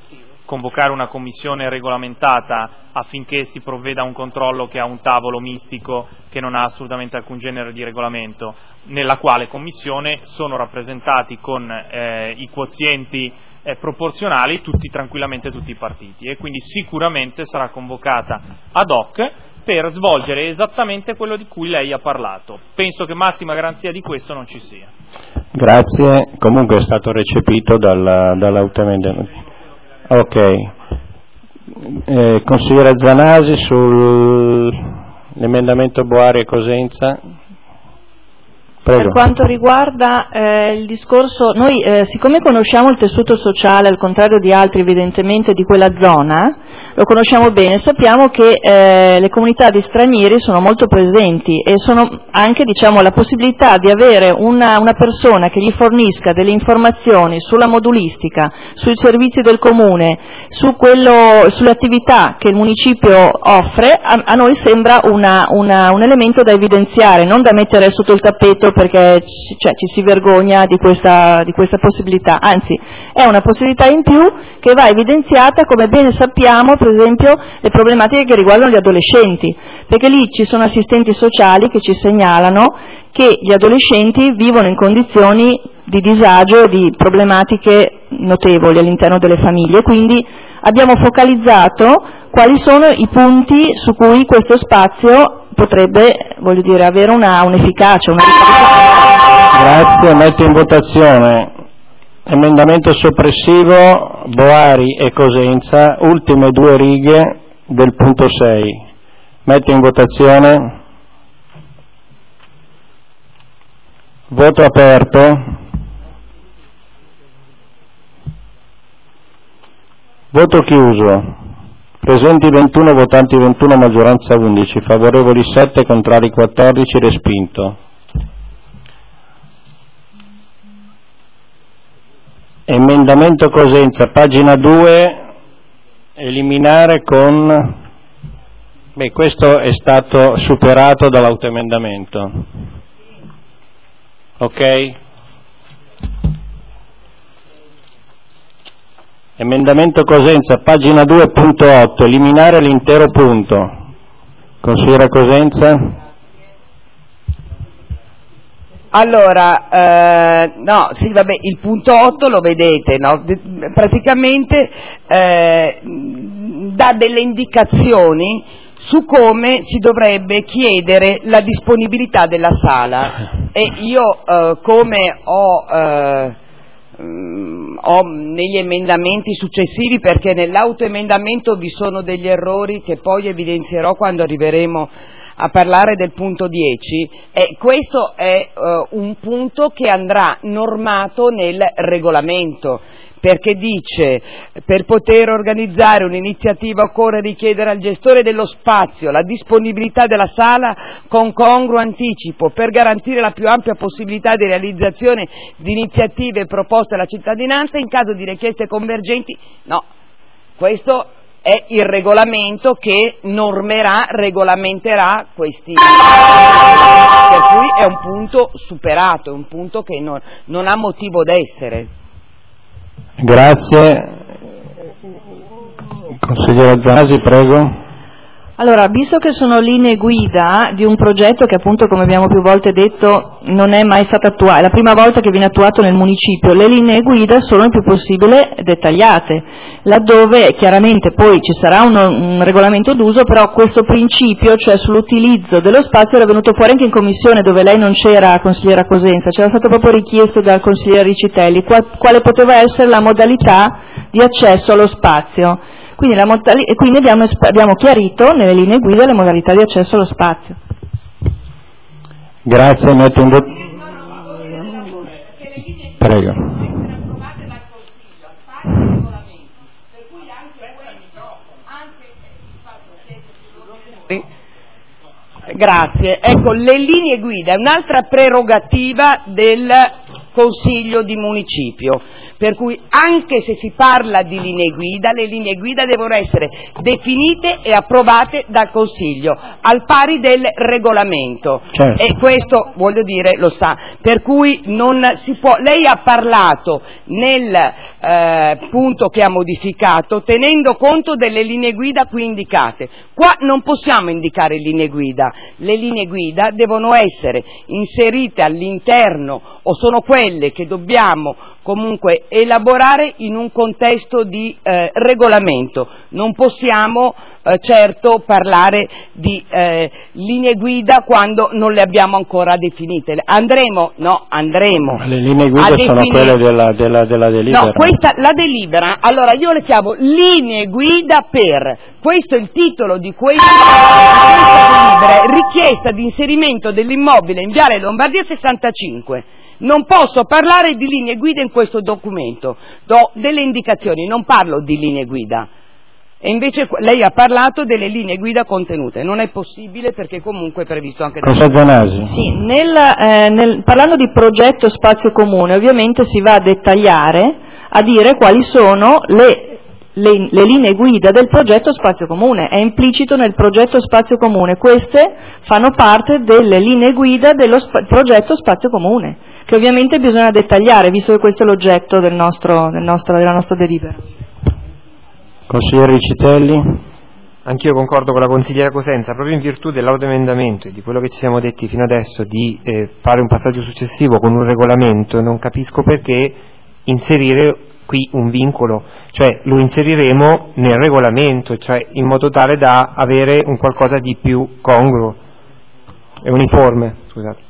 convocare una commissione regolamentata affinché si provveda a un controllo che ha un tavolo mistico che non ha assolutamente alcun genere di regolamento, nella quale commissione sono rappresentati con i quozienti proporzionali tranquillamente tutti i partiti, e quindi sicuramente sarà convocata ad hoc per svolgere esattamente quello di cui lei ha parlato. Penso che massima garanzia di questo non ci sia. Grazie, comunque è stato recepito dall'autoemendamento. Ok. Consigliere Zanasi sull'emendamento Boari e Cosenza. Prego. Per quanto riguarda il discorso, noi siccome conosciamo il tessuto sociale, al contrario di altri evidentemente di quella zona, lo conosciamo bene, sappiamo che le comunità di stranieri sono molto presenti e sono anche, diciamo, la possibilità di avere una persona che gli fornisca delle informazioni sulla modulistica, sui servizi del comune, sulle attività che il municipio offre, a noi sembra un elemento da evidenziare, non da mettere sotto il tappeto perché ci si vergogna di questa possibilità, anzi è una possibilità in più che va evidenziata, come bene sappiamo, per esempio le problematiche che riguardano gli adolescenti, perché lì ci sono assistenti sociali che ci segnalano che gli adolescenti vivono in condizioni di disagio e di problematiche notevoli all'interno delle famiglie, quindi abbiamo focalizzato quali sono i punti su cui questo spazio potrebbe, avere un'efficacia, una Grazie, metto in votazione emendamento soppressivo Boari e Cosenza, ultime due righe del punto 6. Metto in votazione. Voto aperto. Voto chiuso. Presenti 21, votanti 21, maggioranza 11, favorevoli 7, contrari 14, respinto. Emendamento Cosenza, pagina 2, eliminare con... questo è stato superato dall'autoemendamento. Ok? Emendamento Cosenza, pagina 2.8, eliminare l'intero punto. Consigliera Cosenza? Allora, il punto 8 lo vedete, no? Praticamente dà delle indicazioni su come si dovrebbe chiedere la disponibilità della sala, e io come ho negli emendamenti successivi, perché nell'autoemendamento vi sono degli errori che poi evidenzierò quando arriveremo a parlare del punto 10, e questo è un punto che andrà normato nel regolamento, perché dice: per poter organizzare un'iniziativa occorre richiedere al gestore dello spazio la disponibilità della sala con congruo anticipo per garantire la più ampia possibilità di realizzazione di iniziative proposte alla cittadinanza in caso di richieste convergenti. No, questo è il regolamento che regolamenterà questi, per cui è un punto superato, è un punto che non ha motivo d'essere. Grazie. Consigliere Zanasi, prego. Allora, visto che sono linee guida di un progetto che, appunto, come abbiamo più volte detto, non è mai stato attuato, è la prima volta che viene attuato nel municipio, le linee guida sono il più possibile dettagliate, laddove chiaramente poi ci sarà un regolamento d'uso, però questo principio, cioè sull'utilizzo dello spazio, era venuto fuori anche in commissione, dove lei non c'era, consigliera Cosenza, c'era stato proprio richiesto dal consigliere Ricitelli quale poteva essere la modalità di accesso allo spazio. Quindi abbiamo chiarito nelle linee guida le modalità di accesso allo spazio. Grazie, metto in Prego. Grazie. Ecco, le linee guida è un'altra prerogativa del Consiglio di Municipio, per cui anche se si parla di linee guida, le linee guida devono essere definite e approvate dal Consiglio, al pari del regolamento, certo. E questo, voglio dire, lo sa, per cui non si può. Lei ha parlato nel punto che ha modificato tenendo conto delle linee guida qui indicate. Qua non possiamo indicare linee guida, le linee guida devono essere inserite all'interno, o sono quelle che dobbiamo comunque elaborare in un contesto di regolamento. Non possiamo certo parlare di linee guida quando non le abbiamo ancora definite. Andremo. Le linee guida sono quelle della delibera. No, questa, la delibera, allora io le chiamo linee guida per, questo è il titolo di questa delibera, richiesta di inserimento dell'immobile in Viale Lombardia 65. Non posso parlare di linee guida in questo documento, do delle indicazioni, non parlo di linee guida. E invece lei ha parlato delle linee guida contenute, non è possibile perché comunque è previsto anche da... Sì, parlando di progetto spazio comune ovviamente si va a dettagliare, a dire quali sono le linee guida del progetto spazio comune, è implicito nel progetto spazio comune, queste fanno parte delle linee guida dello progetto spazio comune, che ovviamente bisogna dettagliare, visto che questo è l'oggetto della nostra delibera. Consigliere Riccitelli? Anch'io concordo con la consigliera Cosenza, proprio in virtù dell'autoemendamento e di quello che ci siamo detti fino adesso di fare un passaggio successivo con un regolamento, non capisco perché inserire qui un vincolo, cioè lo inseriremo nel regolamento, cioè in modo tale da avere un qualcosa di più congruo e uniforme, scusate.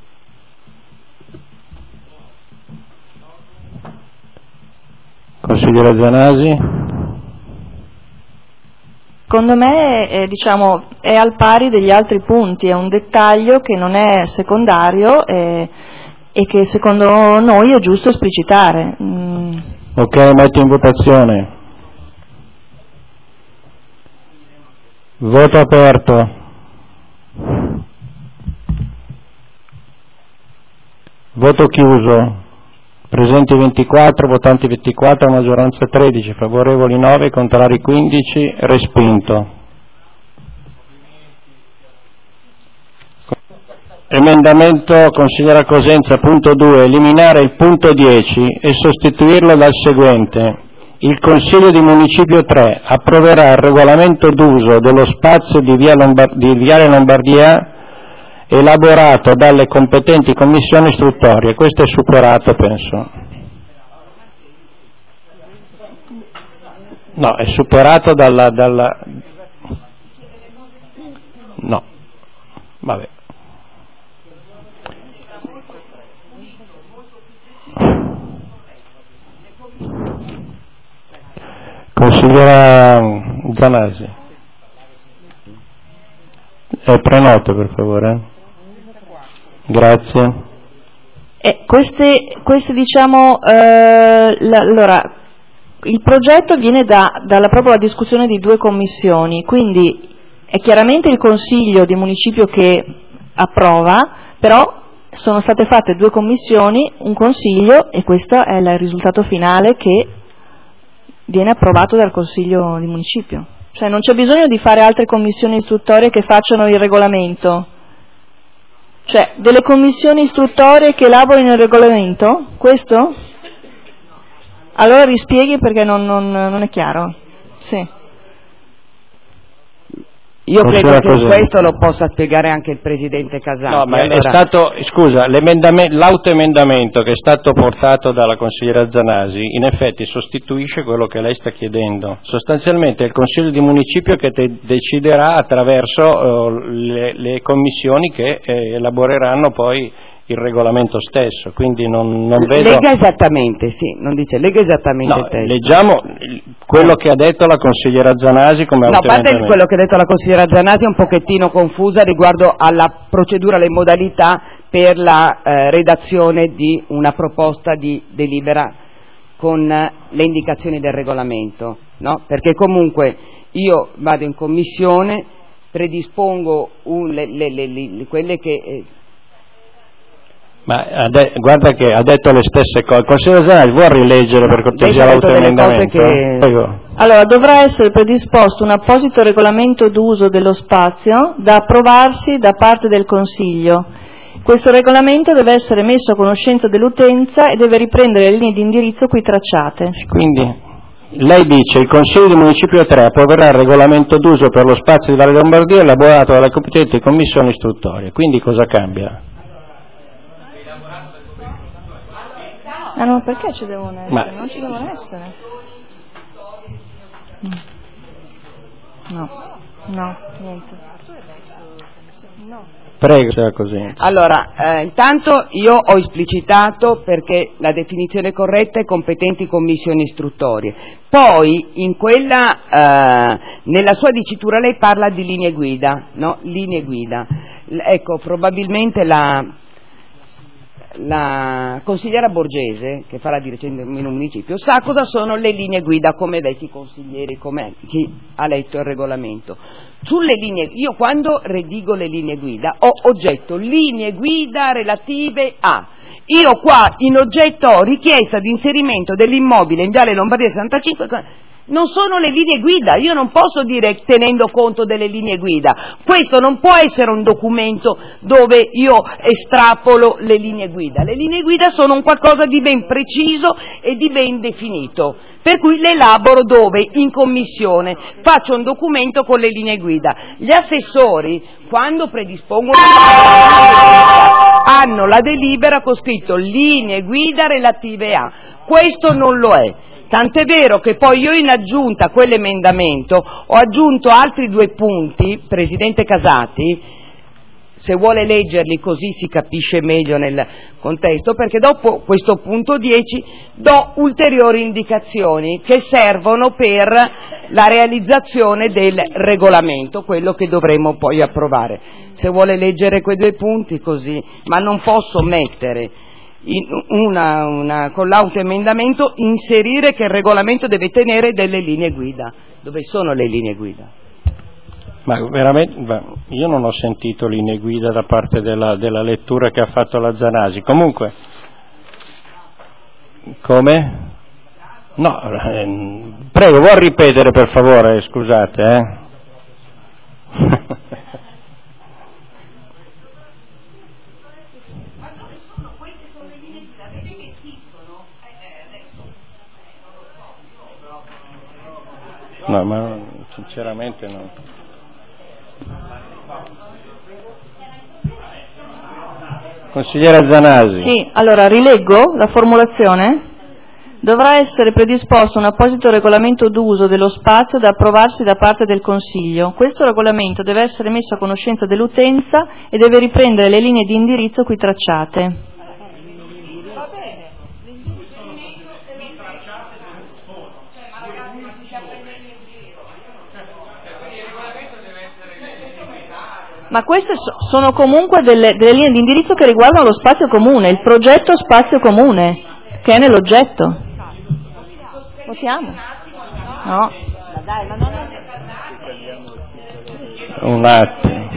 Consigliere Zanasi? Secondo me è al pari degli altri punti, è un dettaglio che non è secondario e che secondo noi è giusto esplicitare. Ok, metto in votazione. Voto aperto. Voto chiuso. Presenti 24, votanti 24, maggioranza 13, favorevoli 9, contrari 15, respinto. Emendamento consigliera Cosenza, punto 2, eliminare il punto 10 e sostituirlo dal seguente. Il Consiglio di Municipio 3 approverà il regolamento d'uso dello spazio di Viale Lombardia elaborato dalle competenti commissioni istruttorie. Questo è superato, penso. No, è superato dalla... No, vabbè. Consigliera Zanasi. Prenoto, per favore. Grazie. Allora, il progetto viene proprio la discussione di due commissioni, quindi è chiaramente il Consiglio di Municipio che approva, però sono state fatte due commissioni, un Consiglio, e questo è il risultato finale che viene approvato dal Consiglio di Municipio. Cioè non c'è bisogno di fare altre commissioni istruttorie che facciano il regolamento. Cioè, delle commissioni istruttorie che elaborino il regolamento? Questo? Allora rispieghi perché non è chiaro. Sì. Io credo che questo lo possa spiegare anche il Presidente Casati. No, ma è stato, scusa, l'autoemendamento che è stato portato dalla consigliera Zanasi in effetti sostituisce quello che lei sta chiedendo. Sostanzialmente è il Consiglio di Municipio che deciderà attraverso le commissioni che elaboreranno poi il regolamento stesso, quindi non vedo... Lega esattamente, sì, non dice, lega esattamente no, il testo. Leggiamo quello che ha detto la consigliera Zanasi come no, a parte quello che ha detto la consigliera Zanasi è un pochettino confusa riguardo alla procedura, alle modalità per la redazione di una proposta di delibera con le indicazioni del regolamento, no? Perché comunque io vado in commissione, predispongo quelle che... Ma guarda che ha detto le stesse cose. Consigliere Zanardi, vuoi rileggere per cortesia l'autoemendamento? Prego. Allora, dovrà essere predisposto un apposito regolamento d'uso dello spazio da approvarsi da parte del Consiglio. Questo regolamento deve essere messo a conoscenza dell'utenza e deve riprendere le linee di indirizzo qui tracciate. Quindi lei dice il Consiglio di Municipio 3 approverà il regolamento d'uso per lo spazio di Valle Lombardia elaborato dalle competenti commissioni istruttorie. Quindi cosa cambia? Ah no, perché ci devono essere? Ma... Non ci devono essere. No, niente. No. Prego, sia così. Allora, intanto io ho esplicitato perché la definizione corretta è competenti commissioni istruttorie. Poi, nella sua dicitura lei parla di linee guida, no? Linee guida. Ecco, probabilmente la consigliera Borgese, che fa la direzione del municipio, sa cosa sono le linee guida come vecchi consiglieri, come chi ha letto il regolamento. Sulle linee, io quando redigo le linee guida ho oggetto linee guida relative a. Io qua in oggetto ho richiesta di inserimento dell'immobile in Viale Lombardia 65. Non sono le linee guida, io non posso dire tenendo conto delle linee guida, questo non può essere un documento dove io estrapolo le linee guida sono un qualcosa di ben preciso e di ben definito, per cui le elaboro dove? In commissione, faccio un documento con le linee guida. Gli assessori, quando predispongono hanno la delibera con scritto linee guida relative a, questo non lo è. Tant'è vero che poi io in aggiunta a quell'emendamento ho aggiunto altri 2 punti, Presidente Casati, se vuole leggerli così si capisce meglio nel contesto, perché dopo questo punto 10 do ulteriori indicazioni che servono per la realizzazione del regolamento, quello che dovremo poi approvare. Se vuole leggere quei 2 punti così, ma non posso mettere con l'autoemendamento inserire che il regolamento deve tenere delle linee guida. Dove sono le linee guida? Ma veramente io non ho sentito linee guida da parte della lettura che ha fatto la Zanasi. Comunque, come? No, prego, vuoi ripetere per favore, scusate, No, ma sinceramente no. Consigliera Zanasi. Sì, allora rileggo la formulazione. Dovrà essere predisposto un apposito regolamento d'uso dello spazio da approvarsi da parte del Consiglio. Questo regolamento deve essere messo a conoscenza dell'utenza e deve riprendere le linee di indirizzo qui tracciate. Ma queste sono comunque delle linee di indirizzo che riguardano lo spazio comune, il progetto spazio comune, che è nell'oggetto. Votiamo? No. Un attimo.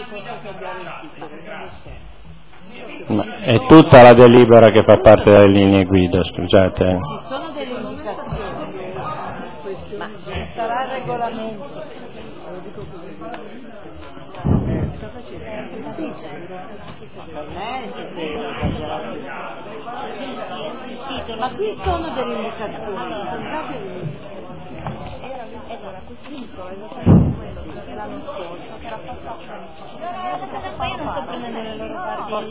Ma è tutta la delibera che fa parte delle linee guida, scusate. Ci sono delle indicazioni, ma ci sarà il regolamento. Ma qui sono delle indicazioni. Allora, questo è esattamente quello che l'anno scorso, che era passato. Poi io non sto prendendo le loro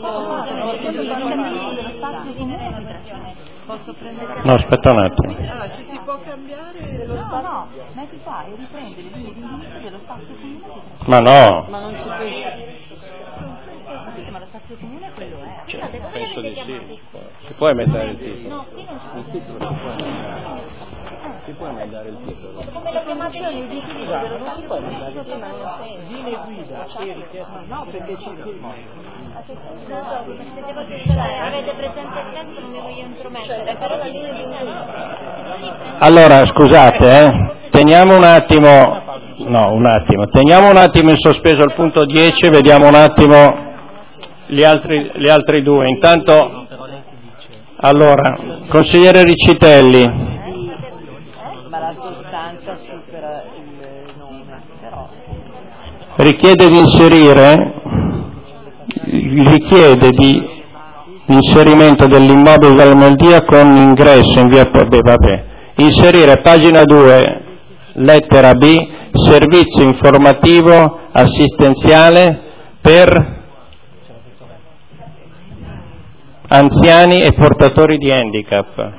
Posso prendere. No, aspetta un attimo. Allora, se si può cambiare. No, metti qua e riprendi le linee di indirizzo dello spazio comune. Ma no. Ma non ci puoi. Ma lo spazio comune è quello è. Cioè, penso di sì. Si può emendare il titolo? No, qui non il titolo si può emendare. Si può emendare il titolo? Come la chiamate di indirizzo dello spazio comune? Linee guida e richiesta. No, perché ci non so, se devo dire, avete presente il testo, non mi voglio intromettere, però la linea guida. Allora, scusate, teniamo un attimo, teniamo un attimo in sospeso il punto 10, vediamo un attimo gli altri due. Intanto, allora, consigliere Riccitelli. Ma la sostanza supera il nome, però. Richiede di inserimento dell'immobile della Moldia con ingresso in via inserire pagina 2, lettera B, servizio informativo assistenziale per anziani e portatori di handicap.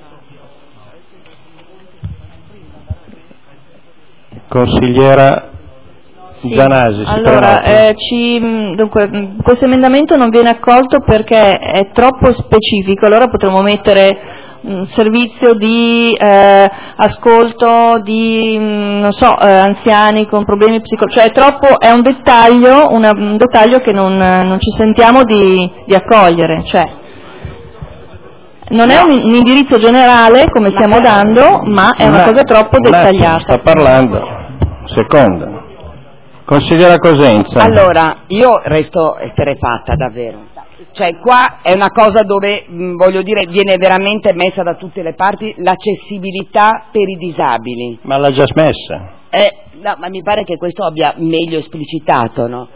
Consigliera Zanasi. Allora, dunque, questo emendamento non viene accolto perché è troppo specifico, allora potremmo mettere un servizio di ascolto di anziani con problemi psicologici, cioè è un dettaglio, un dettaglio che non ci sentiamo di accogliere, cioè non è un indirizzo generale come stiamo dando, ma è una cosa troppo dettagliata. Sta parlando, seconda. Consigliera Cosenza. Allora, io resto esterrefatta davvero. Cioè, qua è una cosa dove, voglio dire, viene veramente messa da tutte le parti l'accessibilità per i disabili. Ma l'ha già smessa. No, ma mi pare che questo abbia meglio esplicitato, no?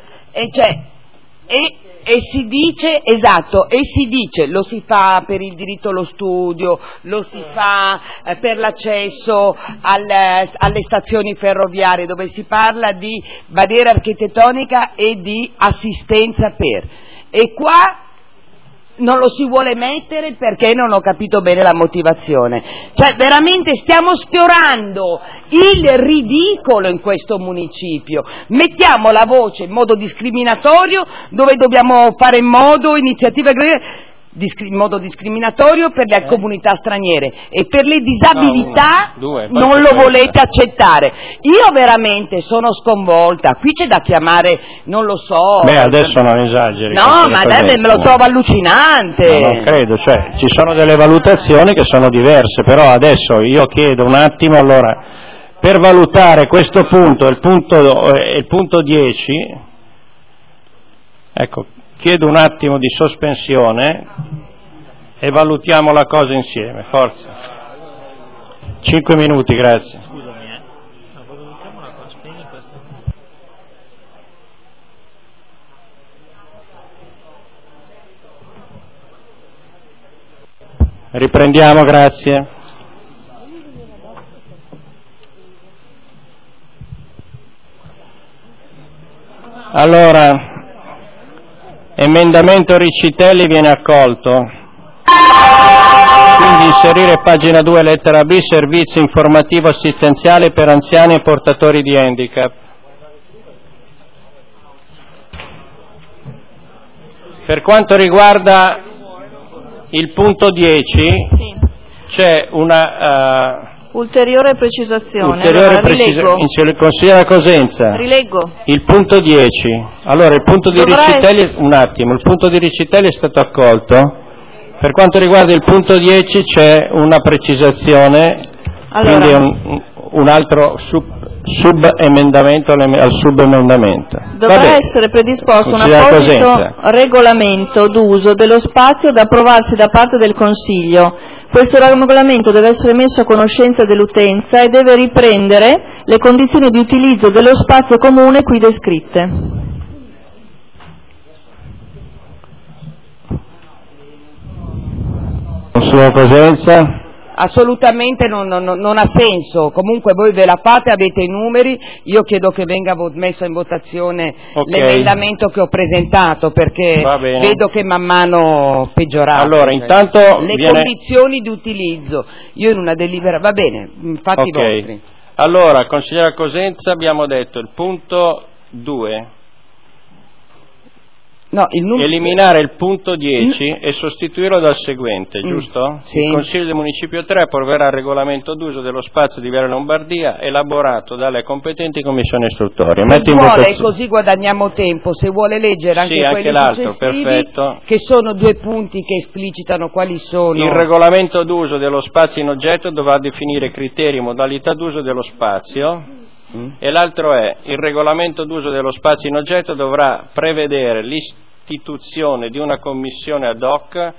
E si dice, esatto, lo si fa per il diritto allo studio, lo si fa per l'accesso alle stazioni ferroviarie, dove si parla di barriera architettonica e di assistenza per. E qua non lo si vuole mettere perché non ho capito bene la motivazione. Cioè, veramente stiamo sfiorando il ridicolo in questo municipio. Mettiamo la voce in modo discriminatorio dove dobbiamo fare in modo iniziative in modo discriminatorio per le comunità straniere, e per le disabilità non lo volete accettare. Io veramente sono sconvolta. Qui c'è da chiamare, non lo so. Beh, adesso non esageri. No, ma me lo trovo allucinante. No, non credo, cioè ci sono delle valutazioni che sono diverse, però adesso io chiedo un attimo, allora, per valutare questo punto, il punto 10, ecco, chiedo un attimo di sospensione e valutiamo la cosa insieme, forza. 5 minuti, grazie. Scusami, ma valutiamo una cosa, spegni questo. Riprendiamo, grazie. Allora, emendamento Riccitelli viene accolto, quindi inserire pagina 2 lettera B, servizio informativo assistenziale per anziani e portatori di handicap. Per quanto riguarda il punto 10, c'è una ulteriore precisazione. Consigliera Cosenza. Rileggo. Il punto 10. Allora, il punto di Riccitelli, un attimo, il punto di Riccitelli è stato accolto. Per quanto riguarda il punto 10 c'è una precisazione, allora, quindi un altro subemendamento al subemendamento. Dovrà essere predisposto un apposito regolamento d'uso dello spazio da approvarsi da parte del Consiglio. Questo regolamento deve essere messo a conoscenza dell'utenza e deve riprendere le condizioni di utilizzo dello spazio comune qui descritte. Consigliera Cosenza. Assolutamente non ha senso. Comunque voi ve la fate, avete i numeri, io chiedo che venga messo in votazione l'emendamento che ho presentato, perché vedo che man mano peggiorate. Allora, intanto condizioni di utilizzo. Io in una delibera, va bene, fatti vostri. Allora, consigliera Cosenza, abbiamo detto il punto 2. No, eliminare il punto 10 e sostituirlo dal seguente, giusto? Sì. Il Consiglio del Municipio 3 approverà il regolamento d'uso dello spazio di Viale Lombardia elaborato dalle competenti commissioni istruttorie. Se vuole, così guadagniamo tempo, se vuole leggere anche quelli successivi, perfetto. Che sono 2 punti che esplicitano quali sono. Il regolamento d'uso dello spazio in oggetto dovrà definire criteri e modalità d'uso dello spazio. E l'altro è: il regolamento d'uso dello spazio in oggetto dovrà prevedere l'istituzione di una commissione ad hoc,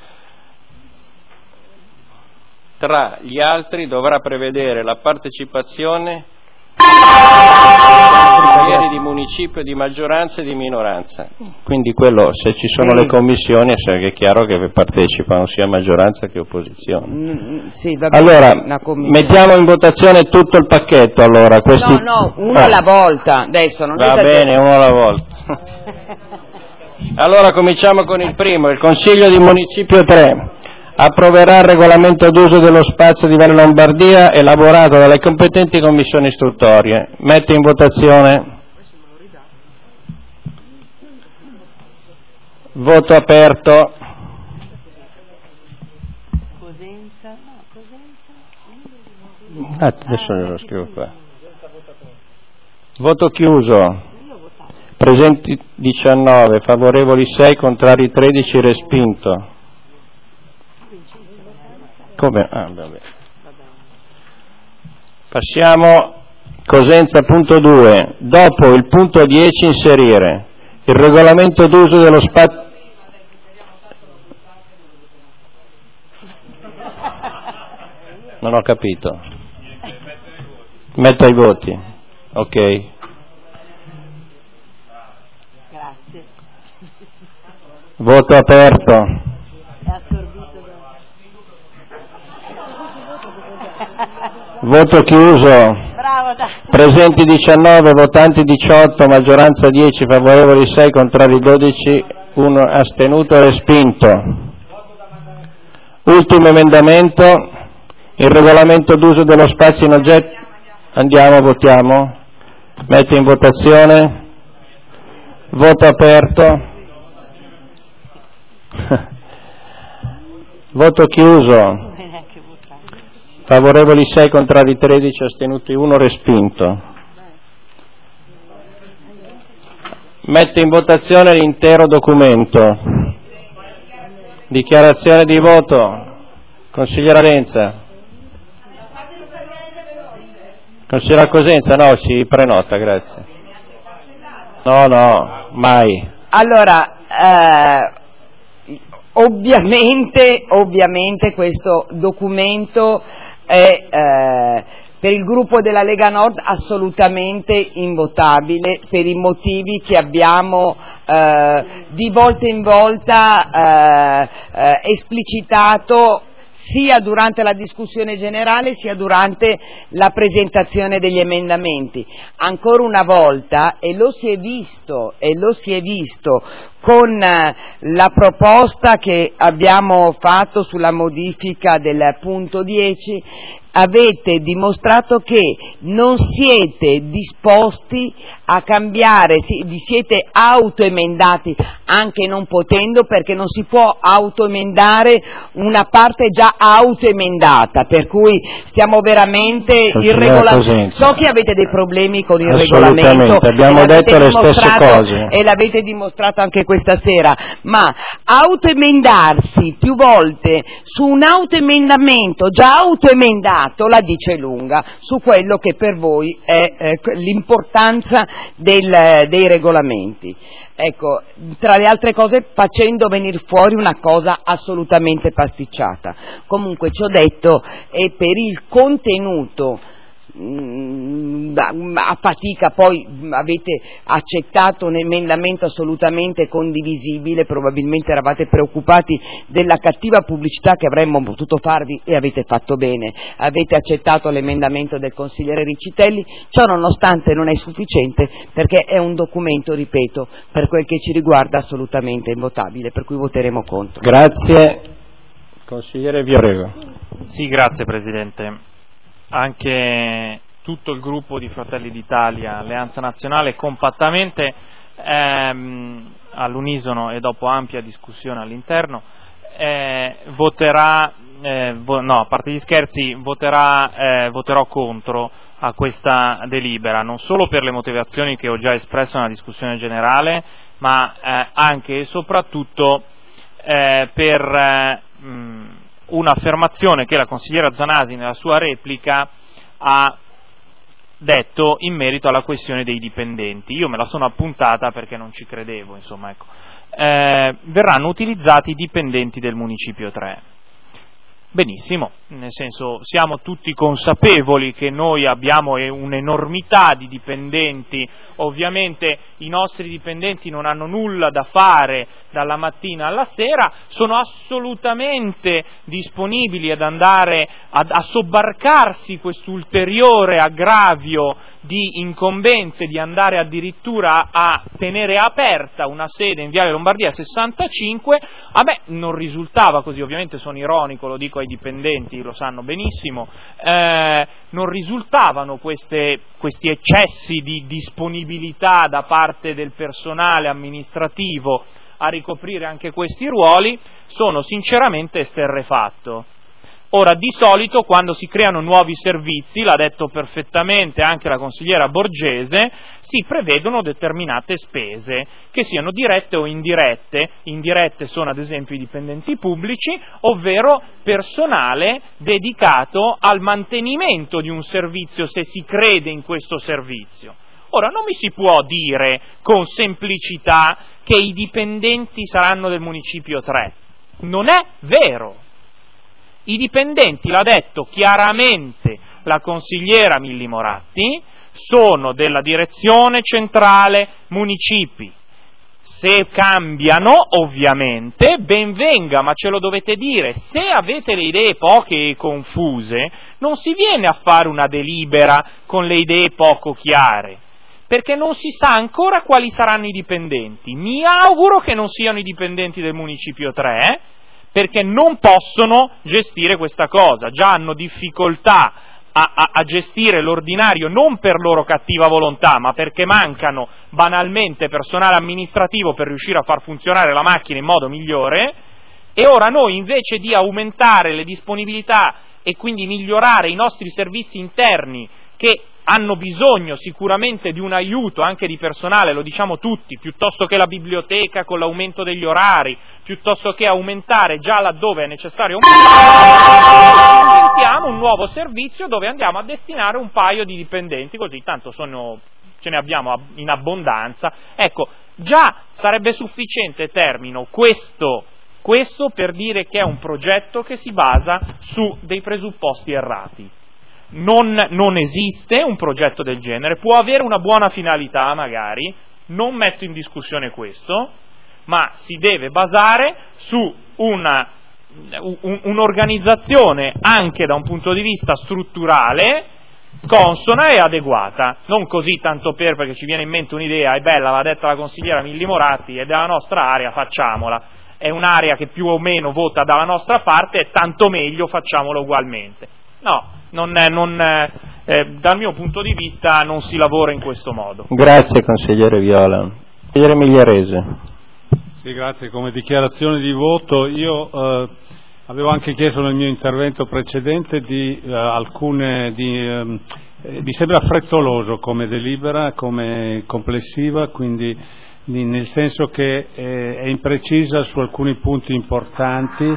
tra gli altri dovrà prevedere la partecipazione consiglieri di municipio di maggioranza e di minoranza. Quindi quello, se ci sono le commissioni, è chiaro che partecipano sia maggioranza che opposizione. Sì, va bene, allora, mettiamo in votazione tutto il pacchetto. Allora, questi... No, uno alla volta. Adesso non va bene, uno alla volta. Allora cominciamo con il primo. Il Consiglio di Municipio 3 approverà il regolamento d'uso dello spazio di Valle Lombardia elaborato dalle competenti commissioni istruttorie. Metto in votazione. Voto aperto. Adesso glielo scrivo qua. Voto chiuso. Presenti 19, favorevoli 6, contrari 13, respinto. Come? Vabbè. Passiamo Cosenza punto 2. Dopo il punto 10 inserire il regolamento d'uso dello spazio. Non ho capito. Metto ai voti. Ok. Grazie. Voto aperto. Voto chiuso. Bravo, dai. Presenti 19, votanti 18, maggioranza 10, favorevoli 6, contrari 12, 1 astenuto, respinto. Ultimo emendamento, il regolamento d'uso dello spazio in oggetto. Andiamo, votiamo. Metto in votazione. Voto aperto. Voto chiuso. Favorevoli 6, contrari 13, astenuti 1, respinto. Metto in votazione l'intero documento. Dichiarazione di voto. Consigliera Renza. Consigliera Cosenza, no, si prenota, grazie. No, mai. Allora, ovviamente questo documento è per il gruppo della Lega Nord assolutamente invotabile per i motivi che abbiamo di volta in volta esplicitato sia durante la discussione generale sia durante la presentazione degli emendamenti. Ancora una volta, e lo si è visto con la proposta che abbiamo fatto sulla modifica del punto 10, avete dimostrato che non siete disposti a cambiare, vi siete autoemendati anche non potendo, perché non si può autoemendare una parte già autoemendata, per cui stiamo veramente il regolamento. So che avete dei problemi con il regolamento, abbiamo detto le stesse cose e l'avete dimostrato anche questa sera, ma autoemendarsi più volte su un autoemendamento già autoemendato la dice lunga su quello che per voi è l'importanza dei regolamenti. Ecco, tra le altre cose facendo venire fuori una cosa assolutamente pasticciata. Comunque ci ho detto, e per il contenuto a fatica poi avete accettato un emendamento assolutamente condivisibile, probabilmente eravate preoccupati della cattiva pubblicità che avremmo potuto farvi e avete fatto bene, avete accettato l'emendamento del consigliere Riccitelli, ciò nonostante non è sufficiente perché è un documento, ripeto, per quel che ci riguarda assolutamente invotabile, per cui voteremo contro. Grazie. Consigliere Viorego. Sì, grazie Presidente. Anche tutto il gruppo di Fratelli d'Italia, Alleanza Nazionale, compattamente all'unisono e dopo ampia discussione all'interno voterà, no, a parte gli scherzi, voterò contro a questa delibera, non solo per le motivazioni che ho già espresso nella discussione generale, ma anche e soprattutto per un'affermazione che la consigliera Zanasi nella sua replica ha detto in merito alla questione dei dipendenti. Io me la sono appuntata perché non ci credevo, insomma, ecco. Verranno utilizzati i dipendenti del Municipio 3. Benissimo, nel senso, siamo tutti consapevoli che noi abbiamo un'enormità di dipendenti, ovviamente i nostri dipendenti non hanno nulla da fare dalla mattina alla sera, sono assolutamente disponibili ad andare a sobbarcarsi quest'ulteriore aggravio di incombenze, di andare addirittura a tenere aperta una sede in Viale Lombardia 65, a me non risultava così, ovviamente sono ironico, lo dico ai dipendenti, lo sanno benissimo, non risultavano questi eccessi di disponibilità da parte del personale amministrativo a ricoprire anche questi ruoli, sono sinceramente esterrefatto. Ora, di solito quando si creano nuovi servizi, l'ha detto perfettamente anche la consigliera Borgese, si prevedono determinate spese, che siano dirette o indirette. Indirette sono ad esempio i dipendenti pubblici, ovvero personale dedicato al mantenimento di un servizio, se si crede in questo servizio. Ora, non mi si può dire con semplicità che i dipendenti saranno del Municipio 3. Non è vero. I dipendenti, l'ha detto chiaramente la consigliera Milli Moratti, sono della direzione centrale municipi. Se cambiano, ovviamente, ben venga, ma ce lo dovete dire. Se avete le idee poche e confuse, non si viene a fare una delibera con le idee poco chiare, perché non si sa ancora quali saranno i dipendenti. Mi auguro che non siano i dipendenti del Municipio 3, perché non possono gestire questa cosa, già hanno difficoltà a gestire l'ordinario non per loro cattiva volontà, ma perché mancano banalmente personale amministrativo per riuscire a far funzionare la macchina in modo migliore, e ora noi invece di aumentare le disponibilità e quindi migliorare i nostri servizi interni, che hanno bisogno sicuramente di un aiuto anche di personale, lo diciamo tutti, piuttosto che la biblioteca con l'aumento degli orari, piuttosto che aumentare già laddove è necessario inventiamo un nuovo servizio dove andiamo a destinare un paio di dipendenti, così tanto ce ne abbiamo in abbondanza. Ecco, già sarebbe sufficiente, termino, questo per dire che è un progetto che si basa su dei presupposti errati. Non esiste un progetto del genere, può avere una buona finalità magari, non metto in discussione questo, ma si deve basare su un'organizzazione anche da un punto di vista strutturale consona e adeguata, non così tanto perché ci viene in mente un'idea, è bella, l'ha detta la consigliera Milli Moratti, è della nostra area, facciamola, è un'area che più o meno vota dalla nostra parte, e tanto meglio, facciamola ugualmente. No, dal mio punto di vista non si lavora in questo modo. Grazie consigliere Viola. Consigliere Migliarese. Sì, grazie. Come dichiarazione di voto io avevo anche chiesto nel mio intervento precedente mi sembra frettoloso come delibera, come complessiva, quindi nel senso che è imprecisa su alcuni punti importanti.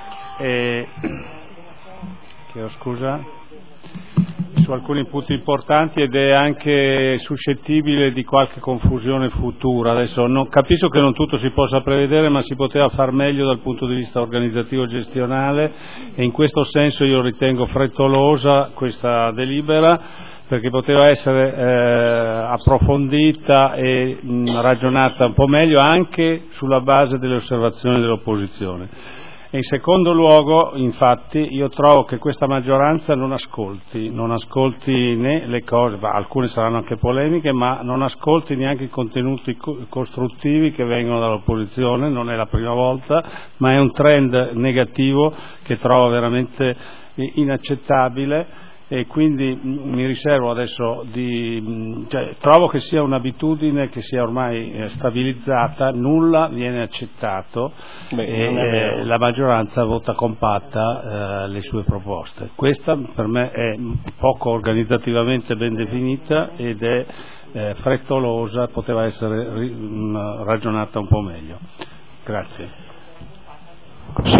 Su alcuni punti importanti ed è anche suscettibile di qualche confusione futura. Adesso capisco che non tutto si possa prevedere, ma si poteva far meglio dal punto di vista organizzativo e gestionale, e in questo senso io ritengo frettolosa questa delibera, perché poteva essere approfondita e ragionata un po' meglio anche sulla base delle osservazioni dell'opposizione. E in secondo luogo, infatti, io trovo che questa maggioranza non ascolti né le cose, alcune saranno anche polemiche, ma non ascolti neanche i contenuti costruttivi che vengono dall'opposizione. Non è la prima volta, ma è un trend negativo che trovo veramente inaccettabile, e quindi mi riservo adesso trovo che sia un'abitudine che sia ormai stabilizzata, nulla viene accettato e la maggioranza vota compatta le sue proposte. Questa per me è poco organizzativamente ben definita ed è frettolosa, poteva essere ragionata un po' meglio. Grazie.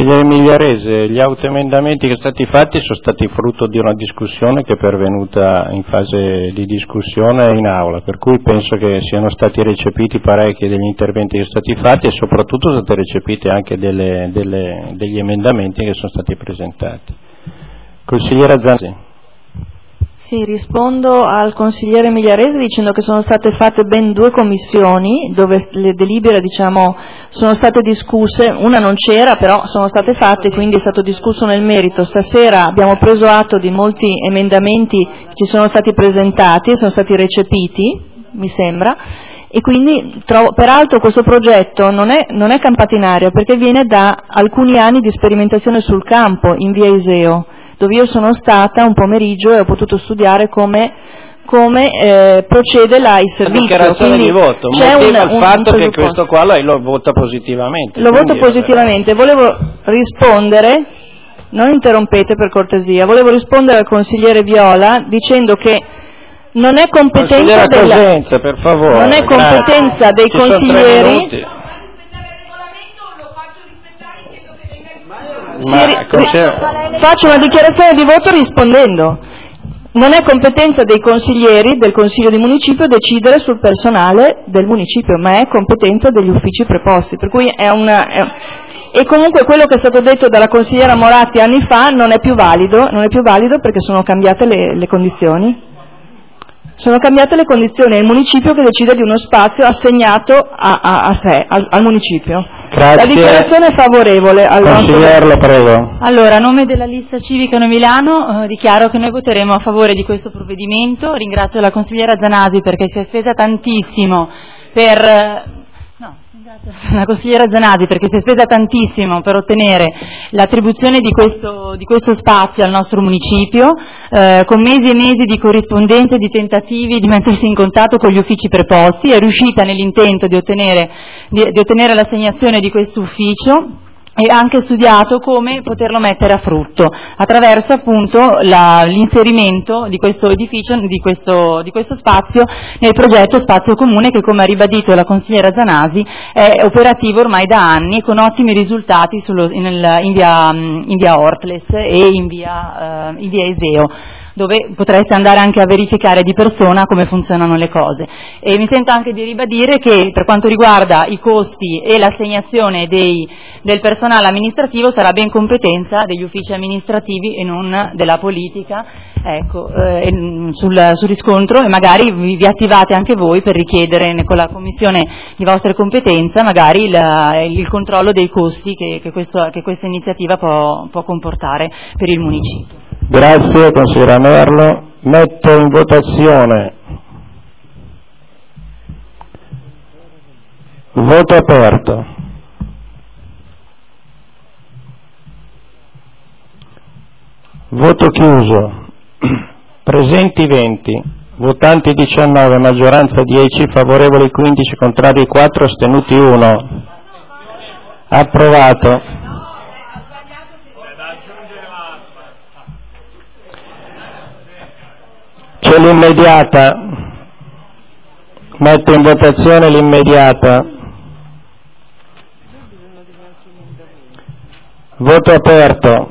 Consigliere Migliarese, gli autoemendamenti che sono stati fatti sono stati frutto di una discussione che è pervenuta in fase di discussione in aula, per cui penso che siano stati recepiti parecchi degli interventi che sono stati fatti e soprattutto sono state recepite anche degli emendamenti che sono stati presentati. Consigliera Zanzi. Sì, rispondo al consigliere Migliarese dicendo che sono state fatte ben 2 commissioni dove le delibere sono state discusse, una non c'era però sono state fatte, quindi è stato discusso nel merito. Stasera abbiamo preso atto di molti emendamenti che ci sono stati presentati e sono stati recepiti, mi sembra, e quindi peraltro questo progetto non è campato in aria perché viene da alcuni anni di sperimentazione sul campo in via Iseo, dove io sono stata un pomeriggio e ho potuto studiare come procede il servizio. Dichiarazione di voto, motiva il fatto che questo qua lei lo vota positivamente. Lo voto positivamente, volevo rispondere, non interrompete per cortesia, volevo rispondere al consigliere Viola dicendo che non è competenza per favore, non è competenza dei consiglieri. Faccio una dichiarazione di voto rispondendo. Non è competenza dei consiglieri del Consiglio di Municipio decidere sul personale del municipio, ma è competenza degli uffici preposti. Per cui e comunque quello che è stato detto dalla consigliera Moratti anni fa non è più valido perché sono cambiate le condizioni. Sono cambiate le condizioni, è il municipio che decide di uno spazio assegnato a sé, al municipio. Grazie. La dichiarazione è favorevole. Consigliere, prego. Allora, a nome della lista civica No Milano dichiaro che noi voteremo a favore di questo provvedimento. Ringrazio la consigliera Zanasi perché si è spesa tantissimo la consigliera Zanasi perché si è spesa tantissimo per ottenere l'attribuzione di questo spazio al nostro municipio, con mesi e mesi di corrispondenze, di tentativi di mettersi in contatto con gli uffici preposti, è riuscita nell'intento di ottenere l'assegnazione di questo ufficio e anche studiato come poterlo mettere a frutto attraverso appunto l'inserimento di questo edificio, di questo spazio nel progetto Spazio Comune che, come ha ribadito la consigliera Zanasi, è operativo ormai da anni con ottimi risultati in via Ortles e in via Iseo, dove potreste andare anche a verificare di persona come funzionano le cose. E mi sento anche di ribadire che per quanto riguarda i costi e l'assegnazione del personale amministrativo sarà ben competenza degli uffici amministrativi e non della politica, sul riscontro, e magari vi attivate anche voi per richiedere con la commissione di vostra competenza magari il controllo dei costi che questa iniziativa può comportare per il municipio. Grazie consigliera Merlo. Metto in votazione. Voto aperto. Voto chiuso. Presenti 20, votanti 19, maggioranza 10, favorevoli 15, contrari 4, astenuti 1. Approvato. C'è l'immediata, metto in votazione l'immediata. Voto aperto.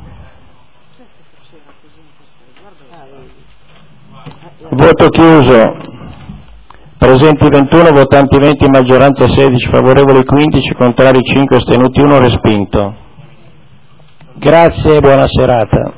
Voto chiuso. Presenti 21, votanti 20, maggioranza 16, favorevoli 15, contrari 5, astenuti 1, respinto. Grazie e buona serata.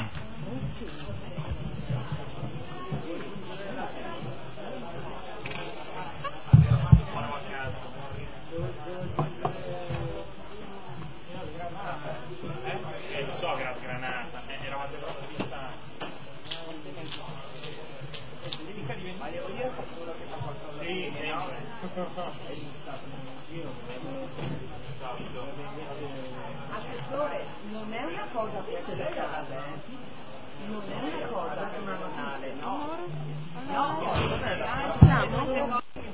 Assessore, non è una cosa personale, non è una cosa personale, no. No,